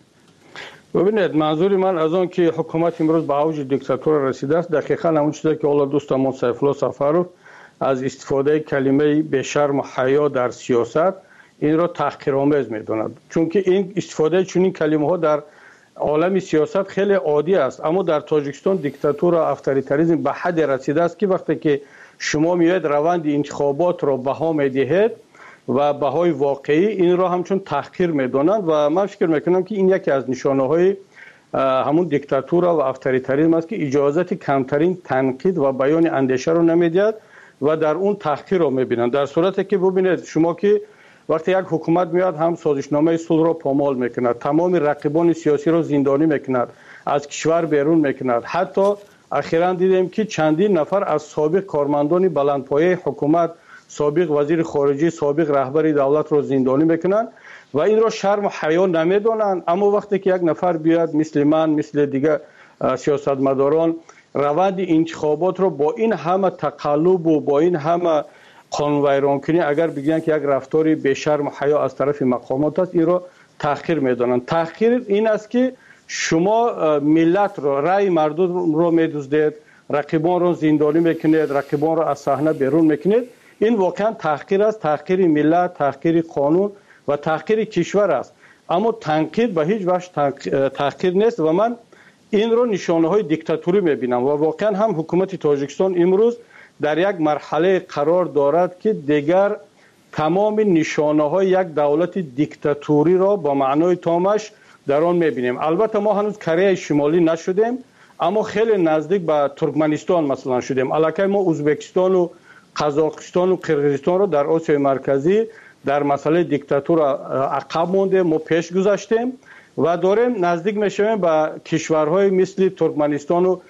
ببینید، منظور من از آن که حکومت امروز به اوج دیکتاتور رسیده است دقیقاً همون چیزی که اول دوستمون سیفالله سفرов از استفاده کلمه به شرم و حیا در سیاست این را تحقیرآمیز می‌داند، چون که این استفاده چنین کلمه‌ها در عالم سیاست خیلی عادی است، اما در تاجیکستان دیکتاتور و افطاریتاریسم به حد رسیده است که وقتی که شما میاید روند انتخابات را بها میدهید و بهای واقعی این را همچون تحقیر میدانند و من فکر میکنم که این یکی از نشانه های همون دیکتاتور و افطاریتاریسم است که اجازت کمترین تنقید و بیان اندیشه را نمیدهد و در اون تحقیر را میبینند. در صورتی که ببینید شما که وقتی یک حکومت میاد هم سازشنامه صلح را پامال میکند، تمام رقیبان سیاسی را زندانی میکند، از کشور بیرون میکند. حتی اخیراً دیدیم که چندین نفر از سابق کارمندان بلندپایه حکومت، سابق وزیر خارجه، سابق رهبر دولت را زندانی میکنند و این را شرم و حیا نمیدانند. اما وقتی که یک نفر بیاد مثل من، مثل دیگر سیاستمداران روند انتخابات را با این همه تقلب و با این همه قانون ویران کنی اگر بگن که یک رفتاری به شرم و حیا از طرف مقامات است، این را تحقیر میدانند. تحقیر این است که شما ملت را، رأی مردم را میدزدید، رقیبان را زندانی میکنید، رقیبان را از صحنه بیرون میکنید. این واقعا تحقیر است، تحقیر ملت، تحقیر قانون و تحقیر کشور است. اما تنقید به هیچ وجه تحقیر نیست و من این را نشانه های دیکتاتوری میبینم و واقعا هم حکومت تاجیکستان امروز در یک مرحله قرار دارد که دیگر تمام نشانه های یک دولت دیکتاتوری را با معنای تامش در آن میبینیم. البته ما هنوز کره شمالی نشدیم، اما خیلی نزدیک به ترکمنستان مثلا شدیم. الکی ما ازبکستان و قزاقستان و قرقیزستان را در آسیای مرکزی در مسئله دیکتاتور عقب مونده، ما پیش گذاشتیم و داریم نزدیک میشویم به کشورهای مثل ترکمنستان و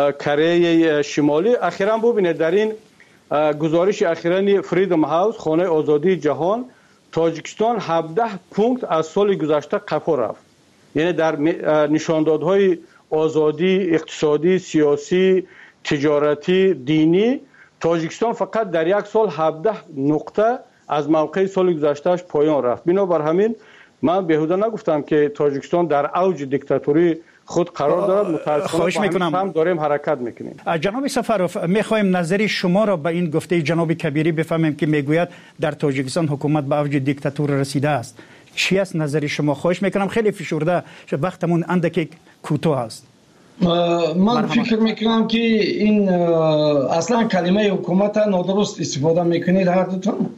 کره شمالی. اخیراً ببینید در این گزارش اخیراً فریدم هاوس، خانه آزادی جهان، تاجیکستان هفده پونکت از سال گذشته قفا رفت. یعنی در نشاندادهای آزادی اقتصادی، سیاسی، تجارتی، دینی تاجیکستان فقط در یک سال هفده نقطه از موقع سال گذشتهش پایان رفت. بنابر همین من بیهوده نگفتم که تاجیکستان در اوج دیکتاتوری خود قرار دارد. متاسفانه هم داریم حرکت میکنیم. جناب سفرов، میخوایم نظری شما را به این گفته جناب کبیری بفهمیم که میگوید در تاجیکستان حکومت به اوج دیکتاتور رسیده است. چی است نظری شما؟ خواهش میکنم، خیلی فشرده وقتمون اندکی کوتاه است. من فکر میکنم که این اصلا کلمه حکومت نادرست استفاده میکنید هر دوتون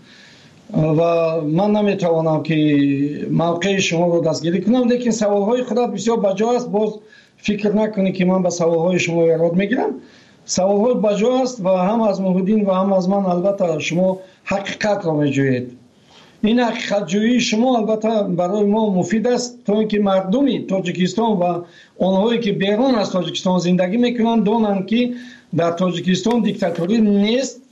و من نمیتوانم که موقع شما رو دستگیری کنم، لیکن سوالهای خودت بسیار بجا است. باز فکر نکنید که من به سوالهای شما ایراد میگیرم. سوالهای بجا است و هم از محمدین و هم از من البته شما حقیقت را میجویید. این حقیقت جویی شما البته برای ما مفید است تا اینکه مردمی تاجیکستان و آنهایی که بیرون از تاجیکستان زندگی میکنند دانند که در تاجیکستان دیکتاتوری نیست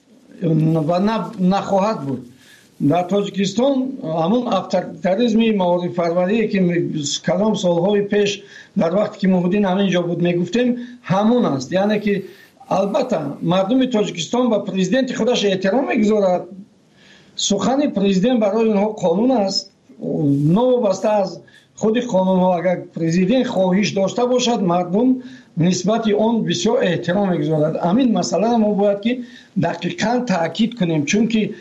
و نخواهد بود. در تاجیکستان همون افطاریتاریسم معارف پروری که کلام سالهای پیش در وقتی که محمدین همینجا بود میگفتیم همون است. یعنی که البته مردم تاجیکستان و پرزیدنت خودش احترام میگذارد. سخن پرزیدنت برای اونها قانون است. نوبسته از خود قانون ها اگر پرزیدنت خواهش داشته باشد مردم نسبت اون بسیار احترام میگذارد. همین مسئله ما باید که دقیقاً تاکید کنیم، چون که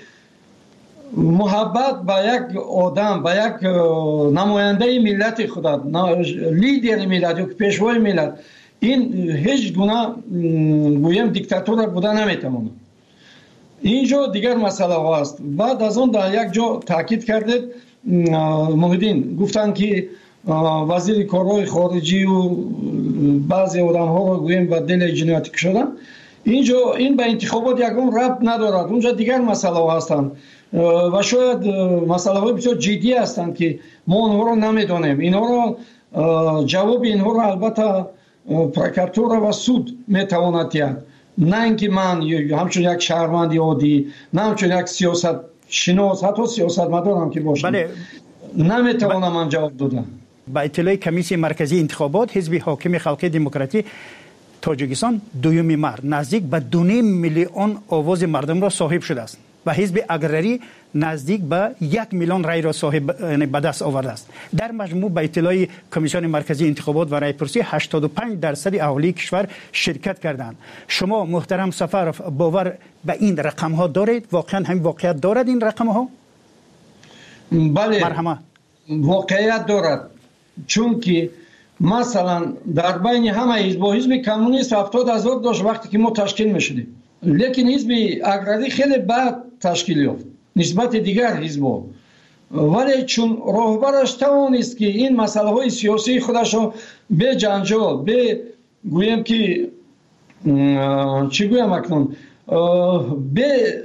محبت با یک آدم، با یک نماینده ملت خدا، لیدر ملت یا پیشوای ملت، این هیچ گونه گویم دیکتاتور بوده نمیتونه. اینجا دیگر مسئله هست. بعد از اون در یک جا تاکید کردید محیدین، گفتن که وزیر کارهای خارجی و بعضی آدم ها رو گویم به دل جنایتی شدن. اینجا این به انتخابات یکم ربط ندارد، اونجا دیگر مسئله هستند و شاید مسئله های بسیار جدی هستند که ما اونها رو نمیدانیم. اینها رو جواب اینها رو البته پروکراتور و سود میتواند دهد، نه اینکه من همچون یک شهروند عادی، نه همچون یک سیاست شناس، حتی سیاست مدارم که باشم، بله. نمیتوانم من جواب دادم. با اطلاع کمیسیون مرکزی انتخابات، حزب حاکم خلقی دموکراتی تاجیکستان دومی مرد نزدیک به دو نیم میلیون آواز مردم را صاحب شده است و حزب اگرری نزدیک به یک میلیون رای را صاحب یعنی به دست آورده است. در مجموع به اطلاع کمیسیون مرکزی انتخابات و رایپرسی هشتاد و پنج درصد اهالی کشور شرکت کردند. شما محترم سفرов باور به این رقم ها دارید؟ واقعا همین واقعیت دارد این رقم ها؟ بله، مرحمت واقعیت دارد، چون که مثلا در بین همه حزب و حزب کمونیست هفتاد هزار داشت وقتی که ما تشکیل میشدیم، لیکن حزب اگرری خیلی بعد تشکیل یافت نسبت دیگر حزب‌ها، ولی چون راهبرش توانست که این مسئله های سیاسی خودش رو به جنجال، به گویم که چی گویم اکنون، به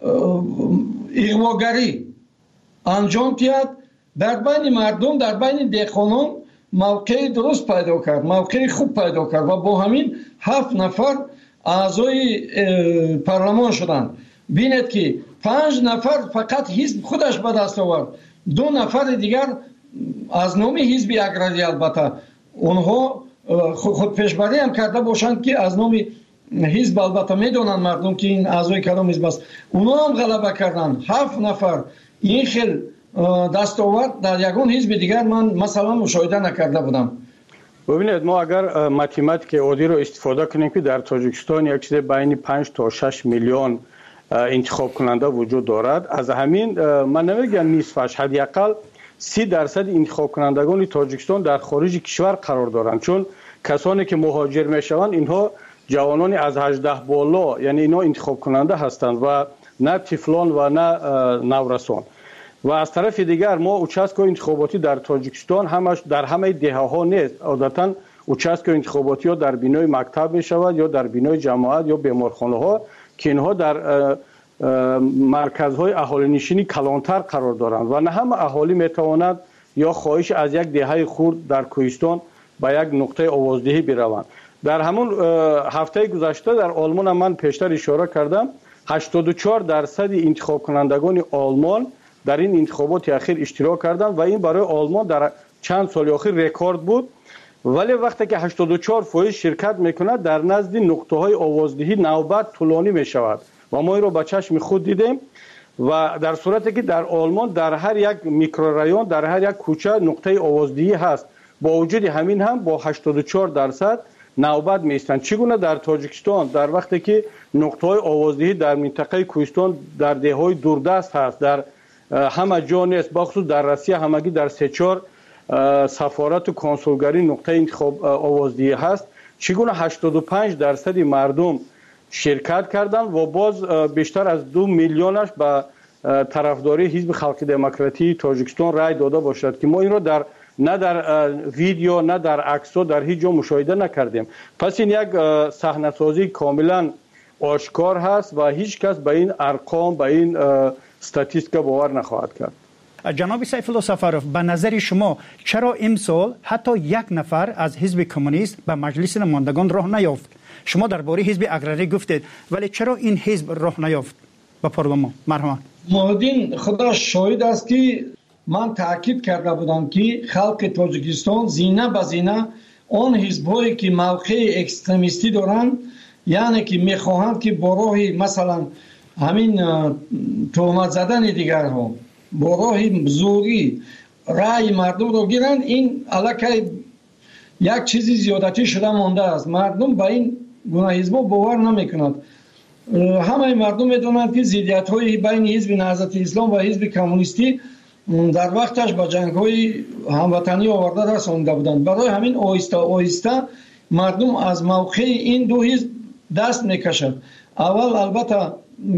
اغواگری انجام دهد، در بین مردم، در بین دهقانان موقع درست پیدا کرد، موقع خوب پیدا کرد و با همین هفت نفر اعضای پارلمان شدند. بینید که پنج نفر فقط حزب خودش به دست آورد، دو نفر دیگر از نام حزب اگرری، البته اونها خود پیشبری هم کرده باشند که از نام حزب، البته میدونن مردم که این اعضای کدام حزب است، اونها هم غلبه کردند. هفت نفر این خیل دستاورد در یگان حزب دیگر من مثلا مشاهده نکرده بودم. ببینید، ما اگر ماتماتیک عادی رو استفاده کنیم که در تاجیکستان یک چیز بین پنج تا شش میلیون انتخاب کننده وجود دارد، از همین من نمیگم نصفش، حداقل سی درصد انتخاب کنندگان تاجیکستان در خارج کشور قرار دارند، چون کسانی که مهاجر میشوند اینها جوانان از هجده بالا، یعنی اینا انتخاب کننده هستند و نه طفلان و نه نورسان. و از طرف دیگر ما اوچسکو انتخاباتی در تاجیکستان همش در همه دهه ها نیست، عادتا اوچسکو انتخاباتی ها در بینای مکتب می شود یا در بینای جماعت یا بیمارخانه ها که اینها در مرکزهای اهالی نشینی کلانتر قرار دارند و نه همه اهالی می تواند یا خواهش از یک دهه خورد در کوهستان به یک نقطه آوازدهی بروند. در همون هفته گذشته در آلمان من پیشتر اشاره کردم، هشتاد و چهار درصد انتخاب کنندگان آلمان در این انتخابات اخیر اشتراک کردند و این برای آلمان در چند سال اخیر رکورد بود. ولی وقتی که هشتاد و چهار درصد شرکت میکند، در نزد نقطه های آوازدهی نوبت طولانی می شود و ما این رو با چشم خود دیدیم. و در صورتی که در آلمان در هر یک میکرورایون، در هر یک کوچه نقطه آوازدهی هست، با وجود همین هم با هشتاد و چهار درصد نوبت میستند. چگونه در تاجیکستان در وقتی که نقطه های آوازدهی در منطقه کوهستان در دههای دوردست هست، در همه جا نیست، بخصوص در روسیه همگی در سه چهار سفارت و کنسولگری نقطه انتخاب آوازدهی هست، چگونه هشتاد و پنج درصد مردم شرکت کردن و باز بیشتر از دو میلیونش به طرفداری حزب خلق دموکراتی تاجیکستان رای داده باشد که ما این رو در نه در ویدیو نه در عکس در هیچ جا مشاهده نکردیم. پس این یک صحنه سازی کاملا آشکار هست و هیچ کس به این ارقام، به این استاتیستیکا باور نخواهد کرد. جناب سیف الله سفرов، به نظر شما چرا امسال حتی یک نفر از حزب کمونیست به مجلس نمایندگان راه نیافت؟ شما درباره حزب اگرری گفتید، ولی چرا این حزب راه نیافت به پارلمان؟ مرحبا. مهدین خدا شاهد است که من تاکید کرده بودم که خلق تاجیکستان زینه به زینه آن حزب‌هایی که موقع اکستریمیستی دارند، یعنی که میخواهند که با راه مثلا همین تهمت زدن دیگرها، با راه زوری رأی مردم رو گیرند، این علاقه یک چیزی زیادتی شده مانده است. مردم به این گونه حزب‌ها باور نمی‌کنند. همه مردم می‌دونند که ضدیت‌های بین حزب نهضت اسلام و حزب کمونیستی در وقتش با جنگ‌های هموطنی آورده رسانده بودند. برای همین آهسته آهسته مردم از موقع این دو حزب دست می‌کشند. اول البته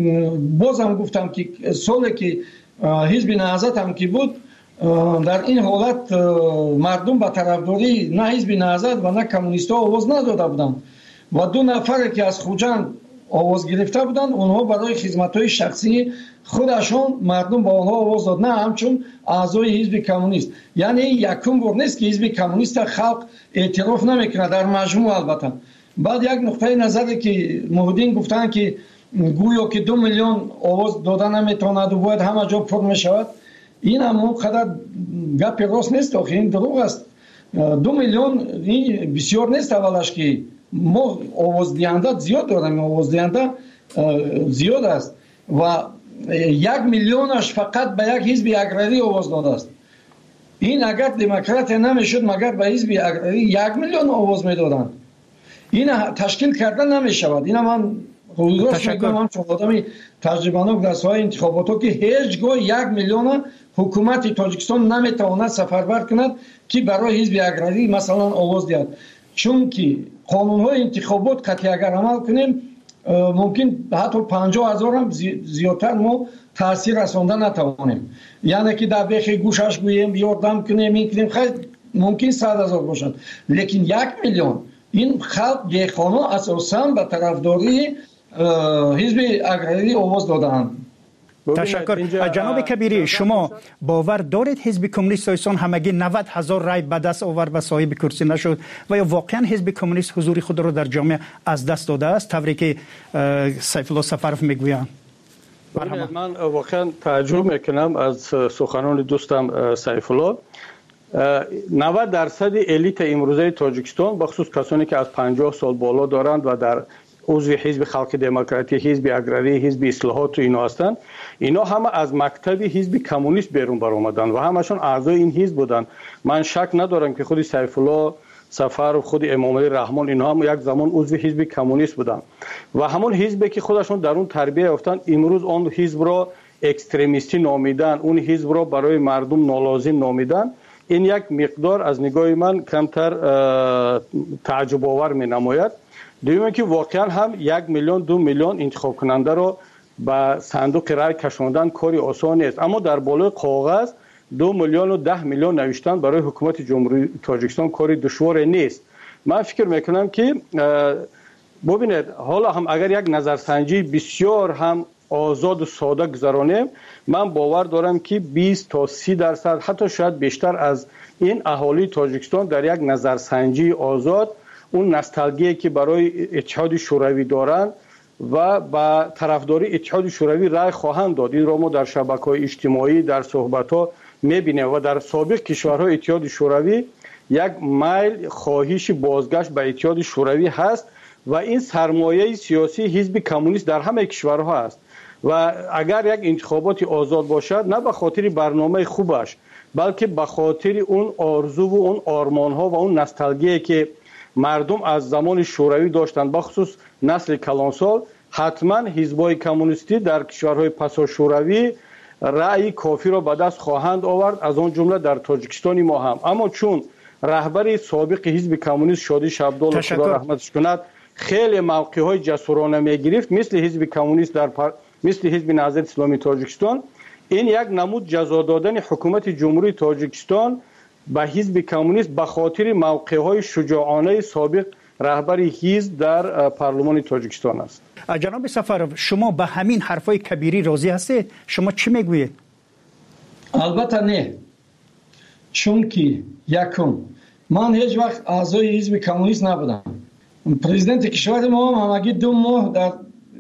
بازم گفتم که سالی که حزب نهضت هم که بود، در این حالت مردم به طرفداری نه حزب نهضت و نه کمونیست‌ها آواز نداده بودند و دو نفر که از خوجند آواز گرفته بودند، اونها برای خدمت‌های شخصی خودشون مردم با اونها آواز داد، نه همچون اعضای حزب کمونیست. یعنی یکم بار نیست که حزب کمونیست خلق اعتراف نمیکنه در مجموع. البته بعد یک نقطه نظری که موحدین گفتن که گویا که دو میلیون آواز دادن نمیتواند و باید همه جا پر میشود، این هم اونقدر گپ راست نیست، آخه این دروغ است. دو میلیون این بسیار نیست. اولش که ما آواز دهنده زیاد داریم، آواز دهنده زیاد است و یک میلیونش فقط به یک حزب اگراری آواز داده است. این اگر دموکرات نمیشد مگر به حزب اگراری یک میلیون آواز میدادند. این تشکیل کردن نمیشود. این من رویداست میگم هم چون آدمی تجربه‌ناک در ساحه انتخابات که هیچگاه یک میلیون حکومت تاجیکستان نمیتواند سفربر کند که برای حزب اگراری مثلا آواز دهد، چون که قانون‌های انتخابات قطعی اگر عمل کنیم ممکن حتی پنجاه هزار هم زیادتر ما تاثیر رساندن نتوانیم. یعنی که در بیخ گوشش گوییم یاردم کنیم این کنیم خیلی ممکن صد هزار باشد، لیکن یک میلیون این خلق دیخانه اساساً به طرفداری حزب اگراری آواز دادند. تشکر. جناب کبیری، شما باور دارید حزب کمونیست تاجیکستان همگی نود هزار رای به دست آورد و صاحب کرسی نشد و یا واقعا حزب کمونیست حضور خود را در جامعه از دست داده است طوری که سیف الله سفرف میگویند؟ من واقعا تعجب میکنم از سخنان دوستم سیف الله. نود درصد الیت امروزه تاجیکستان بخصوص کسانی که از پنجاه سال بالا دارند و در عضو حزب خلق دموکراتی، حزب اگراری، حزب اصلاحات و اینا هستند، اینا همه از مکتب حزب کمونیست بیرون برآمدند و همشون اعضای این حزب بودند. من شک ندارم که خود سیف الله سفر و خود امام علی رحمان اینا هم یک زمان عضو حزب کمونیست بودند و همون حزبی که خودشون در اون تربیت یافتند امروز اون حزب را اکستریمیستی نامیدن، اون حزب را برای مردم نالازم نامیدن. این یک مقدار از نگاه من کمتر تعجب آور می نماید. دویمه که واقعا هم یک میلیون دو میلیون انتخاب کننده را به صندوق رای کشاندن کاری آسان است، اما در بالای کاغذ دو میلیون و ده میلیون نوشتن برای حکومت جمهوری تاجیکستان کاری دشوار نیست. من فکر میکنم که ببینید حالا هم اگر یک نظرسنجی بسیار هم آزاد و ساده گذرانیم، من باور دارم که بیست تا سی درصد حتی شاید بیشتر از این اهالی تاجیکستان در یک نظرسنجی آزاد اون نوستالژی که برای اتحاد شوروی دارند و با طرفداری اتحاد شوروی رای خواهند داد. این را ما در شبکه‌های اجتماعی در صحبت‌ها می‌بینیم و در سابق کشورهای اتحاد شوروی یک میل خواهش بازگشت به اتحاد شوروی هست و این سرمایه سیاسی حزب کمونیست در همه کشورها است و اگر یک انتخابات آزاد باشد نه به خاطر برنامه خوبش بلکه به خاطر اون آرزو و اون آرمان‌ها و اون نوستالژی که مردم از زمان شوروی داشتند، بخصوص نسل کلانسال، حتما حزب‌های کمونیستی در کشورهای پسا شوروی رأی کافی را به دست خواهند آورد، از آن جمله در تاجیکستان ما هم. اما چون رهبر سابق حزب کمونیست شادی شبدال خدا رحمتش کند خیلی موقع‌های جسورانه می‌گرفت مثل حزب کمونیست در پر... مثل حزب نهضت اسلامی تاجیکستان، این یک نمود جزا دادن حکومت جمهوری تاجیکستان به حزب کمونیست به خاطر موقع‌های شجاعانه سابق رهبر حزب در پارلمان تاجیکستان است. جناب سفرов شما به همین حرفای کبیری راضی هستید؟ شما چی میگویید؟ البته نه، چون که یکم من هیچ وقت اعضای حزب کمونیست نبودم. پرزیدنت کشور ما هم همگی دو ماه در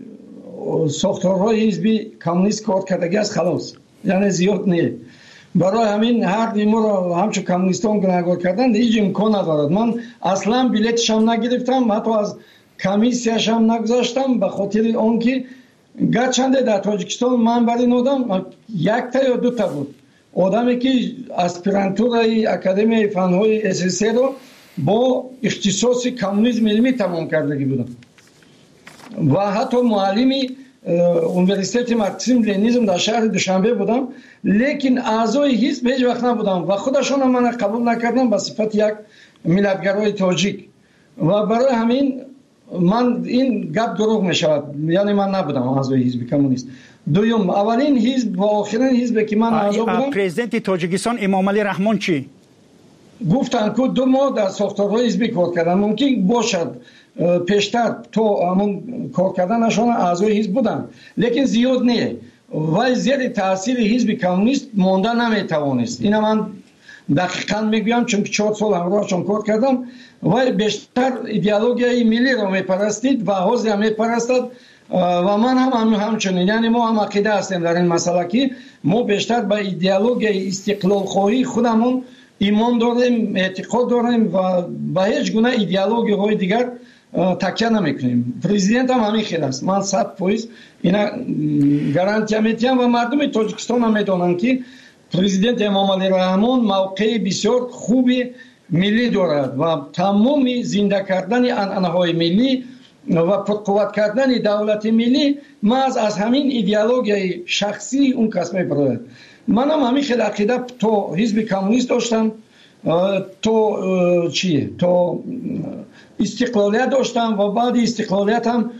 ساختارهای حزب کمونیست کار کردگی است، خلاص، یعنی زیاد نه. برای همین هر دیمو رو همچون کمونیستان گناهکار کردن هیچ امکان ندارد. من اصلا بلیتش هم نگرفتم، حتی از کمیسیش هم نگذاشتم، به خاطر آنکه گرچنده در تاجیکستان من برای این آدم یک تا یا دو تا بود، آدمی که اسپیرانتورای اکادمی فنهای اساسی رو با اختصاص کمونیسم علمی تمام کردگی بودم و حتی معلمی اونیورسیته مارکسیسم لنینیسم در شهر دوشنبه بودم، لیکن اعضای حزب هیچ وقت نبودم و خودشون هم من قبول نکردم به صفت یک ملتگرای تاجیک و برای همین من این گپ دروغ می شود، یعنی من نبودم اعضای حزب کمونیست. دوم، اولین حزب و آخرین حزب که من اعضا بودم پرزیدنت تاجیکستان امام علی رحمان چی گفتن که دو ماه در ساختارهای حزبی کار کردن، ممکن باشد پیشتر تو همون کار کردنشان اعضای حزب بودن لیکن زیاد نه و زیر تاثیر حزب کمونیست مانده نمیتوانست. اینا من دقیقاً میگویم چون که چهار سال همراهشان کار کردم و بیشتر ایدئولوژی ملی را میپرستید و حزب هم میپرستد و من هم, هم همچنین، یعنی ما هم عقیده هستیم در این مسئله که ما بیشتر به ایدئولوژی استقلال خواهی خودمون ایمان داریم، اعتقاد داریم و به هیچ گونه ایدئولوژی های دیگر تکیه نمیکنیم. پرزیدنت هم همین خیلی است، من صد فیصد اینا گارانتی میدم و مردم تاجیکستان هم میدونن که پرزیدنت امام علی رحمان موقع بسیار خوبی ملی دارد و تمام زنده کردن عنعنه‌های ملی و پرقوت کردن دولت ملی محض از همین ایدئولوژی شخصی اون کس میبرد. من هم همین خیلی عقیده تو حزب کمونیست داشتم، تو چیه تو استقلالیت داشتم و بعد استقلالیت هم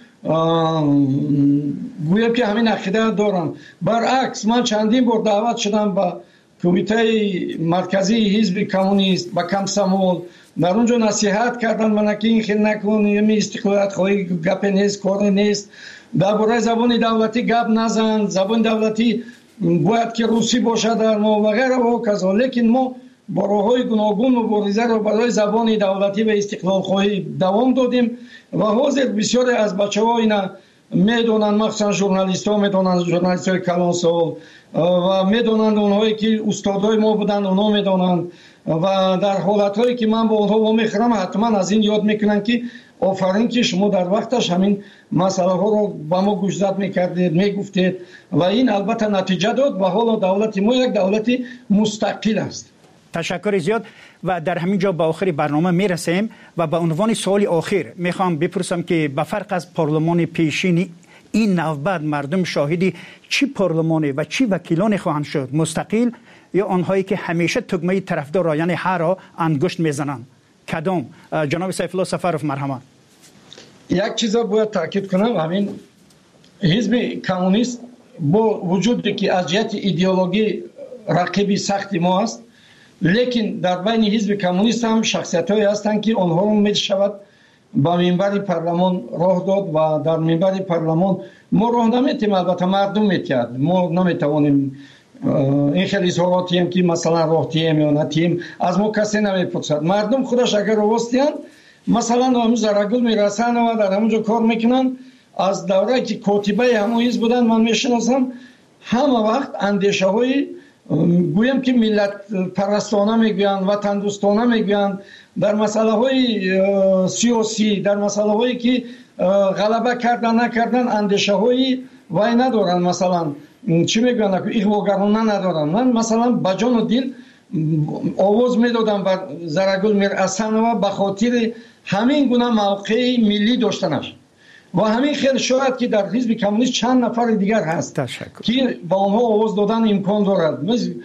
گویم که همین عقیده دارم. برعکس من چندین بار دعوت شدم به کمیته مرکزی حزب کمونیست با کمسمول، در اونجا نصیحت کردن من که این خیلی نکن، یه استقلالیت خواهی گپ نیست، کار نیست، درباره زبان دولتی گپ نزن، زبان دولتی باید که روسی باشه در ما و غیره و کذا. لیکن ما با راه‌های گوناگون مبارزه را برای زبان دولتی و استقلال خواهی دوام دادیم و حاضر بسیاری از بچه‌ها اینا میدونن، مخصوصا ژورنالیست‌ها میدونن، ژورنالیست‌های کلانسال و میدونن، اونهایی که استادای ما بودن اونا میدونن و در حالت‌هایی که من با اونها میخرم حتما از این یاد میکنن که آفرین که شما در وقتش همین مسئله ها رو با ما گوشزد میکردید، میگفتید و این البته نتیجه داد و حالا دولت ما یک دولت مستقل است. تشکر زیاد و در همین جا به آخر برنامه میرسیم و به عنوان سوال آخر میخوام بپرسم که به فرق از پارلمان پیشین این نوبت مردم شاهدی چی پارلمانی و چی وکیلانی خواهند شد، مستقل یا آنهایی که همیشه تگمه طرفدار را یعنی هر را انگشت میزنند؟ کدام؟ جناب سیف الله سفرов مرحمت. یک چیز باید تاکید کنم، همین حزب کمونیست با وجودی که از جهت ایدئولوژی رقیبی سختی ما است، لیکن در بین حزب کمونیست هم شخصیت‌هایی هستند که آنها رو میشود با منبر پارلمان راه داد و در منبر پارلمان ما راه نمیتیم، البته مردم میتید، ما نمیتوانیم این خیلی اظهاراتی هم که مثلا راه تیم یا نتیم از ما کسی نمیپرسد. مردم خودش اگر راستین مثلا همون زرگل میرسن و در همونجا کار میکنن. از دوره که کاتبه همون حزب بودن من میشناسم، همه وقت اندیشه های گویم که ملت پرستانه میگویند، وطن دوستانه میگویند، در مسئله های سیاسی، در مسئله هایی که غلبه کردن نکردن اندیشه های وای ندارن، مثلا چی میگویند که اغواگرانه ندارن. من مثلا با جان و دل آواز میدادم بر زرگل میرحسن و به خاطر همین گونه موقع ملی داشتنش و همین خیلی شاید که در حزب کمونیست چند نفر دیگر هست که با آنها آواز دادن امکان دارد.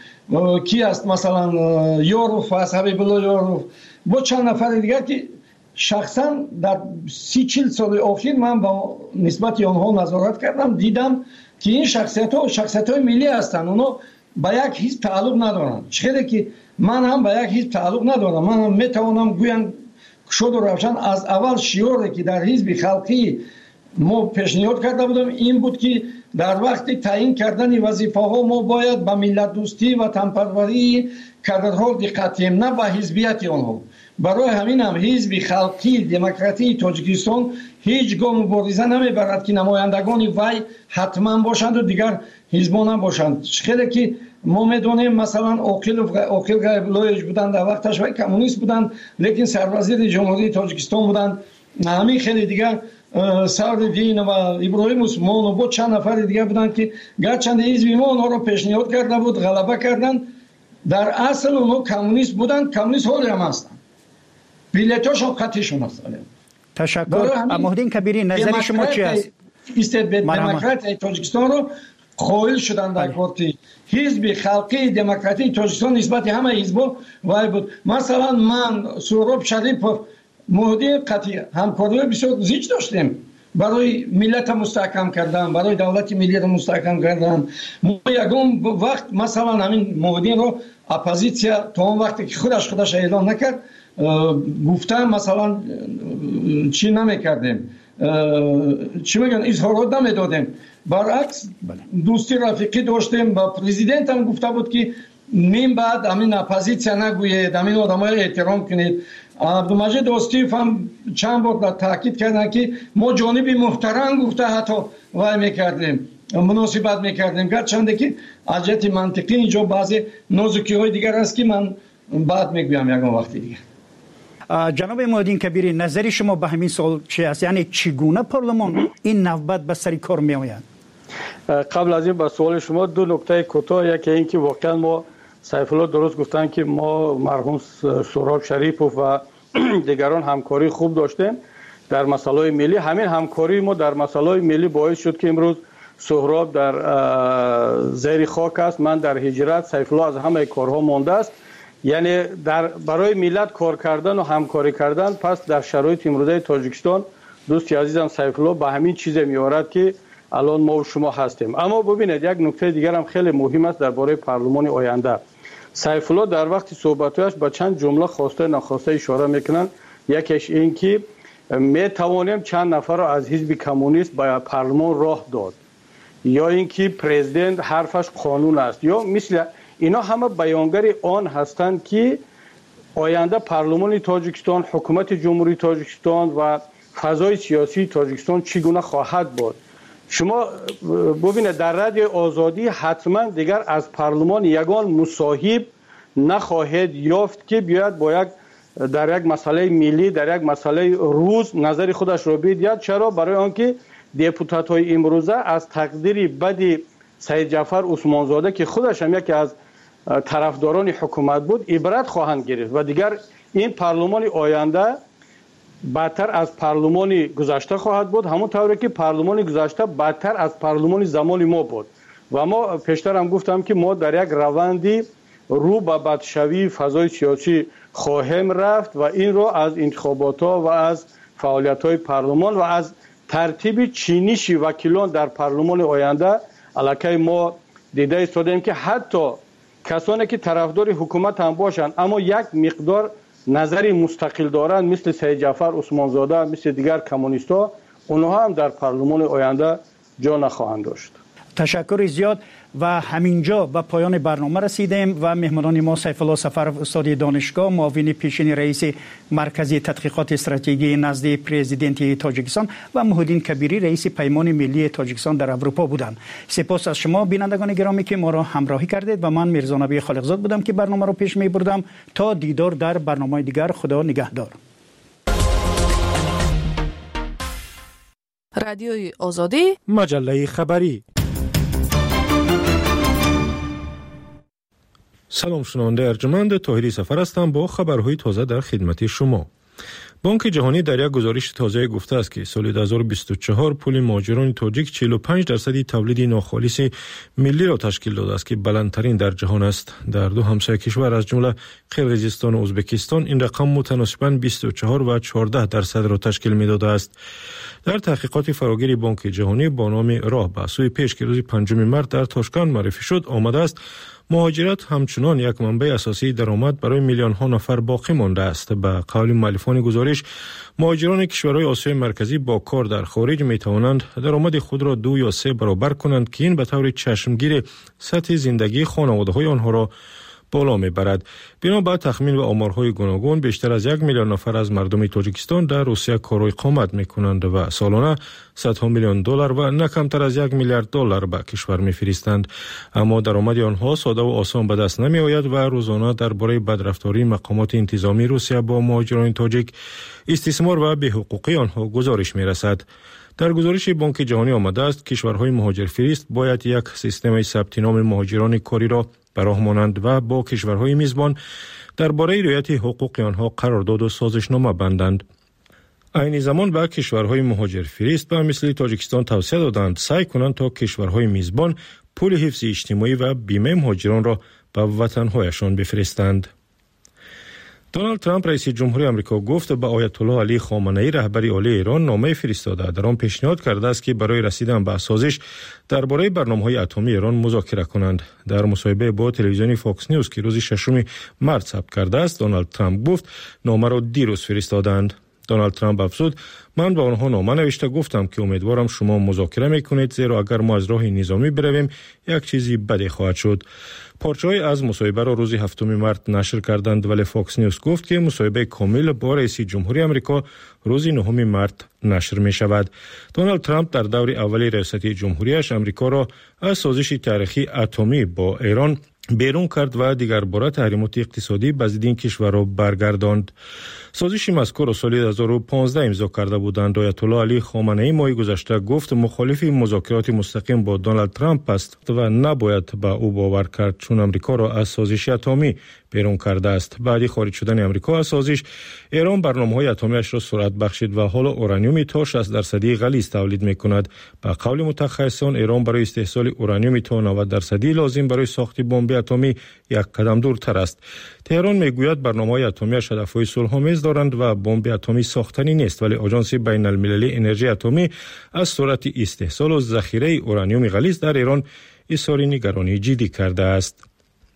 کی است مثلا یوروف از حبیب الله یوروف با چند نفر دیگر که شخصا در سی چل سال اخیر من با نسبت آنها نظارت کردم، دیدم که این شخصیت ها شخصیت های ملی هستند، اونا با یک حزب تعلق ندارن. چه که من هم با یک حزب تعلق ندارم، من هم میتوانم گویم شد و روشن از اول شعاری که در حزب خلقی ما پیشنهاد کرده بودم این بود که در وقت تعیین کردن وظیفه ها ما باید به ملت دوستی و تنپروری کادرها دقت کنیم، نه به حزبیت آنها. برای همین هم حزب خلقی دموکراتی تاجیکستان هیچ گام مبارزه نمیبرد که نمایندگان وی حتما باشند و دیگر حزبان هم باشند. خیلی که ما میدونیم مثلا عاقل عاقل غیب‌الله بودن در وقتش و کمونیست بودن، لیکن سروزیر جمهوری تاجیکستان بودن. همین خیلی دیگر سعدالدین و ابراهیم عثمان و بود چند نفر دیگر بودن که گرچند حزب ما اونها رو پیشنهاد کرده بود، غلبه کردن. در اصل اونها کمونیست بودن، کمونیست حالی هم هستن. بیلیتاشون خطیشون است. تشکر. مهدین کبیری نظر شما چی است؟ استبداد دموکرات تاجیکستان رو قائل شدن در کورتی حزب خلقی دموکراتیک تاجیکستان نسبت همه حزب‌ها وای بود. مثلا من سهراب شریفов مهدی قطعی همکاری بسیار زیاد داشتیم برای ملت مستحکم کردن، برای دولت ملی رو مستحکم کردن. ما یگان وقت مثلا همین مهدی رو اپوزیسیا تا اون وقتی که خودش خودش اعلام نکرد گفتن مثلا چی نمیکردیم، چی میگن اظهارات نمیدادیم. برعکس دوستی رفیقی داشتیم با پرزیدنت هم گفته بود که من بعد همین اپوزیسیا نگوید، همین آدمای احترام کنید. عبدالمجید دوستیف هم چند بار تاکید کردن که ما جانب محترم گفته حتی وای میکردیم مناسبت میکردیم، گرچنده که از جهت منطقی اینجا بعضی نازکی های دیگر است که من بعد میگویم یکم وقتی دیگه. جناب مهدی کبیری نظر شما به همین سوال چی است؟ یعنی چگونه پارلمان این نوبت به سر کار می آید؟ قبل از این به سوال شما دو نکته کوتاه، یکی این که واقعا ما سیف الله درست گفتن که ما مرحوم سهراب شریفov و دیگران همکاری خوب داشتیم در مسائل ملی. همین همکاری ما در مسائل ملی باعث شد که امروز سهراب در زیر خاک است، من در هجرت، سیف الله از همه کارها مانده است. یعنی در برای ملت کار کردن و همکاری کردن. پس در شرایط امروزه تاجیکستان دوستی عزیزم سیف الله به همین چیز میارد که الان ما و شما هستیم. اما ببینید یک نکته دیگر هم خیلی مهم است درباره پارلمان آینده. سیف الله در وقت صحبتش با چند جمله خواسته ناخواسته اشاره میکنن. یکیش این که می توانیم چند نفر را از حزب کمونیست به پارلمان راه داد، یا اینکه پرزیدنت حرفش قانون است، یا مثل اینا همه بیانگر آن هستند که آینده پارلمان تاجیکستان، حکومت جمهوری تاجیکستان و فضای سیاسی تاجیکستان چگونه خواهد بود. شما ببینید در رادیو آزادی حتما دیگر از پارلمان یگان مصاحب نخواهد یافت که بیاید با یک در یک مسئله ملی، در یک مسئله روز نظر خودش را بدهد. چرا؟ برای آنکه دپوتات های امروزه از تقدیر بد سید جعفر عثمانزاده که خودش هم یکی از طرفداران حکومت بود عبرت خواهند گرفت و دیگر این پارلمان آینده بدتر از پارلمان گذشته خواهد بود، همون طوری که پارلمان گذشته بدتر از پارلمان زمان ما بود. و ما پیشتر هم گفتم که ما در یک روندی رو به بدشوی فضای سیاسی خواهیم رفت و این رو از انتخابات ها و از فعالیت های پارلمان و از ترتیب چینش وکیلان در پارلمان آینده علاقه ما دیده ایستادیم که حتی کسانی که طرفدار حکومت هم باشند اما یک مقدار نظری مستقل دارند مثل سید جعفر عثمانزاده، مثل دیگر کمونیست‌ها، اونها هم در پارلمان آینده جا نخواهند داشت. تشکر زیاد. و همینجا به پایان برنامه رسیدیم و مهمانان ما سیف الله سفرov استاد دانشگاه، معاون پیشین رئیس مرکز تحقیقات استراتژی نزد پرزیدنت تاجیکستان و مهدی کبیری رئیس پیمان ملی تاجیکستان در اروپا بودند. سپاس از شما بینندگان گرامی که ما را همراهی کردید و من میرزا نبی خالقزاد بودم که برنامه را پیش می بردم. تا دیدار در برنامه دیگر، خدا نگهدار. رادیوی آزادی، مجله خبری. سلام شنونده ارجمند، طاهری سفر هستم با خبرهای تازه در خدمت شما. بانک جهانی در یک گزارش تازه گفته است که سال دو هزار و بیست و چهار پول مهاجران تاجیک چهل و پنج درصدی تولید ناخالص ملی را تشکیل داده است که بلندترین در جهان است. در دو همسایه کشور از جمله قرقیزستان و ازبکستان این رقم متناسباً بیست و چهار و چهارده درصد را تشکیل می‌داده است. در تحقیقات فراگیر بانک جهانی با نام راه به سوی پیش که روز پنجم مارس در تاشکند معرفی شد آمده است مهاجرت همچنان یک منبع اساسی درآمد برای میلیون ها نفر باقی مانده است. به قول مؤلفان گزارش، مهاجران کشورهای آسیای مرکزی با کار در خارج می توانند درآمد خود را دو یا سه برابر کنند که این به طور چشمگیر سطح زندگی خانواده های آنها را بالا میبرد. بنابر تخمین و آمارهای گوناگون بیشتر از یک میلیون نفر از مردم تاجیکستان در روسیه کار و اقامت میکنند و سالانه صدها میلیون دلار و نه کمتر از یک میلیارد دلار به کشور میفرستند. اما درآمد آنها ساده و آسان به دست نمی آید و روزانه درباره بدرفتاری مقامات انتظامی روسیه با مهاجران تاجیک، استثمار و بی‌حقوقی آنها گزارش میرسد. در گزارش بانک جهانی آمده است کشورهای مهاجرفرست باید یک سیستم ثبت نام مهاجران کاری را به راه مانند و با کشورهای میزبان درباره رعایت حقوق آنها قرارداد و سازشنامه بندند. عین زمان به کشورهای مهاجرفرست به مثل تاجیکستان توصیه دادند سعی کنند تا کشورهای میزبان پول حفظ اجتماعی و بیمه مهاجران را به وطنهایشان بفرستند. دونالد ترامپ رئیس جمهوری آمریکا گفت به آیت الله علی خامنه‌ای رهبر عالی ایران نامه فرستاده. در آن پیشنهاد کرده است که برای رسیدن به سازش درباره برنامه‌های اتمی ایران مذاکره کنند. در مصاحبه با تلویزیون فاکس نیوز که روز ششم مارس ثبت کرده است، دونالد ترامپ گفت نامه را دیروز فرستادند. دونالد ترامپ افزود من به آنها نامه نوشته گفتم که امیدوارم شما مذاکره میکنید زیرا اگر ما از راه نظامی برویم یک چیزی بدی خواهد شد. پارچه‌ای از مصاحبه را روز هفتم مارس نشر کردند ولی فاکس نیوز گفت که مصاحبه کامل با رئیس جمهوری آمریکا روز نهم مارس نشر می شود. دونالد ترامپ در دور اول ریاست جمهوریش آمریکا را از سازش تاریخی اتمی با ایران بیرون کرد و دیگر باره تحریمات اقتصادی به ضد این کشور را برگرداند. سازش مذکور سال دو هزار و پانزده امضا کرده بودند. آیت الله علی خامنه‌ای ماه گذشته گفت مخالف مذاکرات مستقیم با دونالد ترامپ است و نباید به او باور کرد چون آمریکا را از سازش اتمی بیرون کرده است. بعد خارج شدن آمریکا از سازش ایران برنامه‌های اتمیش را سرعت بخشید و حالا اورانیوم تا شصت درصدی غلیظ تولید می‌کند. به قول متخصصان ایران برای استحصال اورانیوم تا نود درصدی لازم برای ساخت بمب اتمی یک قدم دورتر است. تهران میگوید برنامه‌های اتمیش هدف‌های صلح‌آمیز دارند و بمب اتمی ساختنی نیست ولی آژانس بین‌المللی انرژی اتمی از سرعت استحصال و ذخیره اورانیوم غلیظ در ایران اظهار نگرانی جدی کرده است.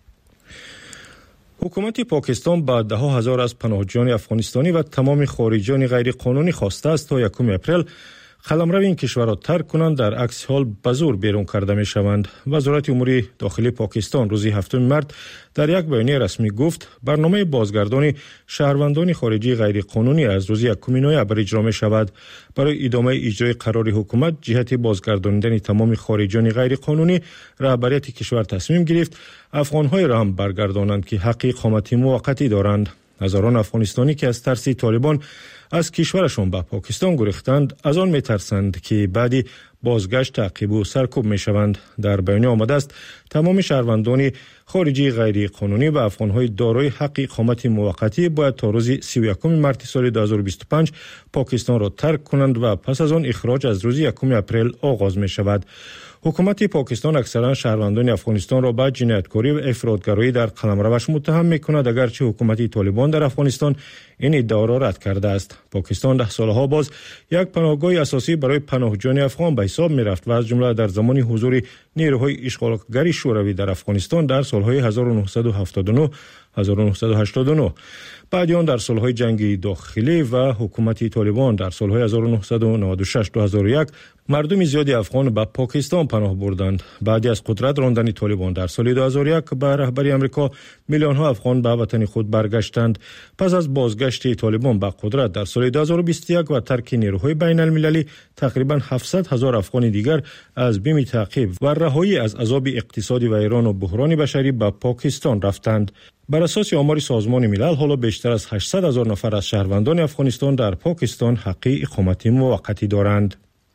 حکومت پاکستان با ده ها هزار از پناهجویان افغانستانی و تمام خارجیان غیر قانونی خواسته است تا یکم اپریل قلمرو این کشور را ترک کنند، در عکس حال به زور بیرون کرده می شوند. وزارت امور داخلی پاکستان روز هفتم مارس در یک بیانیه رسمی گفت برنامه بازگردانی شهروندان خارجی غیر قانونی از روز یکم نوامبر اجرا می شود. برای ادامه اجرای قرار حکومت جهت بازگرداندن تمام خارجیان غیر قانونی رهبریت کشور تصمیم گرفت افغان‌های را هم برگردانند که حق اقامت موقتی دارند. هزاران افغانستانی که از ترس طالبان از کشورشان به پاکستان گریختند از آن می‌ترسند که بعدی بازگشت تعقیب و سرکوب می‌شوند. در بیانیه آمده است تمام شهروندان خارجی غیر قانونی و افغان‌های دارای حق اقامت موقتی باید تا روز سی و یکم مارس سال دو هزار و بیست و پنج پاکستان را ترک کنند و پس از آن اخراج از روز یکم اپریل آغاز می‌شود. حکومت پاکستان اکثرا شهروندان افغانستان را به جنایتکاری و افراطگرایی در قلمروش متهم می‌کند اگرچه حکومت طالبان در افغانستان این ادعا را رد کرده است. پاکستان ده سالها باز یک پناهگاه اساسی برای پناهجویان افغان به حساب می‌رفت و از جمله در زمان حضور نیروهای اشغالگری شوروی در افغانستان در سالهای هزار و نهصد و هفتاد و نه هزار و نهصد و هشتاد و نه، بعد آن در سالهای جنگ داخلی و حکومت طالبان در سالهای هزار و نهصد و نود و شش تا دو هزار و یک مردم زیادی افغان به پاکستان پناه بردند. بعد از قدرت راندن طالبان در سال دو هزار و یک به رهبری آمریکا میلیون ها افغان به وطن خود برگشتند. پس از بازگشت طالبان به قدرت در سال دو هزار و بیست و یک و ترک نیروهای بین المللی تقریبا هفتصد هزار افغان دیگر از بیم تعقیب و رهایی از عذاب اقتصادی و ایران و بحران بشری به پاکستان رفتند. بر اساس آمار سازمان ملل حالا بیشتر از هشتصد هزار نفر از شهروندان افغانستان در پاکستان حق اقامت موقتی دارند.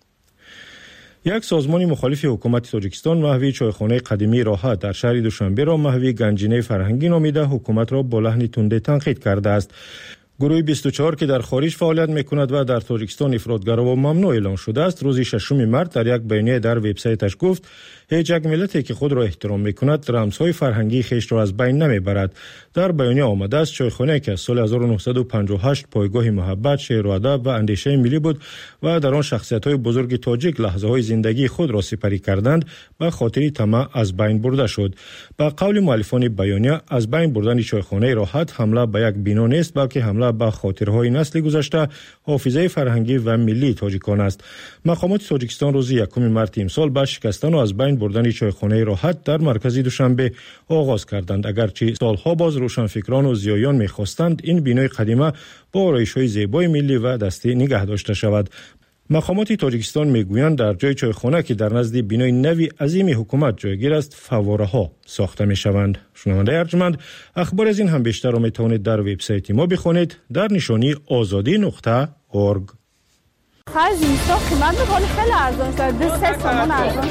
یک سازمان مخالف حکومت تاجیکستان محوی چایخانه قدیمی راحت در شهر دوشنبه را محوی گنجینه فرهنگی نامیده حکومت را با لحن تند تنقید کرده است. گروه بیست و چهار که در خارج فعالیت میکند و در تاجیکستان افراطگرا و ممنوع اعلام شده است روز ششم مارس در یک بیانیه در وبسایتش گفت هیچ یک ملتی که خود را احترام میکند رمزهای فرهنگی خیش را از بین نمیبرد. در بیانیه آمده است چایخانه که از سال هزار و نهصد و پنجاه و هشت پایگاه محبت، شعر و ادب و اندیشه ملی بود و در آن شخصیت‌های بزرگ تاجیک لحظه‌های زندگی خود را سپری کردند به خاطر طمع از بین برده شد. با قول مؤلفان بیانیه از بین بردن چایخانه راحت حمله به یک بنا نیست بلکه حمله به خاطرهای نسل گذشته، حافظه فرهنگی و ملی تاجیکان است. مقامات تاجیکستان روز یکم مارس امسال با شکستن و از بین بردن چایخانه راحت در مرکز دوشنبه آغاز کردند اگرچه سالها باز روشنفکران و ضیاییان می‌خواستند این بنای قدیمی با آرایش‌های زیبای ملی و دستی نگه داشته شود. مقامات تاجیکستان میگویند در جای چایخانه که در نزد بنای نوی عظیم حکومت جایگیر است فواره‌ها ساخته می‌شوند. شنونده ارجمند، اخبار از این هم بیشتر را می‌توانید در وبسایت ما بخوانید در نشانی آزادی نقطه اورگ. خرج اینستا قیمت میکنه خیلی ارزان شد دو سه تومن ارزان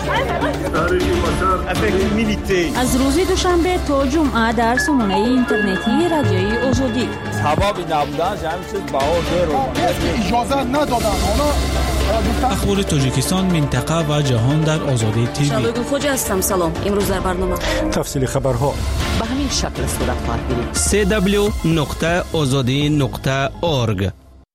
شد. از روز دوشنبه تا جمعه در سامانه اینترنتی رادیوی آزادی هوا بی نبودن همین چیز بهار درو اجازه ندادن اونا. اخبار تاجیکستان، منطقه و جهان در آزادی تیوی. شادو خوجا هستم. سلام. امروز در برنامه تفصیل خبرها به همین شکل صورت خواهد گرفت. سه دبلیو نقطه آزادی نقطه اورگ.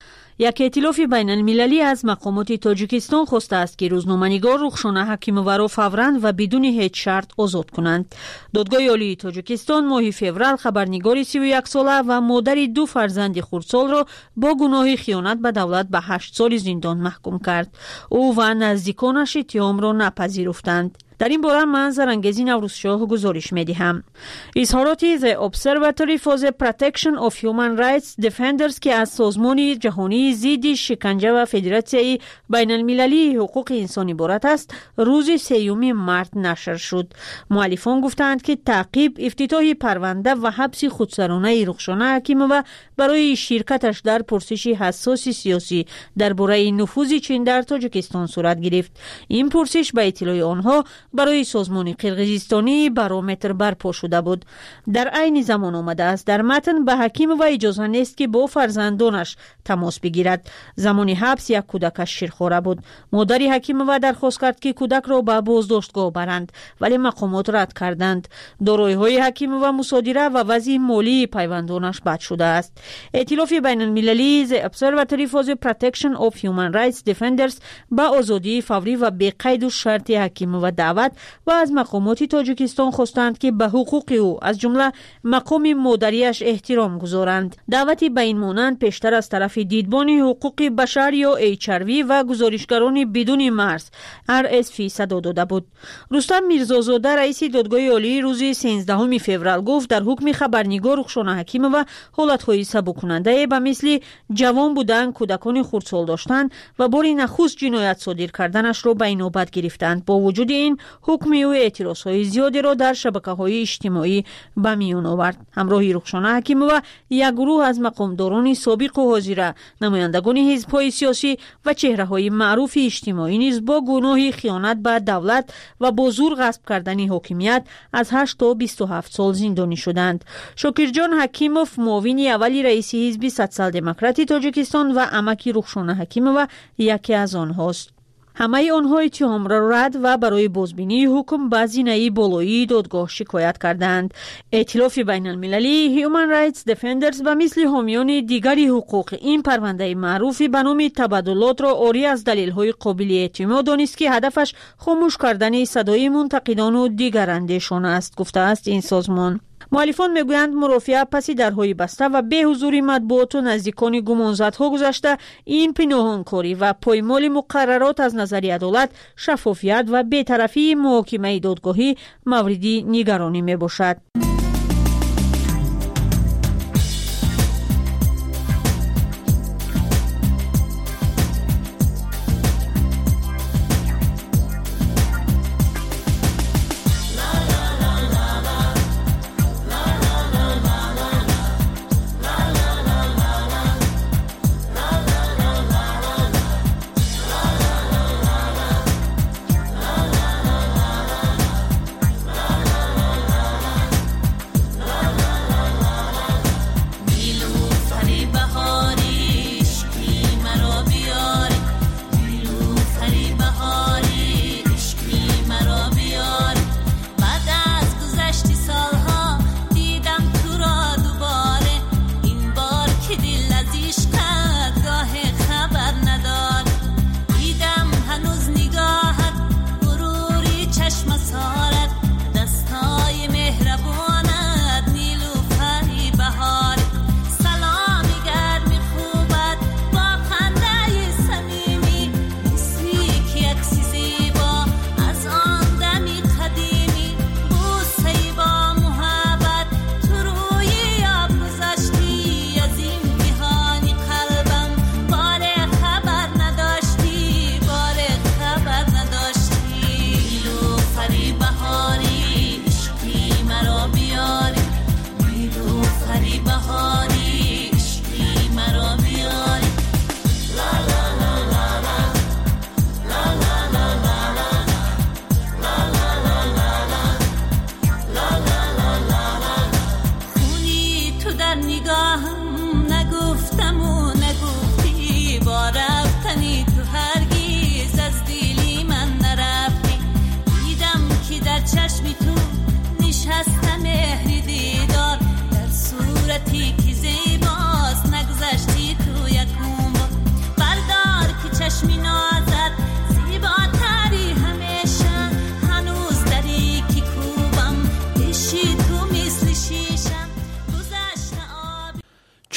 یک ائتلاف بین المللی از مقامات تاجیکستان خواسته است که روزنامه‌نگار رخشانه حکیموو را فوراً و بدون هیچ شرط آزاد کنند. دادگاه عالی تاجیکستان ماه فوریه خبرنگار سی و یک ساله و مادر دو فرزند خردسال را با گناه خیانت به دولت به هشت سال زندان محکوم کرد. او و نزدیکانش اتهام را نپذیرفتند. در این باره من زرنگزی نوروزشاه گزارش می‌دهم. اظهارات The Observatory for the Protection of Human Rights Defenders که از سازمان جهانی ضد شکنجه و فدراسیون بین المللی حقوق انسان عبارت است، روز سیوم مارس نشر شد. مؤلفان گفتند که تعقیب افتتاح پرونده و حبس خودسرانه رخشانه حکیموو برای شرکتش در پرسش حساس سیاسی درباره نفوذ چین در تاجیکستان صورت گرفت. این پرسش به اطلاع آنها برای سازمان قرقیزستانی بارومتر برپا شده بود. در عین زمان آمده است در متن به حکیموو اجازه نیست که با فرزندانش تماس بگیرد. زمان حبس یک کودکش شیرخواره بود. مادر حکیموو درخواست کرد که کودک را به بازداشتگاه برند ولی مقامات رد کردند. دارایی‌های حکیموو مصادره و وضع مالی پیوندانش بد شده است. ائتلاف بین المللی The Observatory for the Protection of Human Rights Defenders به آزادی فوری و بی قید و شرط حکیموو دعوت و از مقامات تاجیکستان خواستند که به حقوق او از جمله مقام مادریش احترام گذارند. دعوتی به این مانند پیشتر از طرف دیدبان حقوق بشر یا ایچ آر وی و گزارشگران بدون مرز آر اس وی صدا داده بود. رستم میرزازاده رئیس دادگاه عالی روز سیزدهم فوریه گفت در حکم خبرنگار رخشانه حکیموو حالت‌های سبک‌کننده به مثل جوان بودن، کودکان خردسال داشتن و بار نخست جنایت صادر کردنش را به نوبت گرفتند. با وجود این حکم او اعتراضهای زیادی را در شبکه‌های اجتماعی به میان آورد. همراه رخشانه حکیموو یک گروه از مقامداران سابق و حاضر، نمایندگان حزب‌های سیاسی و چهره‌های معروف اجتماعی نیز با گناه خیانت به دولت و با زور غصب کردن حاکمیت از هشت تا بیست و هفت سال زندانی شدند. شاکرجان حکیموف معاون اول رئیس حزب سوسیال دموکراتی تاجیکستان و عمک رخشانه حکیموو یکی از آنهاست. همه آنها اتهام را رد و برای بازبینی حکم به زینه بالایی دادگاه شکایت کردند. ائتلاف بین المللی هیومن رایتس دفندرز و مثل حامیان دیگری حقوق این پرونده معروف به نام تبادلات را عاری از دلیل‌های قابل اعتماد دانست که هدفش خاموش کردن صدای منتقدان و دیگر اندیشان است، گفته است این سازمان. مؤلفان میگویند مرافعه پس درهای بسته و به حضور مطبوعات و نزدیکان گمانزدها گذشته این پنهانکاری و پایمال مقررات از نظر عدالت، شفافیت و بی‌طرفی محاکمه دادگاهی موردی نگرانی میباشد.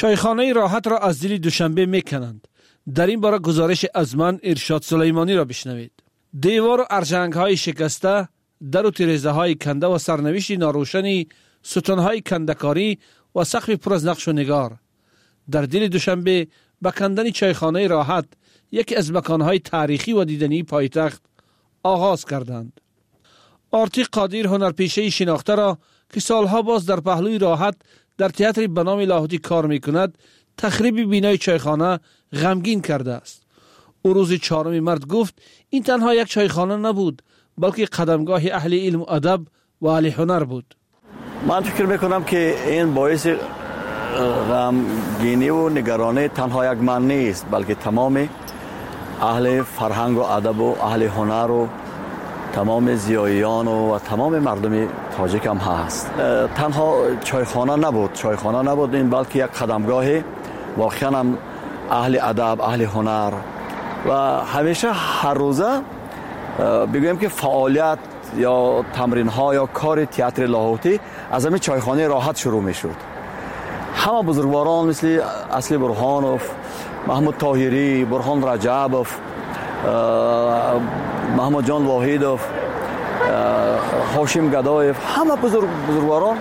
چایخانه راحت را از دل دوشنبه میکنند. در این باره گزارش از من ارشاد سلیمانی را بشنوید. دیوار و ارژنگ های شکسته، در و تیرزه های کنده و سرنوشت ناروشنی، ستون های کندکاری و سقف پر از نقش و نگار. در دل دوشنبه به کندن چایخانه راحت، یکی از مکانهای تاریخی و دیدنی پایتخت آغاز کردند. آرتی قادر هنرپیشه شناخته را که سالها باز در پهلوی راحت در تئاتر به نام لاهوتی کار میکند، تخریب بینای چایخانه غمگین کرده است. او روز چهارم مارس گفت این تنها یک چایخانه نبود، بلکه قدمگاه اهل علم و ادب و اهل هنر بود. من فکر میکنم که این باعث غمگینی و نگرانی تنها یک من نیست، بلکه تمام اهل فرهنگ و ادب و اهل هنر و تمام زیاییان و, و تمام مردم تاجیک هم هست. تنها چایخانه نبود، چایخانه نبود این، بلکه یک قدمگاه واقعا هم اهل ادب، اهل هنر و همیشه هر روزه بگویم که فعالیت یا تمرین ها یا کار تئاتر لاهوتی از همین چایخانه راحت شروع می شد. همه بزرگواران مثل اصلی برهانوف، محمود طاهری، برهان رجبوف، محمد جان واحدوف، هاشم گدایف، همه بزرگ بزرگواران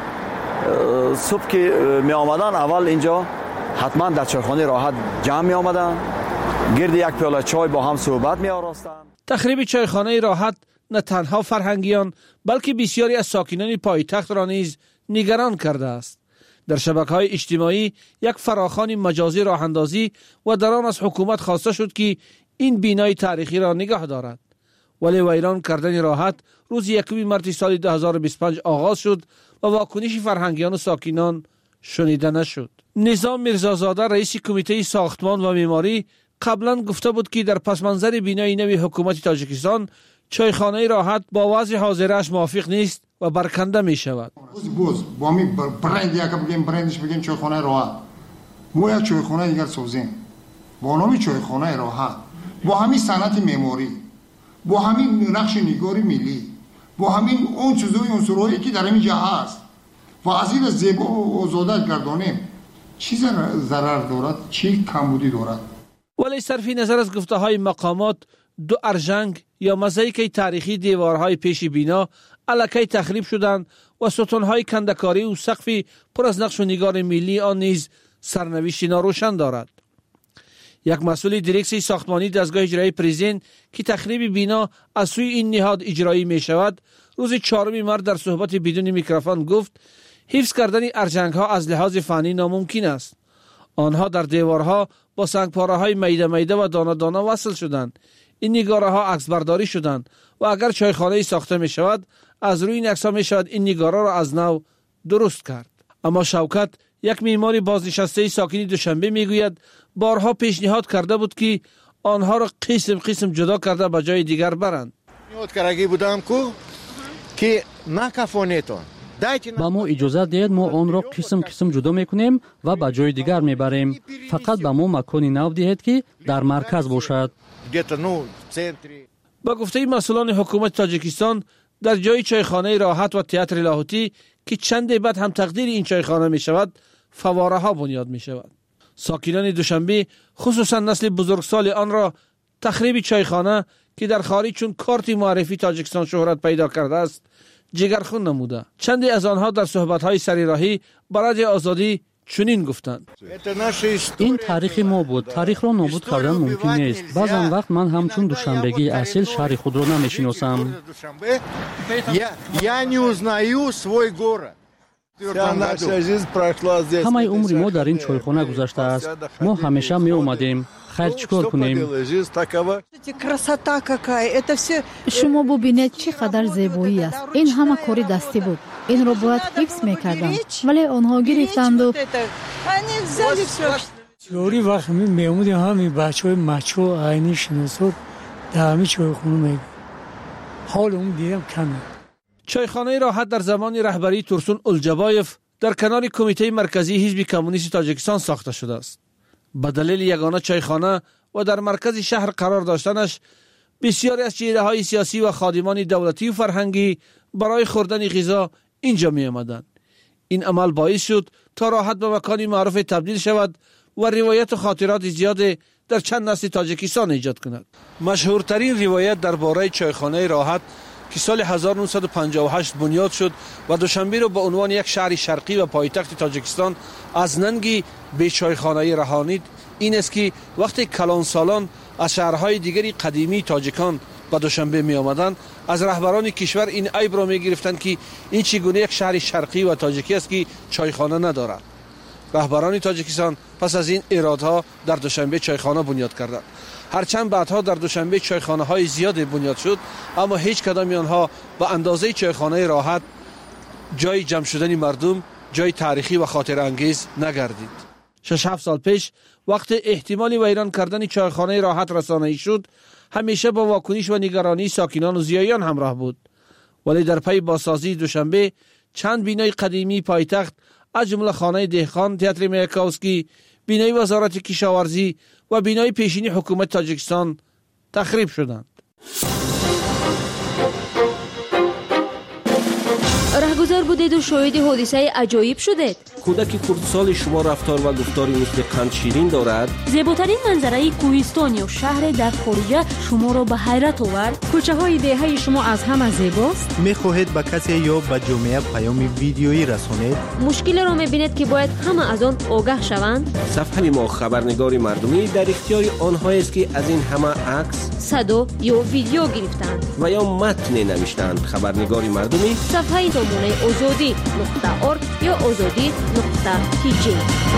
صبح که می آمدن اول اینجا حتما در چایخانه راحت جمع می آمدن، گرد یک پیاله چای با هم صحبت می آراستن. تخریب چایخانه راحت نه تنها فرهنگیان بلکه بسیاری از ساکنان پایتخت را نیز نگران کرده است. در شبکه‌های اجتماعی یک فراخوان مجازی راه اندازی و در آن از حکومت خواسته شد که این بینای تاریخی را نگاه دارد. ولی ویران کردن راحت روز یکم مارس سال دو هزار و بیست و پنج آغاز شد و واکنش فرهنگیان و ساکنان شنیده نشد. نظام میرزازاده رئیس کمیته ساختمان و معماری قبلا گفته بود که در پس منظر بینای نوی حکومت تاجیکستان چایخانه راحت با وضع حاضرش موافق نیست و برکنده می شود. بوز با می برند یک بگیم برندش بگیم چایخانه راحت. ما یک چایخانه دیگر سازیم. با نام چایخانه راحت، با همین صنعت معماری، با همین نقش نگاری ملی، با همین اون چیزای عنصرهایی که در اینجا هست و از این زیبا و آزاده گردانیم، چی ضرر دارد، چی کمبودی دارد؟ ولی صرفی نظر از گفته های مقامات، دو ارژنگ یا مزایک تاریخی دیوارهای پیش بینا الکی تخریب شدند و ستونهای کندکاری و سقف پر از نقش و نگار ملی آن نیز سرنوشت ناروشن دارد. یک مسئول دیرکسی ساختمانی دستگاه اجرایی پریزین که تخریب بینا از سوی این نهاد اجرایی می شود، روز چهارم مارس در صحبت بدون میکروفون گفت حفظ کردن ارژنگ ها از لحاظ فنی ناممکن است. آنها در دیوارها با سنگپاره های میده میده و دانه دانه وصل شدند. این نگاره ها عکس برداری شدند و اگر چایخانه ساخته می شود از روی این عکس ها می شود این نگاره را از نو درست کرد. اما شوکت یک معمار بازنشسته ساکن دوشنبه می گوید بارها پیشنهاد کرده بود که آنها را قسم قسم جدا کرده به جای دیگر برند. پیشنهاد کرده بودم که نکفانیتون با ما اجازه دهید ما آن را قسم قسم جدا میکنیم و به جای دیگر میبریم. فقط به ما مکانی نو دهید که در مرکز باشد. با گفته مسئولان حکومت تاجیکستان در جای چایخانه راحت و تئاتر لاهوتی که چند بعد هم تقدیر این چایخانه می شود فواره ها بنیاد می شود. ساکنان دوشنبه خصوصا نسل بزرگسال آن را تخریب چایخانه که در خارج چون کارت معرفی تاجیکستان شهرت پیدا کرده است جگرخون نموده. چندی از آنها در صحبت‌های سری راهی برای آزادی چنین گفتند: این تاریخ ما بود. تاریخ را نابود کردن ممکن نیست. بعضن وقت من همچون دوشنبگی اصیل شهر خود را نمیشناسم. Я не узнаю свой город. همه عمر ما در این چایخانه گذشته است. ما همیشه می اومدیم. خیر چیکار کنیم؟ شما ببینید چقدر زیبایی است. این همه کاری دستی بود. این را باید حفظ میکردم ولی آنها گرفتند و یوری وقت می میمودیم همین بچه های مچو و عینی شناسور در همین چایخانه میگم حال اون دیدم کمه. چایخانه راحت در زمان رهبری ترسون الجبایف در کنار کمیته مرکزی حزب کمونیست تاجیکستان ساخته شده است. به دلیل یگانه چایخانه و در مرکز شهر قرار داشتنش بسیاری از چهره‌های سیاسی و خادمان دولتی و فرهنگی برای خوردن غذا اینجا می آمدند. این عمل باعث شد تا راحت به مکانی معروف تبدیل شود و روایت و خاطرات زیاد در چند نسل تاجیکستان ایجاد کند. مشهورترین روایت درباره چایخانه راحت که سال هزار و نهصد و پنجاه و هشت بنیاد شد و دوشنبه را به عنوان یک شهر شرقی و پایتخت تاجیکستان از ننگی به چایخانه رهانید، این است که وقتی کلان سالان از شهرهای دیگری قدیمی تاجیکان به دوشنبه می آمدند، از رهبران کشور این عیب را می گرفتند که این چگونه یک شهر شرقی و تاجیکی است که چایخانه ندارد. رهبران تاجیکستان پس از این ایرادها در دوشنبه چایخانه بنیاد کردند. هرچند بعدها در دوشنبه چایخانه های زیاد بنیاد شد، اما هیچ کدام آنها به اندازه چایخانه راحت جای جمع شدن مردم، جای تاریخی و خاطر انگیز نگردید. شش هفت سال پیش وقت احتمالی ویران کردن چایخانه راحت رسانه‌ای شد، همیشه با واکنش و نگرانی ساکنان و زیایان همراه بود. ولی در پی بازسازی دوشنبه چند بینای قدیمی پایتخت از جمله خانه دهقان، تئاتر میاکوسکی، بینای وزارت کشاورزی و بینای پیشینی حکومت تاجیکستان تخریب شدند. رهگذر بودید و شاهد حادثه عجایب شدید. کودک کردسال شما رفتار و گفتاری مثل قند شیرین دارد. زیباترین منظره کوهستان یا شهر در خارج شما را به حیرت آورد. کوچه های دهه شما از همه زیباست. میخواهید به کسی یا به جامعه پیام ویدیویی رسانید؟ مشکل را میبینید که باید همه از آن آگاه شوند. صفحه ما خبرنگار مردمی در اختیار آنها است که از این همه عکس، صدا یا ویدیو گرفتند و یا متن نوشتند. خبرنگار مردمی صفحه نمونه آزادی نقطه ارگ یا آزادی نقطه تی جی.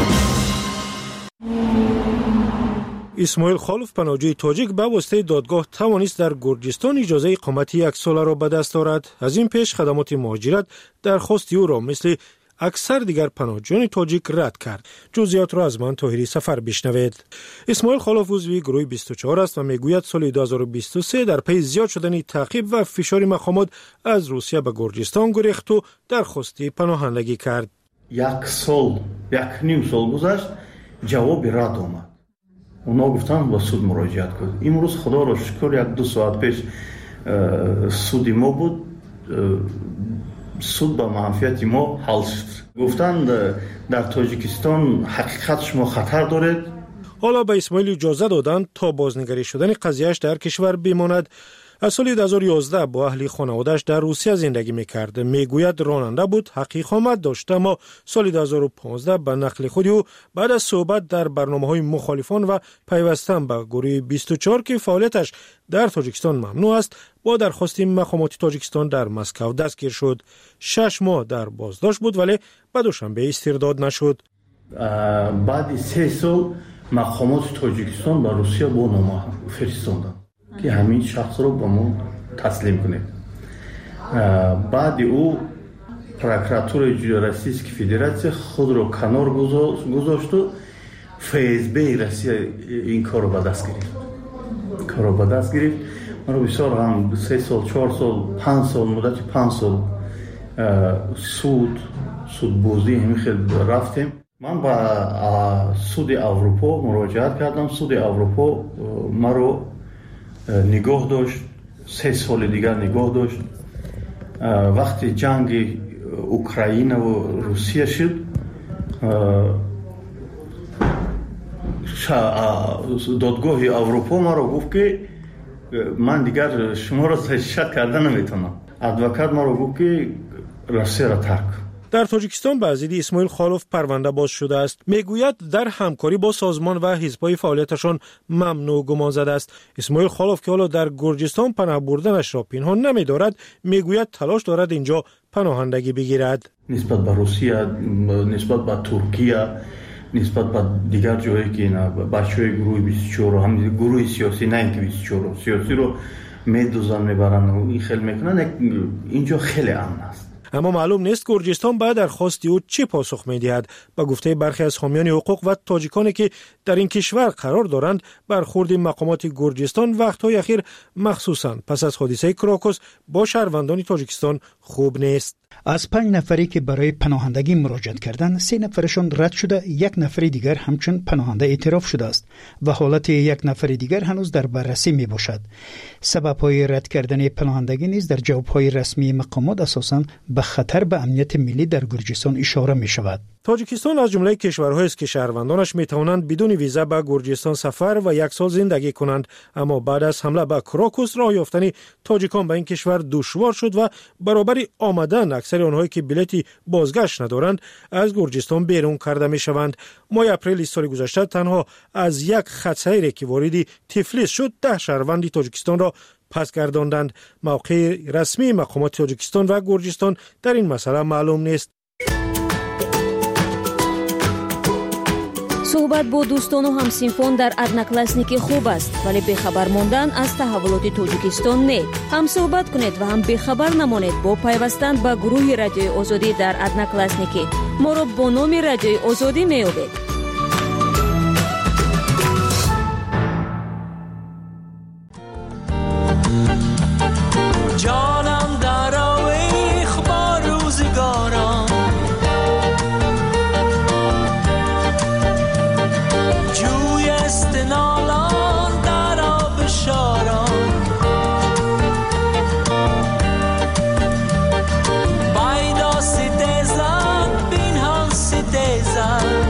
اسماعیل خالف پناهجوی تاجیک به واسطه دادگاه توانست در گرجستان اجازه اقامت یک ساله را به دست آورد. از این پیش خدمات مهاجرت درخواست او را مثل اکثر دیگر پناهجویان تاجیک رد کرد. جزئیات را از من طاهری سفر بشنوید. اسماعیل خالف عضو گروه بیست و چهار است و میگوید سال دو هزار و بیست و سه در پی زیاد شدن تعقیب و فشار مقامات از روسیه به گرجستان گریخت و درخواست پناهندگی کرد. یک سال، یک نیم سال گذشت، جواب رد آمد. اونا گفتن با سود مراجعت کنید. امروز خدا را شکر یک دو ساعت پیش سود ما بود، سود با منفعت ما حل شد. گفتن در تاجیکستان حقیقت شما خطر دارید. حالا به اسماعیل اجازه دادند تا بازنگری شدن قضیهش در کشور بماند. از سال دو هزار و یازده با اهل خانواده‌اش در روسیه زندگی می‌کرد. میگوید راننده بود، حق اقامت داشت، اما سال دو هزار و پانزده به نقل خود او بعد از صحبت در برنامه‌های مخالفان و پیوستن به گروه بیست و چهار که فعالیتش در تاجیکستان ممنوع است، با درخواست مقامات تاجیکستان در مسکو دستگیر شد. شش ماه در بازداشت بود ولی به دوشنبه استرداد نشد. بعد سه سال مقامات تاجیکستان به روسیه با نامه فرستادند که همین شخص رو به ما تسلیم کنیم. بعد او پروکراتور روسیه فدراسیون خود رو کنار گذاشت و اف اس بی روسیه این کار رو به دست گرفت. کار رو به دست گرفت. ما رو بسیار هم سه سال، چهار سال، پنج سال، مدت پنج سال سود سود بازی همین خیلی رفتیم. من با سود اروپا مراجعت کردم. سود اروپا ما رو نگاه داشت، سه سال دیگر نگاه داشت. وقتی جنگ اوکراین و روسیه شد، دادگاه اروپا ما رو گفت که من دیگر شما را تشکیل کردن نمیتونم. ادوکات ما رو گفت که روسیه را ترک. در تاجیکستان به ضد اسماعیل خالف پرونده باز شده است. میگوید در همکاری با سازمان و حزب‌های فعالیتشان ممنوع گمان زده است. اسماعیل خالف که حالا در گرجستان پناه بردنش را پنهان نمی‌دارد، میگوید تلاش دارد اینجا پناهندگی بگیرد. نسبت به روسیه، نسبت به ترکیه، نسبت به دیگر جایی که اینا بچهای گروه بیست و چهار هم گروه سیاسی، نه اینکه بیست و چهار سیاسی رو میدوزن میبرن و این خیلی میکنن، اینجا خیلی امن است. اما معلوم نیست گرجستان بعد درخواست او چه پاسخ می‌دهد. با گفته برخی از حامیان حقوق و تاجیکانی که در این کشور قرار دارند، برخورد مقامات گرجستان وقت‌های اخیر مخصوصاً پس از حادثه کراکوس با شهروندان تاجیکستان خوب نیست. از پنج نفری که برای پناهندگی مراجعه کردند، سه نفرشان رد شده، یک نفر دیگر همچون پناهنده اعتراف شده است و حالت یک نفر دیگر هنوز در بررسی می باشد. سبب‌های رد کردن پناهندگی نیز در جواب‌های رسمی مقامات اساساً به خطر به امنیت ملی در گرجستان اشاره می شود. تاجیکستان از جمله کشورهایی است که شهروندانش می توانند بدون ویزا به گرجستان سفر و یک سال زندگی کنند، اما بعد از حمله به کراکوس راه یافتن تاجیکان به این کشور دشوار شد و برابر آمدن اکثر آنهایی که بلیطی بازگشت ندارند از گرجستان بیرون کرده می شوند. ماه اپریل سال گذشته تنها از یک خط سیری که واردی تفلیس شد ده شهروند تاجیکستان را پس گرداندند. موقع رسمی مقامات تاجیکستان و گرجستان در این مسئله معلوم نیست. صحبت با دوستان و همسینفون در ادناکلاسنیکی خوب است، ولی بخبر ماندن از تحولات تاجیکستان نه. هم صحبت کنید و هم بخبر نمانید با پیوستن به گروه رادیوی آزادی در ادناکلاسنیکی. ما را با نام رادیوی آزادی می‌یابید. جانم در آویخ با روزگاران، جوی استنالان در آب شاران، بایدا سیدزن بینهان سیدزن،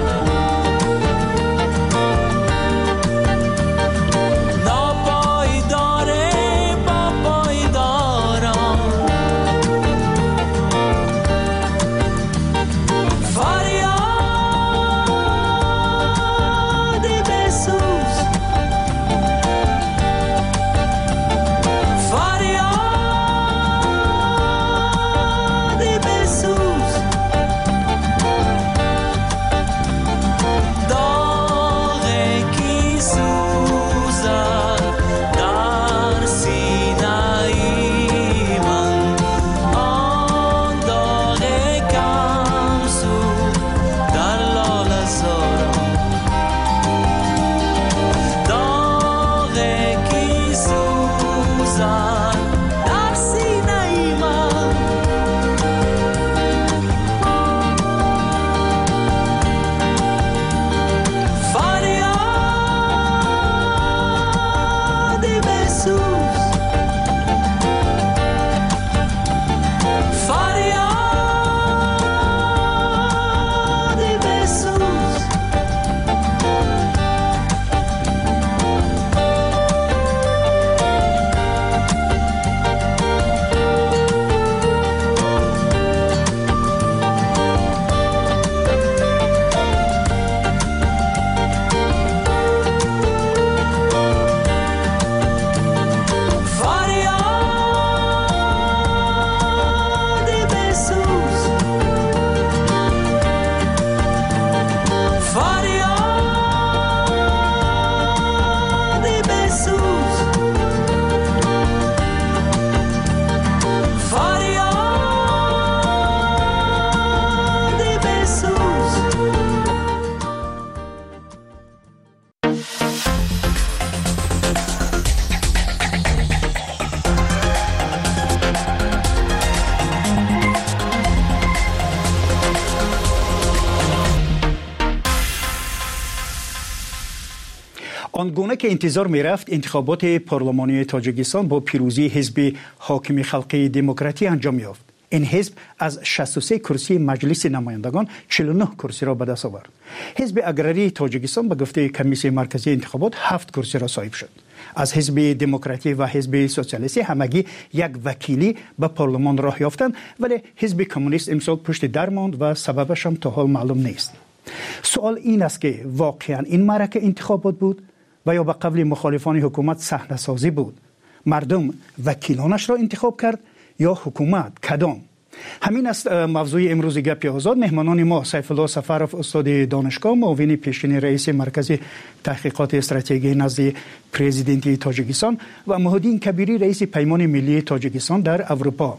آنگونه که انتظار می رفت انتخابات پارلمانی تاجیکستان با پیروزی حزب حاکم خلقی دموکراتی انجام یافت. این حزب از شصت و سه کرسی مجلس نمایندگان چهل و نه کرسی را به دست آورد. حزب اگراری تاجیکستان به گفته کمیسیون مرکزی انتخابات هفت کرسی را صاحب شد. از حزب دموکراتی و حزب سوسیالیستی همگی یک وکیلی به پارلمان راه یافتند، ولی حزب کمونیست امسال پشت در ماند و سببش هم تا حال معلوم نیست. سوال این است که واقعا این معرکه انتخابات بود و یا به قول مخالفان حکومت صحنه سازی بود؟ مردم وکیلانش را انتخاب کرد یا حکومت؟ کدام؟ همین است موضوع امروز گپ آزاد. مهمانان ما سیف الله سفرов استاد دانشگاه، معاون پیشین رئیس مرکز تحقیقات استراتژی نزد پرزیدنت تاجیکستان و مهدین کبیری رئیس پیمان ملی تاجیکستان در اروپا.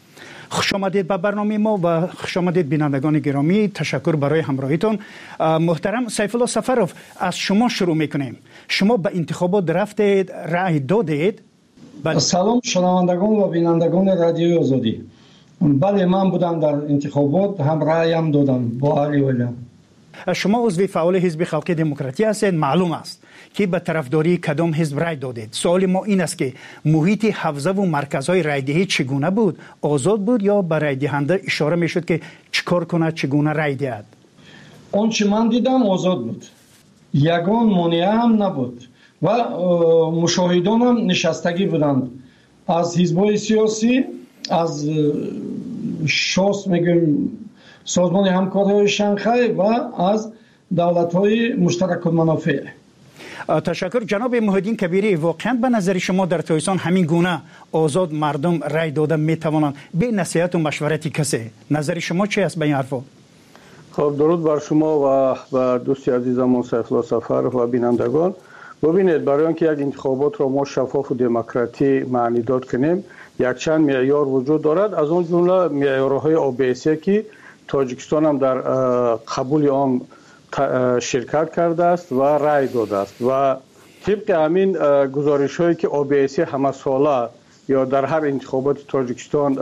خوش آمدید به برنامه ما و خوش آمدید بینندگان گرامی. تشکر برای همراهیتون. محترم سیف الله سفرов، از شما شروع میکنیم. شما به انتخابات رفتید، رأی دادید؟ بله. سلام شنوندگان و بینندگان رادیوی آزادی. بله، من بودم در انتخابات، هم رأیم دادم با علی ویلیام. شما عضو فعال حزب خلقی دموکراتی هستید. معلوم است که به طرفداری کدام حزب رأی دادید. سوال ما این است که محیط حوزه و مرکزهای رأیدهی چگونه بود؟ آزاد بود یا به رأی دهنده اشاره میشد که چیکار کنه، چگونه رأی دهد؟ اون چی من دیدم آزاد بود، یگان مانع هم نبود و مشاهدان هم نشستگی بودند از حزب‌های سیاسی، از شاس میگیم سازمان همکاری شانگهای و از دولت‌های مشترک المنافع. تشکر جناب محیدین کبیری. واقعا به نظر شما در تایستان همین گونه آزاد مردم رای داده میتوانند به نصیحت و مشورت کسی؟ نظر شما چی است به این حرفا؟ خب درود بر شما و و دوستی عزیزمون سیف الله سفر و بینندگان. ببینید، برای اینکه یک انتخابات را ما شفاف و دموکراتی معنی داد کنیم، یک چند معیار وجود دارد. از اون جمله معیارهای اوبیسی که تاجیکستان هم در قبول آن شرکت کرده است و رای داده است و طبق همین گزارش هایی که اوبیسی همه ساله یا در هر انتخابات تاجیکستان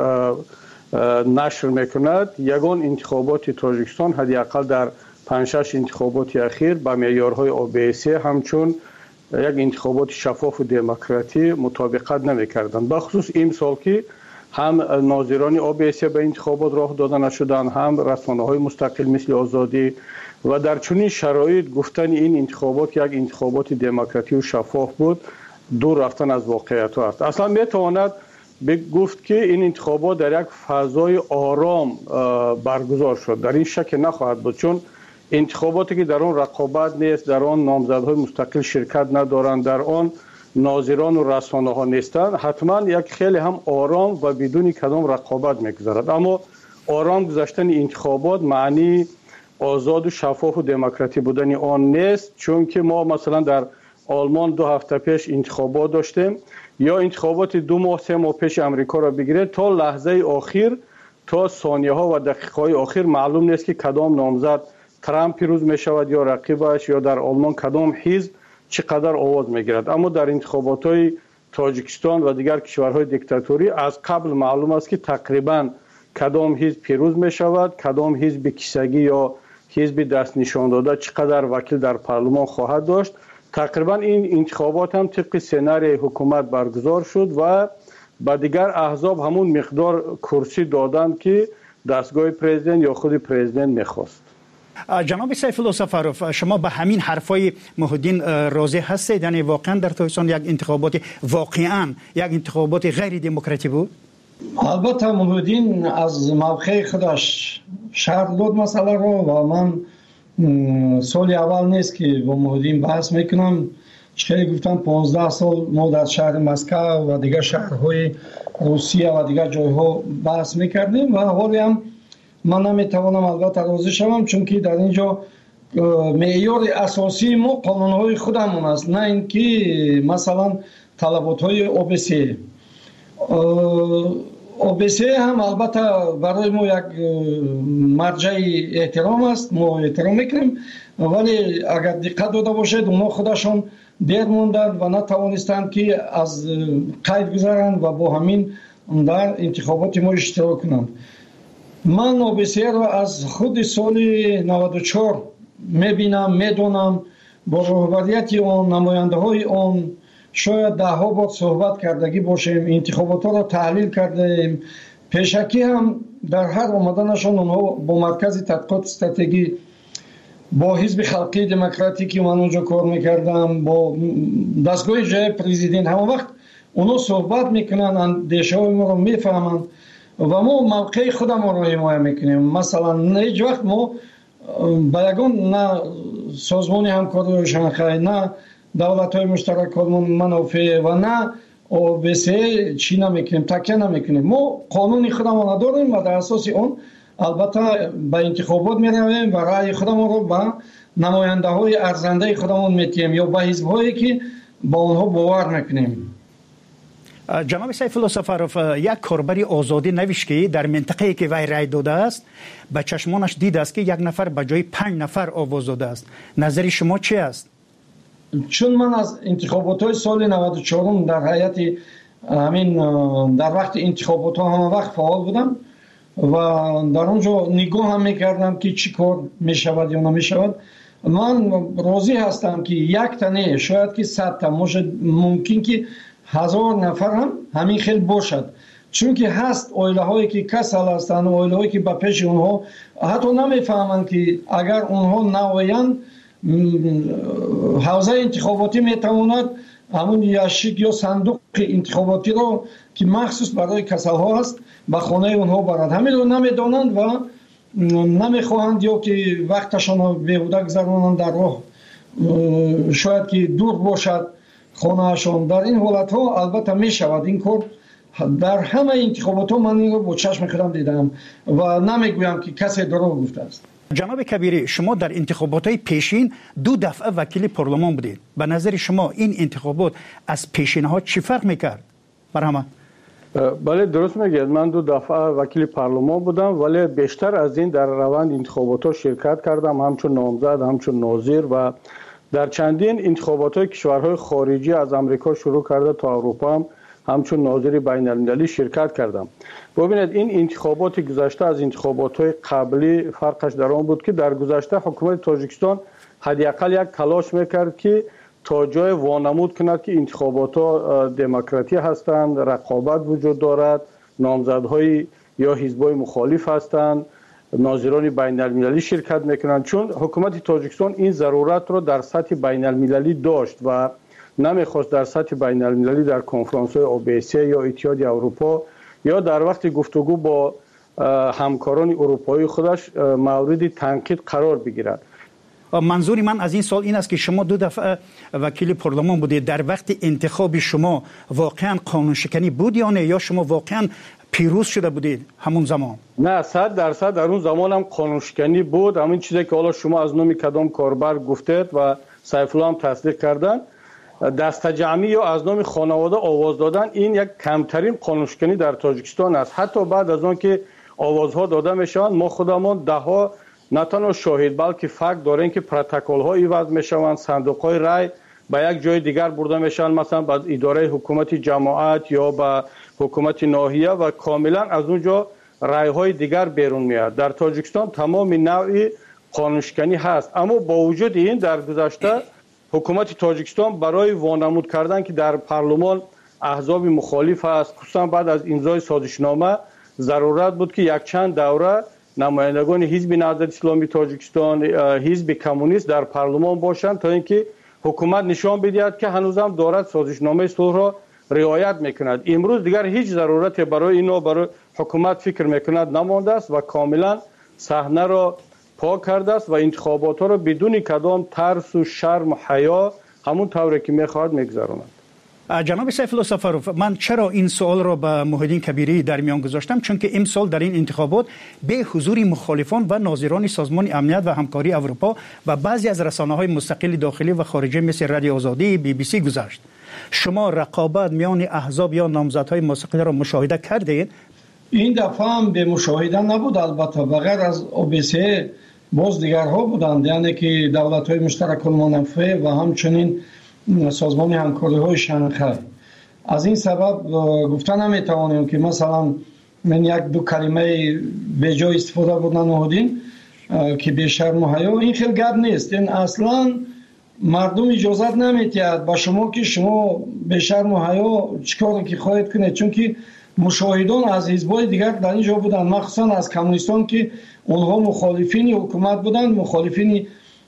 نشر میکند، یگان انتخابات تاجیکستان حداقل در پنج شش انتخابات اخیر با معیارهای اوبیسی همچون یک انتخابات شفاف و دموکراتی مطابقت نمیکردند. بخصوص این سال که هم ناظران اوبیسی به انتخابات راه داده نشدند، هم رسانه‌های مستقل مثل آزادی، و در چنین شرایط گفتن این انتخابات یک انتخابات دموکراتی و شفاف بود دور رفتن از واقعیت است. اصلا میتواند گفت که این انتخابات در یک فضای آرام برگزار شد. در این شک نخواهد بود، چون انتخاباتی که در آن رقابت نیست، در آن نامزدهای مستقل شرکت ندارند، در آن ناظران و رسانه ها نیستند، حتما یک خیلی هم آرام و بدون کدام رقابت میگذرد. اما آرام گذشتن انتخابات معنی آزاد و شفاف و دموکراتی بودن آن نیست، چون که ما مثلا در آلمان دو هفته پیش انتخابات داشتیم، یا انتخابات دو ماه سه ماه پیش امریکا را بگیرید، تا لحظه آخر، تا ثانیه ها و دقیقه های آخر معلوم نیست که کدام نامزد ترامپ پیروز می شود یا رقیبش، یا در آلمان کدام حزب چقدر آواز می گیرد. اما در انتخابات های تاجیکستان و دیگر کشورهای دیکتاتوری از قبل معلوم است که تقریبا کدام حزب پیروز می شود، کدام حزب کیسگی یا حزب دست نشان داده چقدر وکیل در پارلمان خواهد داشت. تقریبا این انتخابات هم طبق سناریوی حکومت برگزار شد و با دیگر احزاب همون مقدار کرسی دادند که دستگاه پرزیدنت یا خود پرزیدنت میخواست. جناب سیف الله سفروف، شما به همین حرفای محیدین راضی هستید؟ یعنی واقعا در تایستان یک انتخابات واقعا یک انتخابات غیر دموکراتی بود؟ البته محیدین از موقع خودش شرح داد مسئله رو و من سال اول نیست که با محیدین بحث میکنم. چه گفتم پانزده سال ما در شهر مسکو و دیگر شهرهای روسیه و دیگر جایها بحث میکردیم و حالی هم من نمیتوانم البته راضی شوم، چون که در اینجا معیار اساسی ما قانونهای خودمون است، نه اینکه مثلا طلبات‌های اوبیسی. اوبیسی هم البته برای ما یک مرجع احترام است، ما احترام میکنیم، ولی اگر دقت داده باشید اونا خودشون دیر موندند و نتوانستند که از قید گذارند و با همین در انتخابات ما اشتراک کنند. من اوبیسی را از خود سال نود و چهار میبینم، میدونم، با رهبریت آن، نماینده های آن شاید ده ها بار صحبت کردگی باشیم، انتخابات ها را تحلیل کردیم. پیشکی هم در هر آمدنشان اونها با مرکز تحقیقات استراتژی، با حزب خلقی دموکراتیکی من اونجا کار میکردم، با دستگاه جای پرزیدنت، همه وقت اونا صحبت میکنن، اندیشه های ما رو میفهمن و ما موقع خودم رو حمایت میکنیم. مثلا هیچ وقت ما با یگان نه سازمان همکاری شانگهای، نه دولت های مشترک منافع و نه اوبیسی چی نمیکنیم، تکیه نمیکنیم. ما قانون خودمون داریم و در اساس اون البته به انتخابات میرویم و رأی خودمون رو به نماینده های ارزنده خودمون میتیم یا به حزب هایی که با اونها باور میکنیم. جناب سیف الله سفروف، یک کاربری آزادی نوشت که در منطقه‌ای که وی رای داده است به چشمانش دیده است که یک نفر به جای پنج نفر آواز داده است. نظر شما چی است؟ چون من از انتخابات های سال نود و چهار در هیئت همین در وقت انتخابات ها همه وقت فعال بودم و در اونجا نگاه هم میکردم که چی کار میشود یا نمیشود. من راضی هستم که یک تنه شاید که صد تا ممکن که هزار نفر هم همین خیلی باشد، چونکه هست اویلهایی که کسل هستند، اویلهایی که با پیش اونها حتی نمیفهمند که اگر اونها نویند حوزه انتخاباتی میتواند همون یاشیک یا صندوق انتخاباتی رو که مخصوص برای کسل ها است به خانه اونها برد. همین رو نمیدانند و نمیخواهند یا که وقتشان رو بیهوده گذرانند در راه، شاید که دور باشد خانهشان. در این حالت ها البته می شود این کار. در همه انتخابات ها من این رو با چشم خودم دیدم و نمیگویم که کسی دروغ گفته است. جناب کبیری، شما در انتخابات های پیشین دو دفعه وکیل پارلمان بودید. به نظر شما این انتخابات از پیشین ها چی فرق میکرد؟ برهمه؟ بله درست میگید. من دو دفعه وکیل پارلمان بودم ولی بیشتر از این در روند انتخابات ها شرکت کردم، همچون نامزد، همچون ناظر و در چندین انتخابات های کشورهای خارجی از امریکا شروع کرده تا اروپا هم همچون ناظر بین المللی شرکت کردم. ببینید این انتخابات گذشته از انتخابات های قبلی فرقش در آن بود که در گذشته حکومت تاجیکستان حداقل یک تلاش میکرد که تا جای وانمود کند که انتخابات ها دموکراتی هستند، رقابت وجود دارد، نامزدهای یا حزبای مخالف هستند، ناظران بین المللی شرکت میکنند. چون حکومت تاجیکستان این ضرورت را در سطح بین المللی داشت و نمیخواست در سطح بین المللی در کنفرانس های اوبیسی یا اتحاد اروپا یا در وقت گفتگو با همکاران اروپایی خودش مورد تنقید قرار بگیرد. منظور من از این سال این است که شما دو دفعه وکیل پارلمان بودید. در وقت انتخاب شما واقعا قانون شکنی بود یا نه، یا شما واقعا پیروز شده بودید همون زمان؟ نه، صد درصد در اون زمان هم قانون شکنی بود. همین چیزی که حالا شما از نام کدام کاربر گفتید و سیف الله هم تصدیق کردن، دست جمعی یا از نام خانواده آواز دادن این یک کمترین قانون شکنی در تاجیکستان است. حتی بعد از آن که آوازها داده میشوند ما خودمان ده ها نه تنها شاهد بلکه فکت داریم که پروتکل ها ایواز میشوند، صندوق های رای به یک جای دیگر برده میشن، مثلا به اداره حکومت جماعت یا به حکومت ناحیه و کاملا از اونجا رای های دیگر بیرون میاد. در تاجیکستان تمام نوع قانون شکنی هست. اما با وجود این در گذشته حکومت تاجیکستان برای وانمود کردن که در پارلمان احزاب مخالف است، خصوصا بعد از امضای سازشنامه ضرورت بود که یک چند دوره نمایندگان حزب نهضت اسلامی تاجیکستان، حزب کمونیست در پارلمان باشند تا اینکه حکومت نشان بدهد که هنوزم دارد سازشنامه صلح را رعایت میکند. امروز دیگر هیچ ضرورت برای اینو برای حکومت فکر میکند نمانده است و کاملا صحنه را پاک کرده است و انتخابات ها را بدون کدام ترس و شرم و حیا همون طوری که میخواهد میگذراند. جناب سیف الله سفروف، من چرا این سوال را به محیدین کبیری در میان گذاشتم؟ چون که امسال در این انتخابات به حضور مخالفان و ناظران سازمان امنیت و همکاری اروپا و بعضی از رسانه‌های مستقل داخلی و خارجی مثل رادیو آزادی، بی بی سی گذشت. شما رقابت میان احزاب یا نامزدهای مستقل را مشاهده کردید؟ این دفعه هم به مشاهده نبود، البته بغیر از او بی سی باز دیگرها بودند، یعنی که دولت‌های مشترک المنافع و همچنین سازمان همکاری های شانگهای. از این سبب گفتن نمیتوانیم که مثلا من یک دو کلمه به جای استفاده بود نمودین که به شرم و حیا، این خیلی گپ نیست. این اصلا مردم اجازت نمیتید با شما که شما به شرم و حیا چیکار که خواهید کنید، چون که مشاهدان از حزب‌های دیگر در اینجا بودند، مخصوصا از کمونیستان که اونها مخالفین حکومت بودند، مخالفین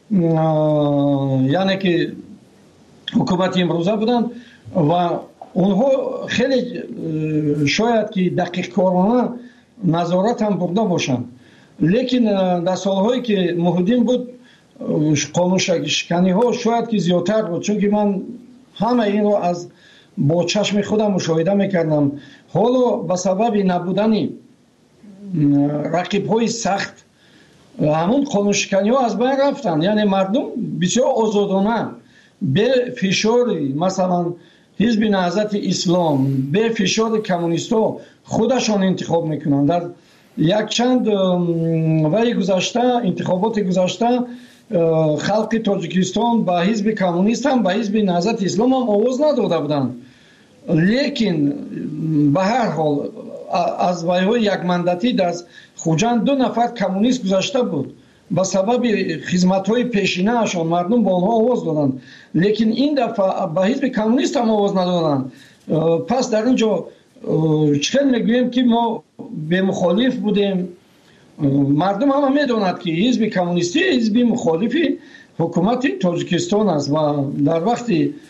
یعنی که حکومت امروزه بودند و اونها خیلی شاید که دقیق کارانه نظارت هم برده باشند. لیکن در سالهایی که محیدین بود قانون شکنی ها شاید که زیادتر بود، چون که من همه این رو از با چشم خودم مشاهده میکردم. حالا به سبب نبودن رقیب های سخت همون قانون شکنی ها از بین رفتن، یعنی مردم بسیار آزادانه به فشار مثلا حزب نهضت اسلام، به فشار کمونیستا خودشان انتخاب میکنن. در یک چند وقت گذشته انتخابات گذشته خلق تاجیکستان با حزب کمونیست هم با حزب نهضت اسلام هم آواز نداده بودند، لیکن به هر حال از ویهای یک مندتی در خوجند دو نفر کمونیست گذشته بود، با سبب خدمت‌های پیشینه اشان مردم با آنها آواز دادند، لیکن این دفعه با حزب کمونیست هم آواز ندادند. پس در اینجا چکن میگویم که ما به مخالف بودیم. مردم هم میدونند که حزب کمونیستی حزب مخالفی حکومت تاجیکستان است و در وقت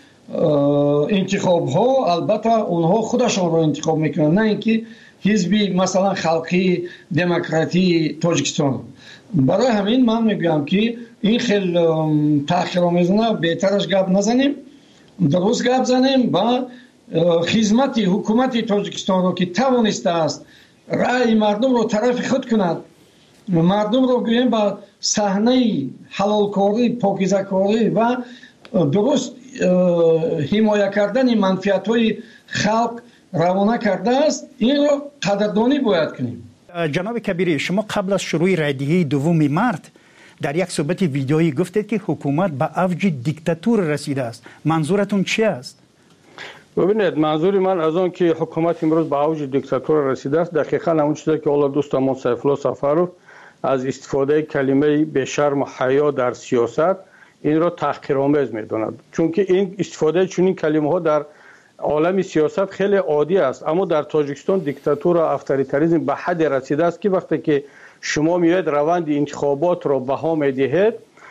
انتخاب ها البته اونها خودشان رو انتخاب میکنند، نه اینکه حزب مثلا خلقی دموکراتی تاجیکستان. برای همین من میگویم که این خیلی تحقیرآمیزانه بهترش گپ نزنیم، درست گپ زنیم و خدمت حکومت تاجیکستان رو که توانسته است رأی مردم رو طرف خود کند، مردم رو گویم با صحنه حلالکاری، پاکیزه‌کاری و درست حمایت کردن منفعت های خلق روانه کرده است، این رو قدردانی باید کنیم. جناب کبیری، شما قبل از شروع رایدهی دوم مارت در یک صحبت ویدیویی گفتید که حکومت به اوج دیکتاتور رسیده است. منظورتون چی است؟ ببینید، منظور من از آن که حکومت امروز به اوج دیکتاتور رسیده است دقیقاً همون چیزی که حالا دوستمون سیفالله سفرов از استفاده کلمه به شرم و حیا در سیاست این را تحقیرآمیز می‌داند، چون که این استفاده چنین کلمه ها در عالم سیاست خیلی عادی است. اما در تاجیکستان دیکتاتور و افطاریتاریسم به حد رسیده است که وقتی که شما میاید روند انتخابات را بها میدهید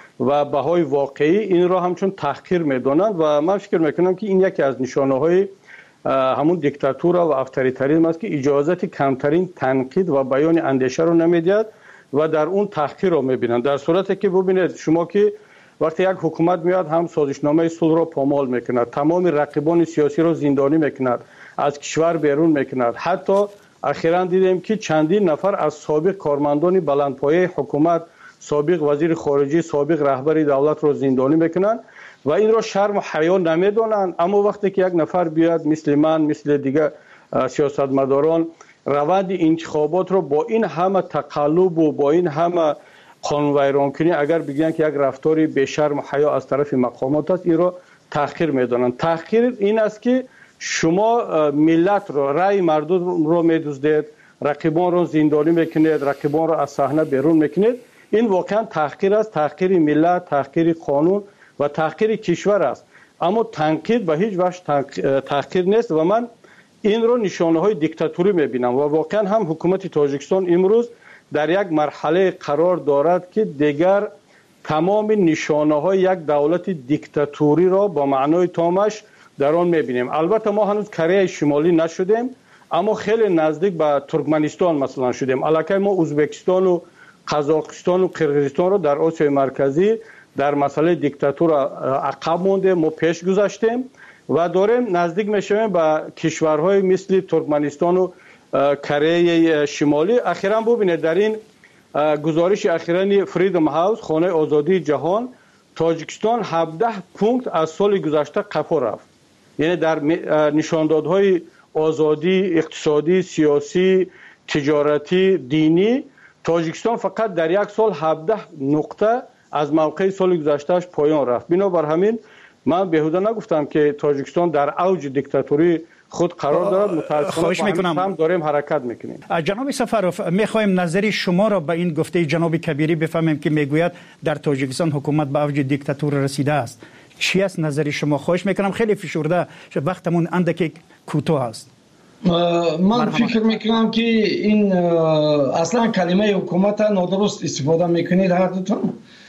و بهای واقعی این را همچون تحقیر میدانند و من فکر میکنم که این یکی از نشانه های همون دیکتاتور و افطاریتاریسم است که اجازت کمترین تنقید و بیان اندیشه رو نمیدهد و در اون تحقیر رو میبینند. در صورتی که ببینید شما که وقتی یک حکومت میاد هم سازشنامه صلح را پامال میکند، تمام رقیبان سیاسی را زندانی میکند، از کشور بیرون میکند. حتی اخیراً دیدیم که چندین نفر از سابق کارمندان بلندپایه حکومت، سابق وزیر خارجه، سابق رهبر دولت را زندانی میکنند و این را شرم و حیا نمیدانند. اما وقتی که یک نفر بیاد مثل من، مثل دیگه سیاستمداران روند انتخابات را با این همه تقلب و با این همه قانون ویران کنی اگر بگن که یک رفتاری به شرم و حیا از طرف مقامات است، این را تحقیر میدانند. تحقیر این است که شما ملت را، رأی مردم را میدزدید، رقیبان را زندانی میکنید، رقیبان را از صحنه بیرون میکنید. این واقعا تحقیر است، تحقیر ملت، تحقیر قانون و تحقیر کشور است. اما تنقید به هیچ وجه تحقیر نیست و من این را نشانه های دیکتاتوری میبینم و واقعا هم حکومت تاجیکستان امروز در یک مرحله قرار دارد که دیگر تمام نشانه های یک دولت دیکتاتوری را با معنای تامش در آن میبینیم. البته ما هنوز کره شمالی نشدیم اما خیلی نزدیک به ترکمنستان مثلا شدیم. الکی ما ازبکستان و قزاقستان و قرقیزستان را در آسیای مرکزی در مسئله دیکتاتور عقب مونده، ما پیش گذاشتیم و داریم نزدیک میشویم به کشورهای مثل ترکمنستان و کره شمالی. اخیراً ببینید در این گزارش اخیراً فریدم هاوس، خانه آزادی جهان، تاجیکستان هفده پونکت از سال گذشته قفا رفت. یعنی در نشاندادهای آزادی اقتصادی، سیاسی، تجارتی، دینی تاجیکستان فقط در یک سال هفده نقطه از موقع سال گذشتهش پایان رفت. بنابر همین من بهوده نگفتم که تاجیکستان در اوج دیکتاتوری خود قرار دارد. متاسفانه هم داریم حرکت میکنیم. جناب سفروف، میخوایم نظری شما را به این گفته جناب کبیری بفهمیم که میگوید در تاجیکستان حکومت به اوج دیکتاتور رسیده است. چی است نظری شما؟ خواهش میکنم، خیلی فشرده، وقتمون اندکی کوتاه است. من فکر میکنم که این اصلا کلمه حکومت نادرست استفاده میکنید هر دوتون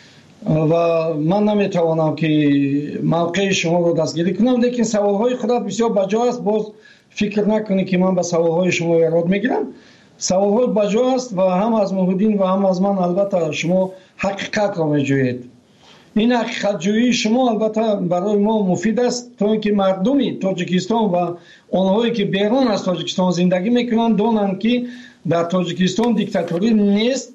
و من نمیتوانم که موقع شما رو دستگیری کنم، لیکن سوالهای خودت بسیار بجا است. باز فکر نکنی که من به سوالهای شما ایراد میگیرم. سوالهای بجا است و هم از محدین و هم از من البته شما حقیقت را میجویید. این حقیقت جویی شما البته برای ما مفید است تا اینکه مردمی تاجیکستان و آنهایی که بیرون از تاجیکستان زندگی میکنند دانند که در تاجیکستان دیکتاتوری نیست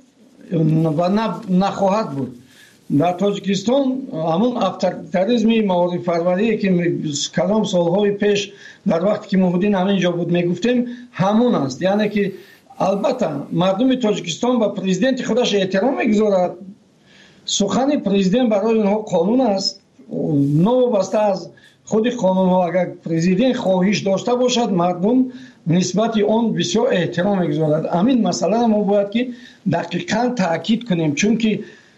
و نخواهد بود. در تاجیکستان همون افطاریتاریسم معارف پروری که کلام سالهای پیش در وقتی که محدین همینجا بود میگفتیم همون است. یعنی که البته مردم تاجیکستان و پرزیدنت خودش احترام میگذارد. سخن پرزیدنت برای اونها قانون است، نوابسته از خود قانون ها. اگر پرزیدنت خواهش داشته باشد مردم نسبت آن بسیار احترام میگذارد. همین مسئله ما باید که دقیقاً تاکید کنیم، چون که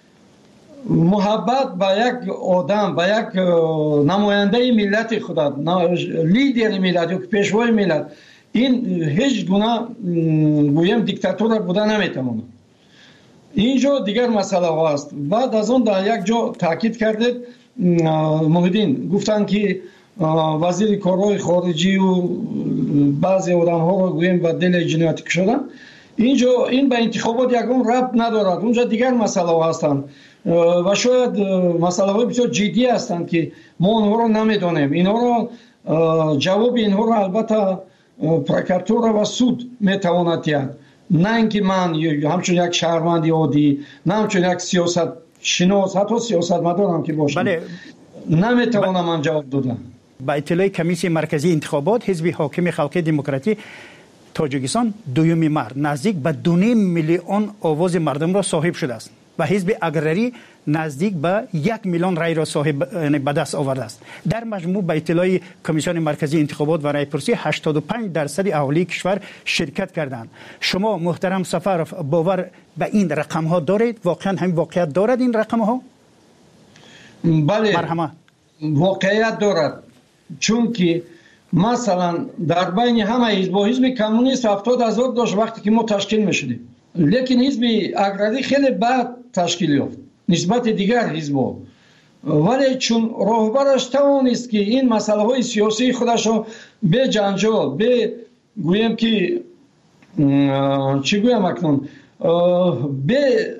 محبت با یک آدم، با یک نماینده ملت خود، لیدر ملت یا پیشوای ملت، این هیچ گونه گویم دیکتاتور بوده نمیتونه. اینجا دیگر مسئله هست. بعد از اون در یک جا تاکید کردید محیدین گفتن که وزیر کارهای خارجی و بعضی آدم ها رو گویم به دل جنایتی شدن. اینجا این به انتخابات یکم ربط ندارد. اونجا دیگر مسئله هستند و شاید مسئله های بسیار جدی هستند که ما اونها رو نمیدونیم. اینها رو جواب اینها رو البته پروکراتور و سود میتواند دهد، نه اینکه من همچون یک شهروند عادی، نه همچون یک سیاست شناس، حتی سیاست مدارم که باشم بله. نمیتوانم من جواب دادم. با اطلاع کمیسیون مرکزی انتخابات حزب حاکم خلق دموکراتی تاجیکستان دوم مرد نزدیک به دو نیم میلیون آواز مردم را صاحب شده است و حزب اگرری نزدیک به یک میلیون رای را صاحب به دست آورده است. در مجموع به اطلاع کمیسیون مرکزی انتخابات و رایپرسی هشتاد و پنج درصد اهالی کشور شرکت کردند. شما محترم سفرов باور به این رقم ها دارید؟ واقعا همین واقعیت دارد این رقم ها؟ بله مرحمت. واقعیت دارد، چون که مثلا در بین همه حزب و حزب کمونیست هفتاد هزار داشت وقتی که ما تشکیل میشدیم، لیکن حزب اگرری خیلی بعد تشکیل یافت نسبت دیگر حزب‌ها، ولی چون راهبرش توانست که این مسئله های سیاسی خودش رو به جنجال، به گویم که چی گویم اکنون، به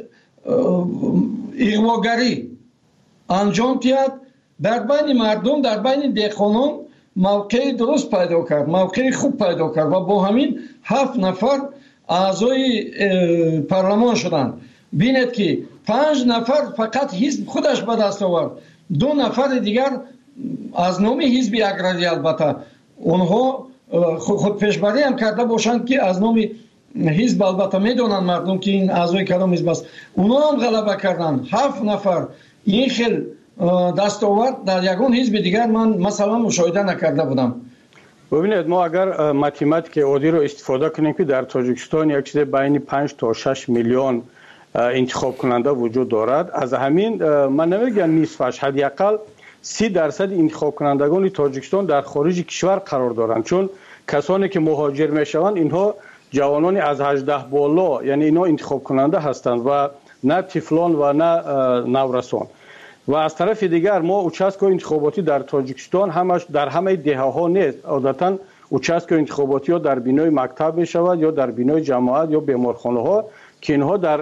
اغواگری انجام دهد، در بین مردم، در بین دهقانان موقع درست پیدا کرد، موقع خوب پیدا کرد و با همین هفت نفر اعضای پارلمان شدند. بینید که پنج نفر فقط حزب خودش به دست آورد، دو نفر دیگر از نام حزب اگرری، البته اونها خود پیشبری هم کرده باشند که از نام حزب، البته میدونن مردم که این اعضای کدام حزب است، اونها هم غلبه کردند. هفت نفر این خیل دستاورد در یگان حزب دیگر من مثلا مشاهده نکرده بودم. ببینید ما اگر ماتماتیک عادی رو استفاده کنیم که در تاجیکستان یک چیز بین پنج تا شش میلیون انتخاب کننده وجود دارد، از همین من نمیگم نصفش، حداقل سی درصد انتخاب کنندگان تاجیکستان در خارج کشور قرار دارند، چون کسانی که مهاجر میشوند اینها جوانان از هجده بالا، یعنی اینا انتخاب کننده هستند و نه طفلان و نه نورسان. و از طرف دیگر ما اوچاسکو انتخاباتی در تاجیکستان همش در همه دهه ها نیست، عادتا اوچاسکو انتخاباتی ها در بینای مکتب می شود یا در بینای جماعت یا بیمارخانه ها که اینها در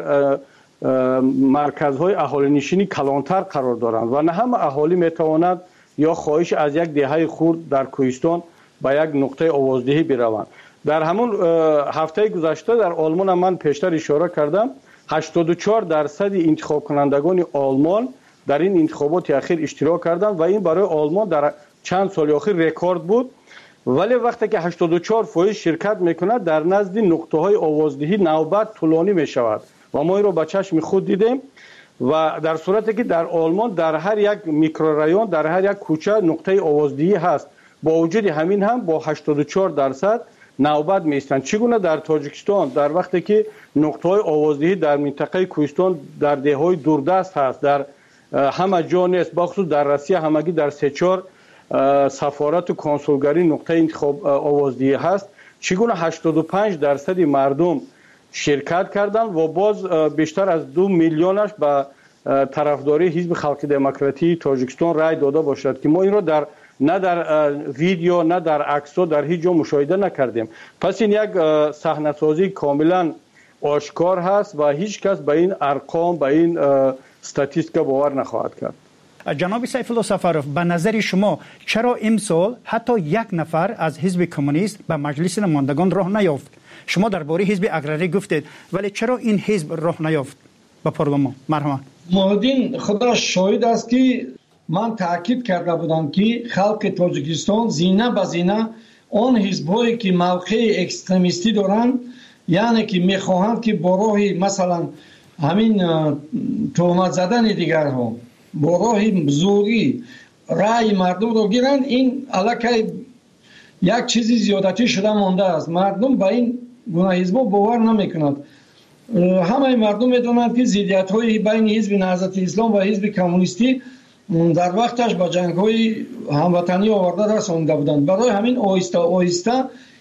مرکزهای اهالی نشینی کلانتر قرار دارند و نه همه اهالی می تواند یا خواهش از یک دهه خورد در کوهستان به یک نقطه آوازدهی بروند. در همون هفته گذشته در آلمان من پیشتر اشاره کردم هشتاد و چهار درصد انتخاب کنندگان آلمان در این انتخابات اخیر اشتراک کردند و این برای آلمان در چند سال اخیر رکورد بود. ولی وقتی که هشتاد و چهار درصد شرکت میکند در نزد نقطه های آوازدهی نوبت طولانی می شود و ما این رو با چشم خود دیدیم و در صورتی که در آلمان در هر یک میکرورایون، در هر یک کوچه نقطه آوازدهی هست، با وجود همین هم با هشتاد و چهار درصد نوبت میستند. چگونه در تاجیکستان در وقتی که نقطه های آوازدهی در منطقه کوهستان در دههای دوردست هست، در همه جا نیست، بخصوص در روسیه همگی در سه چهار سفارت و کنسولگری نقطه انتخاب آوازدهی هست، چگونه هشتاد و پنج درصد مردم شرکت کردند و باز بیشتر از دو میلیونش به طرفداری حزب خلق دموکراتی تاجیکستان رای داده باشد که ما این را در نه در ویدیو نه در عکس‌ها در هیچ جا مشاهده نکردیم. پس این یک صحنه‌سازی کاملا آشکار هست و هیچ کس به این ارقام، به این استاتیستیکا باور نخواهد کرد. جناب سیف الله سفرов به نظر شما چرا امسال حتی یک نفر از حزب کمونیست به مجلس نمایندگان راه نیافت؟ شما درباره حزب اگرری گفتید، ولی چرا این حزب راه نیافت به پارلمان؟ مرحبا. محمدین خدا شاهد است که من تاکید کرده بودم که خلق تاجیکستان زینه به زینه آن حزب‌هایی که موقع اکستریمیستی دارند، یعنی که میخواهند که با راه مثلا همین تهمت زدن دیگرها، با راه زوری رای مردم رو گیرند، این الکی یک چیزی زیادتی شده مانده است. مردم به این گونه حزب‌ها باور نمی‌کنند. همه مردم می‌دونند که ضدیت‌های بین حزب نهضت اسلام و حزب کمونیستی در وقتش با جنگ‌های هموطنی آورده رسانده بودند. برای همین آهسته آهسته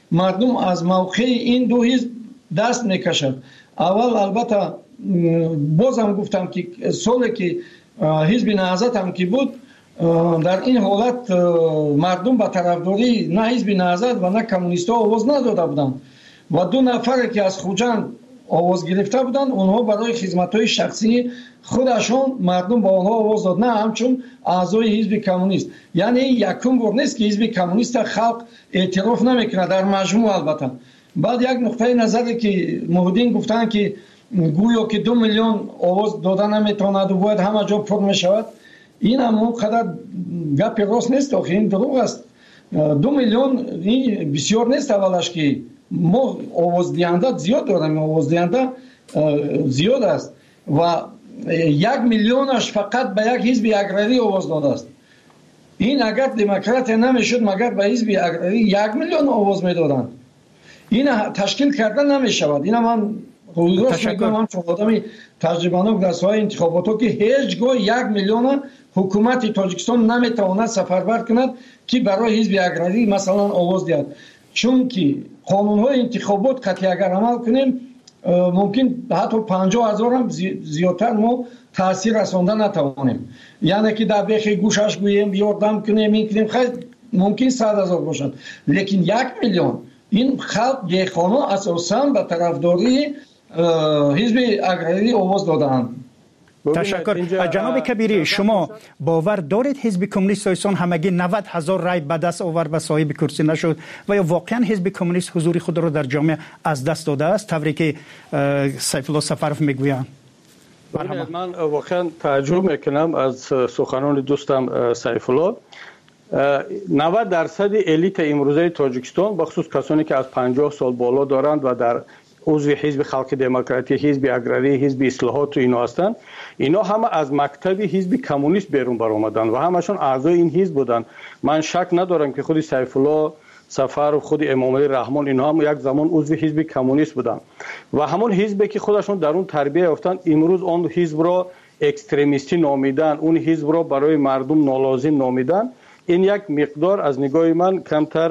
مردم از موقع این دو حزب دست میکشد. اول البته بازم گفتم که سالی که حزب نهضت هم که بود، در این حالت مردم به طرفداری نه حزب نهضت و نه کمونیست‌ها آواز نداده بودند و دو نفر که از خوجند آواز گرفته بودند، اونها برای خدمت‌های شخصی خودشون مردم با اونها آواز داد، نه همچون اعضای حزب کمونیست. یعنی یکم بار نیست که حزب کمونیست خلق اعتراف نمیکنه در مجموع. البته بعد یک نقطه نظری که محدین گفتن که گویا که دو میلیون آواز دادن نمیتواند و باید همه جا پر میشود، این هم اونقدر گپ راست نیست، آخه این دروغ است. دو میلیون این بسیار نیست. اولش که ما آواز دهنده زیاد داریم، آواز دهنده زیاد است و یک میلیونش فقط به یک حزب اگراری آواز داده است. این اگر دموکرات نمیشد مگر به حزب اگراری یک میلیون آواز میدادند. این تشکیل کردن نمیشود. این من رویداد میگم، هم چون آدمی تجربه‌ناک در ساحه انتخابات که هیچگاه یک میلیون حکومت تاجیکستان نمیتواند سفربر کند که برای حزب اگراری مثلا آواز دهد، چون که قانون‌های انتخابات قطعی اگر عمل کنیم ممکن حتی پنجاه هزار هم زیادتر ما تاثیر رساندن نتوانیم. یعنی که در بیخ گوشش گوییم یاردم کنیم این کنیم خیلی ممکن صد هزار باشد، لیکن یک میلیون این خلق دیخانه اساساً به طرفداری حزب اگراری آواز دادند. تشکر. جناب کبیری، شما باور دارید حزب کمونیست تاجیکستان همگی نود هزار رای به دست آورد و صاحب کرسی نشد و یا واقعا حزب کمونیست حضور خود را در جامعه از دست داده است طوری که سیف الله سفرف میگویند؟ من واقعا تعجب میکنم از سخنان دوستم سیف الله. نود درصد الیت امروزه تاجیکستان بخصوص کسانی که از پنجاه سال بالا دارند و در عضو حزب خلق دموکراتی، حزب اگراری، حزب اصلاحات و اینا هستند، اینا همه از مکتب حزب کمونیست بیرون برآمدن و همشون اعضای این حزب بودن. من شک ندارم که خود سیف الله سفر و خود امام علی رحمان اینا هم یک زمان عضو حزب کمونیست بودن و همون حزبی که خودشون در اون تربیت یافتن امروز اون حزب را اکستریمیستی نامیدن، اون حزب را برای مردم نالازم نامیدن. این یک مقدار از نگاه من کمتر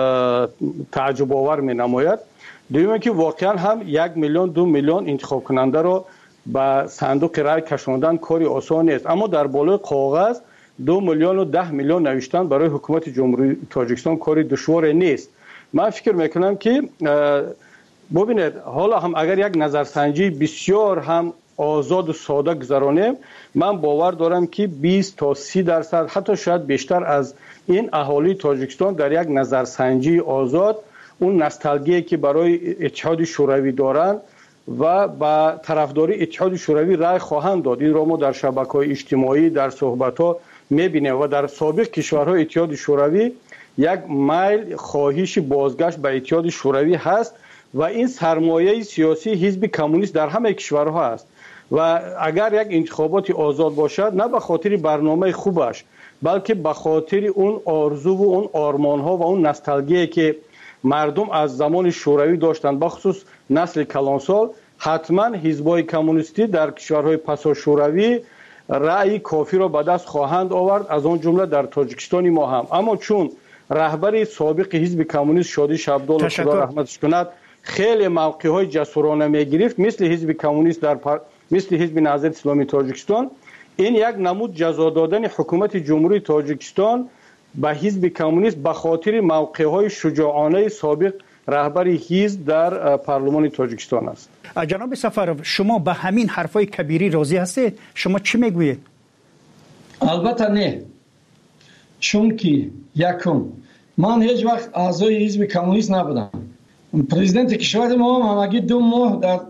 تعجب آور می نماید. دویمه که واقعا هم یک میلیون دو میلیون انتخاب کننده را به صندوق رای کشاندن کاری آسان نیست، اما در بالای کاغذ دو میلیون و ده میلیون نوشتن برای حکومت جمهوری تاجیکستان کاری دشوار نیست. من فکر میکنم که ببینید حالا هم اگر یک نظرسنجی بسیار هم آزاد و ساده گذرانیم، من باور دارم که بیست تا سی درصد حتی شاید بیشتر از این اهالی تاجیکستان در یک نظرسنجی آزاد اون نوستالژی که برای اتحاد شوروی دارن و با طرفداری اتحاد شوروی رای خواهند داد. این را ما در شبکه‌های اجتماعی در صحبت‌ها می‌بینیم و در سابق کشورهای اتحاد شوروی یک میل خواهش بازگشت به اتحاد شوروی هست و این سرمایه سیاسی حزب کمونیست در همه کشورها است و اگر یک انتخابات آزاد باشد نه به خاطر برنامه خوبش بلکه به خاطر اون آرزو و اون آرمان‌ها و اون نوستالژی که مردم از زمان شوروی داشتند، بخصوص نسل کلانسال، حتما حزب‌های کمونیستی در کشورهای پسا شوروی رأی کافی را به دست خواهند آورد، از آن جمله در تاجیکستان ما هم. اما چون رهبر سابق حزب کمونیست شادی شبدال خدا رحمتش کند خیلی موقع‌های جسورانه می‌گرفت، مثل حزب کمونیست در پر... مثل حزب نهضت اسلامی تاجیکستان، این یک نمود جزا دادن حکومت جمهوری تاجیکستان به حزب کمونیست به خاطر موقع‌های شجاعانه سابق رهبر حزب در پارلمان تاجیکستان است. جناب سفرов شما به همین حرفای کبیری راضی هستید؟ شما چی میگویید؟ البته نه، چون که یکم من هیچ وقت اعضای حزب کمونیست نبودم. پرزیدنت کشور ما هم همگی دو ماه در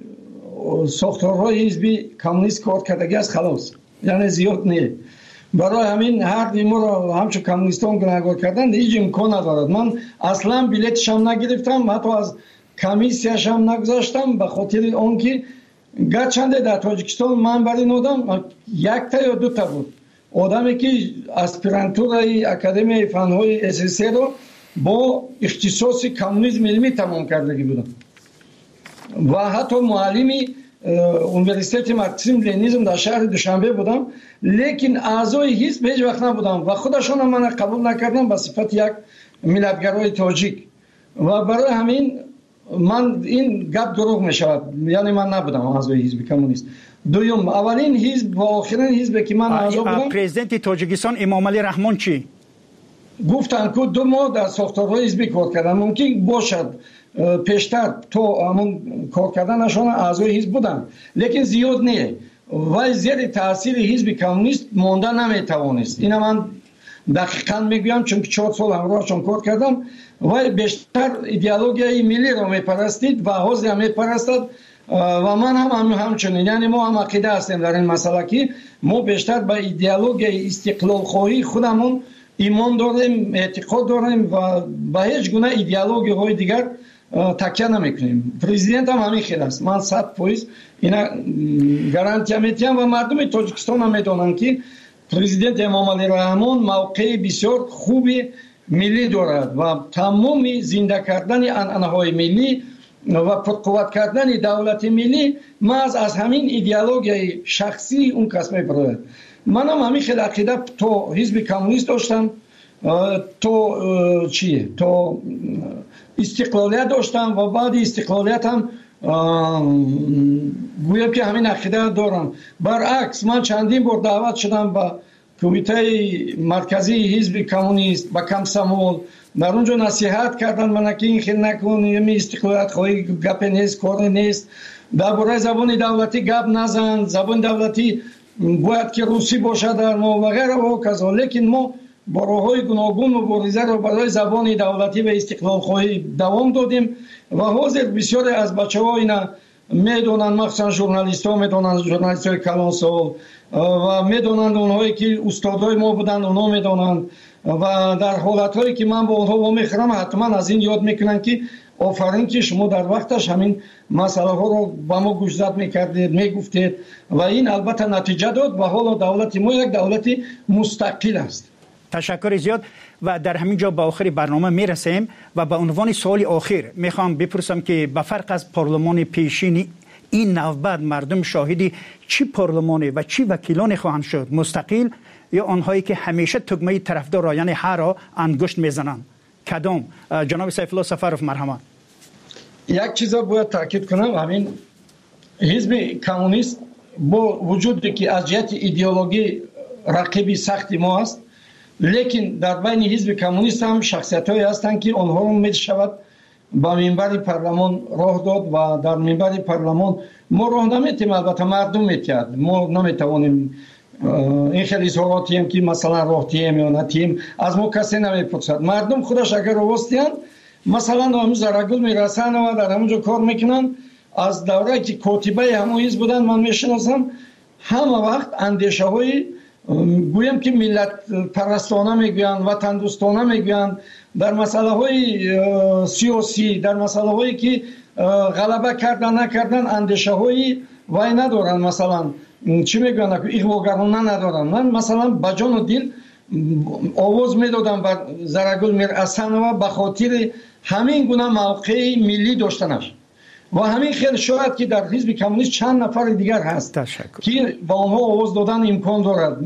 ساختارهای حزب کمونیست کار کردگی است، خلاص، یعنی زیاد نه. برای همین هر دیمو را همچون کمونیستان گناهکار کردن هیچ امکان ندارد. من اصلا بلیتش هم نگرفتم، حتی از کمیسیاش هم نگذاشتم، به خاطر آنکه گرچنده در تاجیکستان من برای این آدم یک تا یا دو تا بود، آدمی که اسپیرانتورای اکادمی فنهای اس اس رو با اختصاص کمونیسم علمی تمام کردگی بودم و حتی معلمی اونیورسیته مارکسیسم لنینیسم در شهر دوشنبه بودم، لیکن اعضای حزب هیچ وقت نبودم و خودشون من قبول نکردم به صفت یک ملتگرای تاجیک. و برای همین من این گپ دروغ می شود، یعنی من نبودم اعضای حزب کمونیست. دوم، اولین حزب و آخرین حزب که من اعضا بودم پرزیدنت تاجیکستان امام علی رحمان چی گفتن که دو ماه در ساختارهای حزبی کار کردن. ممکن باشد پیشتر تو همون کار کردنشان اعضای حزب بودن، لیکن زیاد نه و زیر تاثیر حزب کمونیست مانده نمیتوانست. اینا من دقیقاً میگویم چون چهار سال همراهشان کار کردم و بیشتر ایدئولوژی ملی را میپرستید و حزب هم میپرستد و من هم, هم همچنین. یعنی ما هم عقیده هستیم در این مسئله که ما بیشتر به ایدئولوژی استقلال خواهی خودمون ایمان داریم، اعتقاد داریم و به هیچ گونه ایدئولوژی های دیگر تکیه نمیکنیم. پرزیدنت هم همین خیلی است. من صد فیصد اینا گارانتی میدم و مردم تاجیکستان هم میدونن که پرزیدنت امام علی رحمان موقع بسیار خوبی ملی دارد و تمام زنده کردن عنعنه‌های ملی و پرقوت کردن دولت ملی محض از همین ایدئولوژی شخصی اون کس میبرد. من هم همین خیلی عقیده تو حزب کمونیست داشتم، تو چیه تو استقلالیت داشتم و بعد استقلالیت هم گویم که همین عقیده دارم. برعکس من چندین بار دعوت شدم به کمیته مرکزی حزب کمونیست با کمسمول، در اونجا نصیحت کردن من که این خیلی نکن، یمی استقلالیت خواهی گپ نیست، کار نیست، درباره زبان دولتی گپ نزن، زبان دولتی باید که روسی باشه در ما و غیره و کذا. لیکن ما با راه‌های گوناگون مبارزه را برای زبان دولتی و استقلال خواهی دوام دادیم و حاضر بسیاری از بچه‌ها اینا میدونن، مخصوصا ژورنالیست‌ها میدونن، ژورنالیست‌های کلانسال و میدونن، اونهایی که استادای ما بودن اونها میدونن و در حالت‌هایی که من با اونها با میخرم حتما از این یاد میکنن که آفرین که شما در وقتش همین مسئله ها رو با ما گوشزد میکردید، میگفتید و این البته نتیجه داد و حالا دولت ما یک دولت مستقل است. تشکر زیاد و در همین جا به آخر برنامه میرسیم و به عنوان سوال آخر میخوام بپرسم که به فرق از پارلمان پیشین این نوبت مردم شاهدی چی پارلمانی و چی وکیلانی خواهند شد، مستقل یا آنهایی که همیشه تگمه طرفدار را یعنی هر را انگشت میزنند؟ کدام؟ جناب سیف الله سفرов مرحمت. یک چیز باید تاکید کنم، همین حزب کمونیست با وجودی که از جهت ایدئولوژی رقیبی سختی ما است، لیکن در بین حزب کمونیست هم شخصیت‌هایی هستند که آنها رو میشود با منبر پارلمان راه داد و در منبر پارلمان ما راه نمیتیم، البته مردم میتید، ما نمیتوانیم این خیلی اظهاراتی هم که مثلا راه تیم یا نتیم از ما کسی نمیپرسد. مردم خودش اگر راستین مثلا همون زرگل میرسن و در همونجا کار میکنن. از دوره که کاتبه همون حزب بودن من میشناسم، همه وقت اندیشه های گویم که ملت پرستانه میگوین، وطن دوستانه میگوین، در مسئله های سیاسی، در مسئله هایی که غلبه کردن نکردن اندیشه های وای ندارن، مثلا چی میگوین اغواگرانه ندارن. من مثلا با جان و دل آواز میدادم بر زرگل میرحسن و به خاطر همین گونه موقع ملی داشتنش و همین خیلی شاید که در حزب کمونیست چند نفر دیگر هست که با آنها آواز دادن امکان دارد.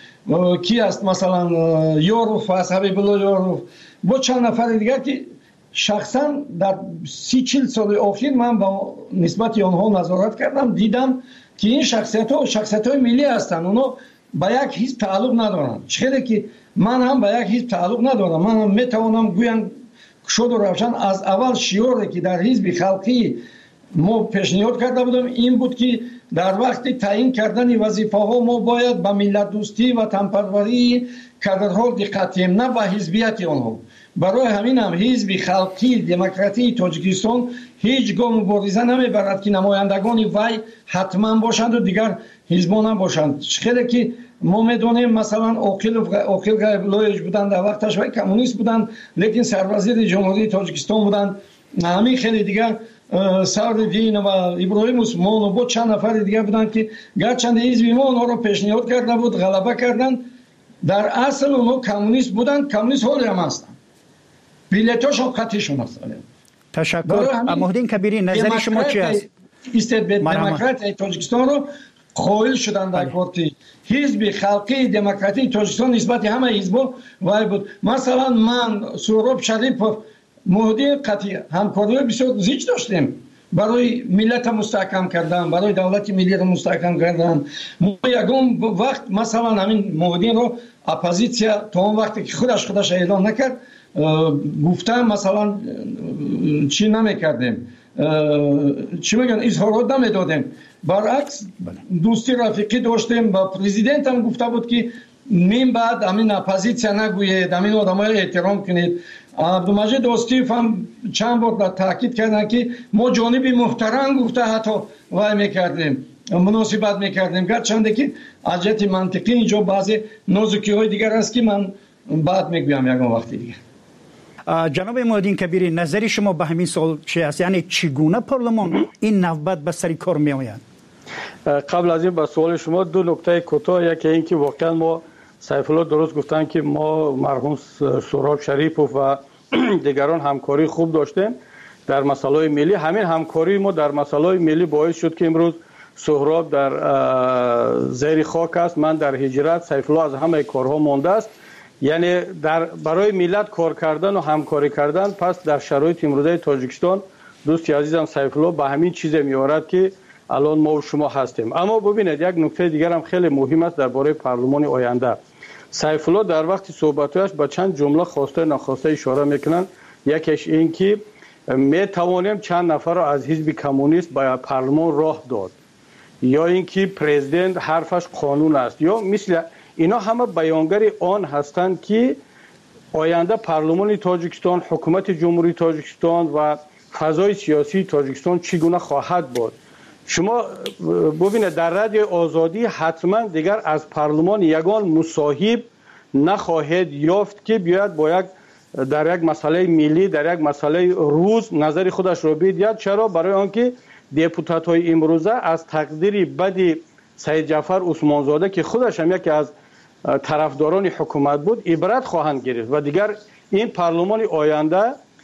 کی است مثلا یاروف است، حبیب الله یاروف، با چند نفر دیگر که شخصا در سی چل سال اخیر من با نسبت آنها نظارت کردم، دیدم که این شخصیت ها شخصیت های ملی هستند، اونا با یک حزب تعلق ندارن. چه که من هم با یک حزب تعلق ندارم. من هم میتوانم گویم شد و روشن از اول شعاری که در حزب خلقی ما پیشنهاد کرده بودم این بود که در وقت تعیین کردن وظیفه ها ما باید به ملت دوستی و تنپروری کادرها دقت کنیم، نه به حزبیت آنها. برای همین هم حزب خلقی دموکراتی تاجیکستان هیچ گام مبارزه نمیبرد که نمایندگان وی حتما باشند و دیگر حزبان هم باشند. خیلی که ما میدونیم مثلا عاقل عاقل غیب‌الله بودند، در وقتش وی کمونیست بودند لیکن سروزیر جمهوری تاجیکستان بودند. همین خیلی دیگر سعدالدین و ابراهیم عثمان و با چند نفر دیگر بودند که گرچند حزب ما اونها رو پیشنهاد کرده بود، غلبه کردند، در اصل اونها کمونیست بودند، کمونیست حالی هم هستند، بیلیتاشون خطیشون هست. تشکر. محمدین کبیری نظر شما چی است؟ دموکراتی تاجیکستان رو قائل شدن در کارتی حزب خلقی دموکراتی تاجیکستان نسبت همه حزبا وای بود. مثلا من سهراب شریفov معاهده قطعی همکاری بسیار زیاد داشتیم برای ملت مستحکم کردن، برای دولت ملی را مستحکم کردن. ما یگان وقت مثلا همین معاهده رو اپوزیسیا تا اون وقتی که خودش خودش اعلام نکرد گفتن مثلا چی نمیکردیم، چی میگن، اظهارات نمیدادیم. برعکس دوستی رفیقی داشتیم. با پرزیدنت هم گفته بود که نیم بعد همین اپوزیسیا نگوید، همین آدمای احترام کنید. عبدالمجید دوستیف هم چند بار تاکید کردن که ما جانب محترم گفته حتی وای میکردیم، مناسبت میکردیم، گرچنده که از جهت منطقی اینجا بعضی نازکی های دیگر است که من بعد میگویم یکم وقتی دیگه. جناب معادین کبیری، نظری شما به همین سوال چی است؟ یعنی چگونه پارلمان این نوبت به سر کار می آید؟ قبل از این به سوال شما دو نکته کوتاه. یکی این که واقعا ما سیف الله درست گفتن که ما مرحوم سهراب شریفوف و دیگران همکاری خوب داشتیم در مسائل ملی. همین همکاری ما در مسائل ملی باعث شد که امروز سهراب در زیر خاک است، من در هجرت، سیف الله از همه کارها مانده است. یعنی در برای ملت کار کردن و همکاری کردن. پس در شرایط امروزه تاجیکستان دوستی عزیزم سیف الله به همین چیز میارد که الان ما و شما هستیم. اما ببینید یک نکته دیگر هم خیلی مهم است درباره پارلمان آینده. سیف الله در وقت صحبتش به چند جمله خواسته ناخواسته اشاره میکنن. یکیش این که می توانیم چند نفر را از حزب کمونیست به پارلمان راه داد، یا اینکه پرزیدنت حرفش قانون است، یا مثل اینا همه بیانگر آن هستند که آینده پارلمان تاجیکستان، حکومت جمهوری تاجیکستان و فضای سیاسی تاجیکستان چگونه خواهد بود. شما ببینید در رادیوی آزادی حتما دیگر از پارلمان یگان مصاحب نخواهد یافت که بیاید با یک در یک مسئله ملی، در یک مسئله روز نظر خودش را بگوید. چرا؟ برای آنکه دپوتات های امروزه از تقدیر بد سید جعفر عثمانزاده که خودش هم یکی از طرفداران حکومت بود عبرت خواهند گرفت و دیگر این پارلمان آینده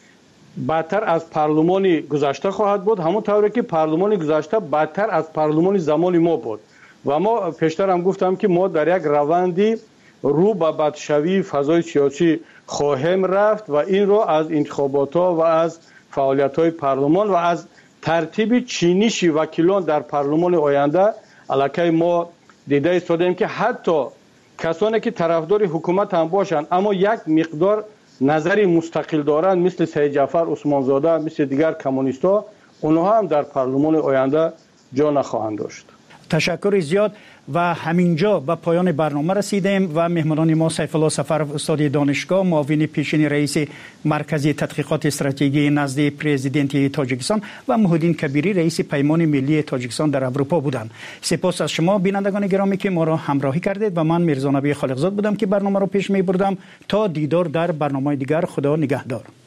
بدتر از پارلمان گذشته خواهد بود، همون طوری که پارلمان گذشته بدتر از پارلمان زمان ما بود. و ما پیشتر هم گفتم که ما در یک روندی رو به بدشوی فضای سیاسی خواهیم رفت و این رو از انتخابات ها و از فعالیت های پارلمان و از ترتیب چینش وکیلان در پارلمان آینده علاکه ما دیده ایستادیم که حتی کسانی که طرفدار حکومت هم باشند اما یک مقدار نظری مستقل دارند مثل سید جعفر عثمانزاده، مثل دیگر کمونیست‌ها، اونها هم در پارلمان آینده جا نخواهند داشت. تشکر زیاد. و همینجا به پایان برنامه رسیدیم و مهمانان ما سیف الله سفرов استاد دانشگاه، معاون پیشین رئیس مرکز تحقیقات استراتژی نزد پرزیدنت تاجیکستان و محمودین کبیری رئیس پیمان ملی تاجیکستان در اروپا بودند. سپاس از شما بینندگان گرامی که ما را همراهی کردید و من میرزا نبی خالقزاد بودم که برنامه را پیش می بردم. تا دیدار در برنامه دیگر، خدا نگهدار.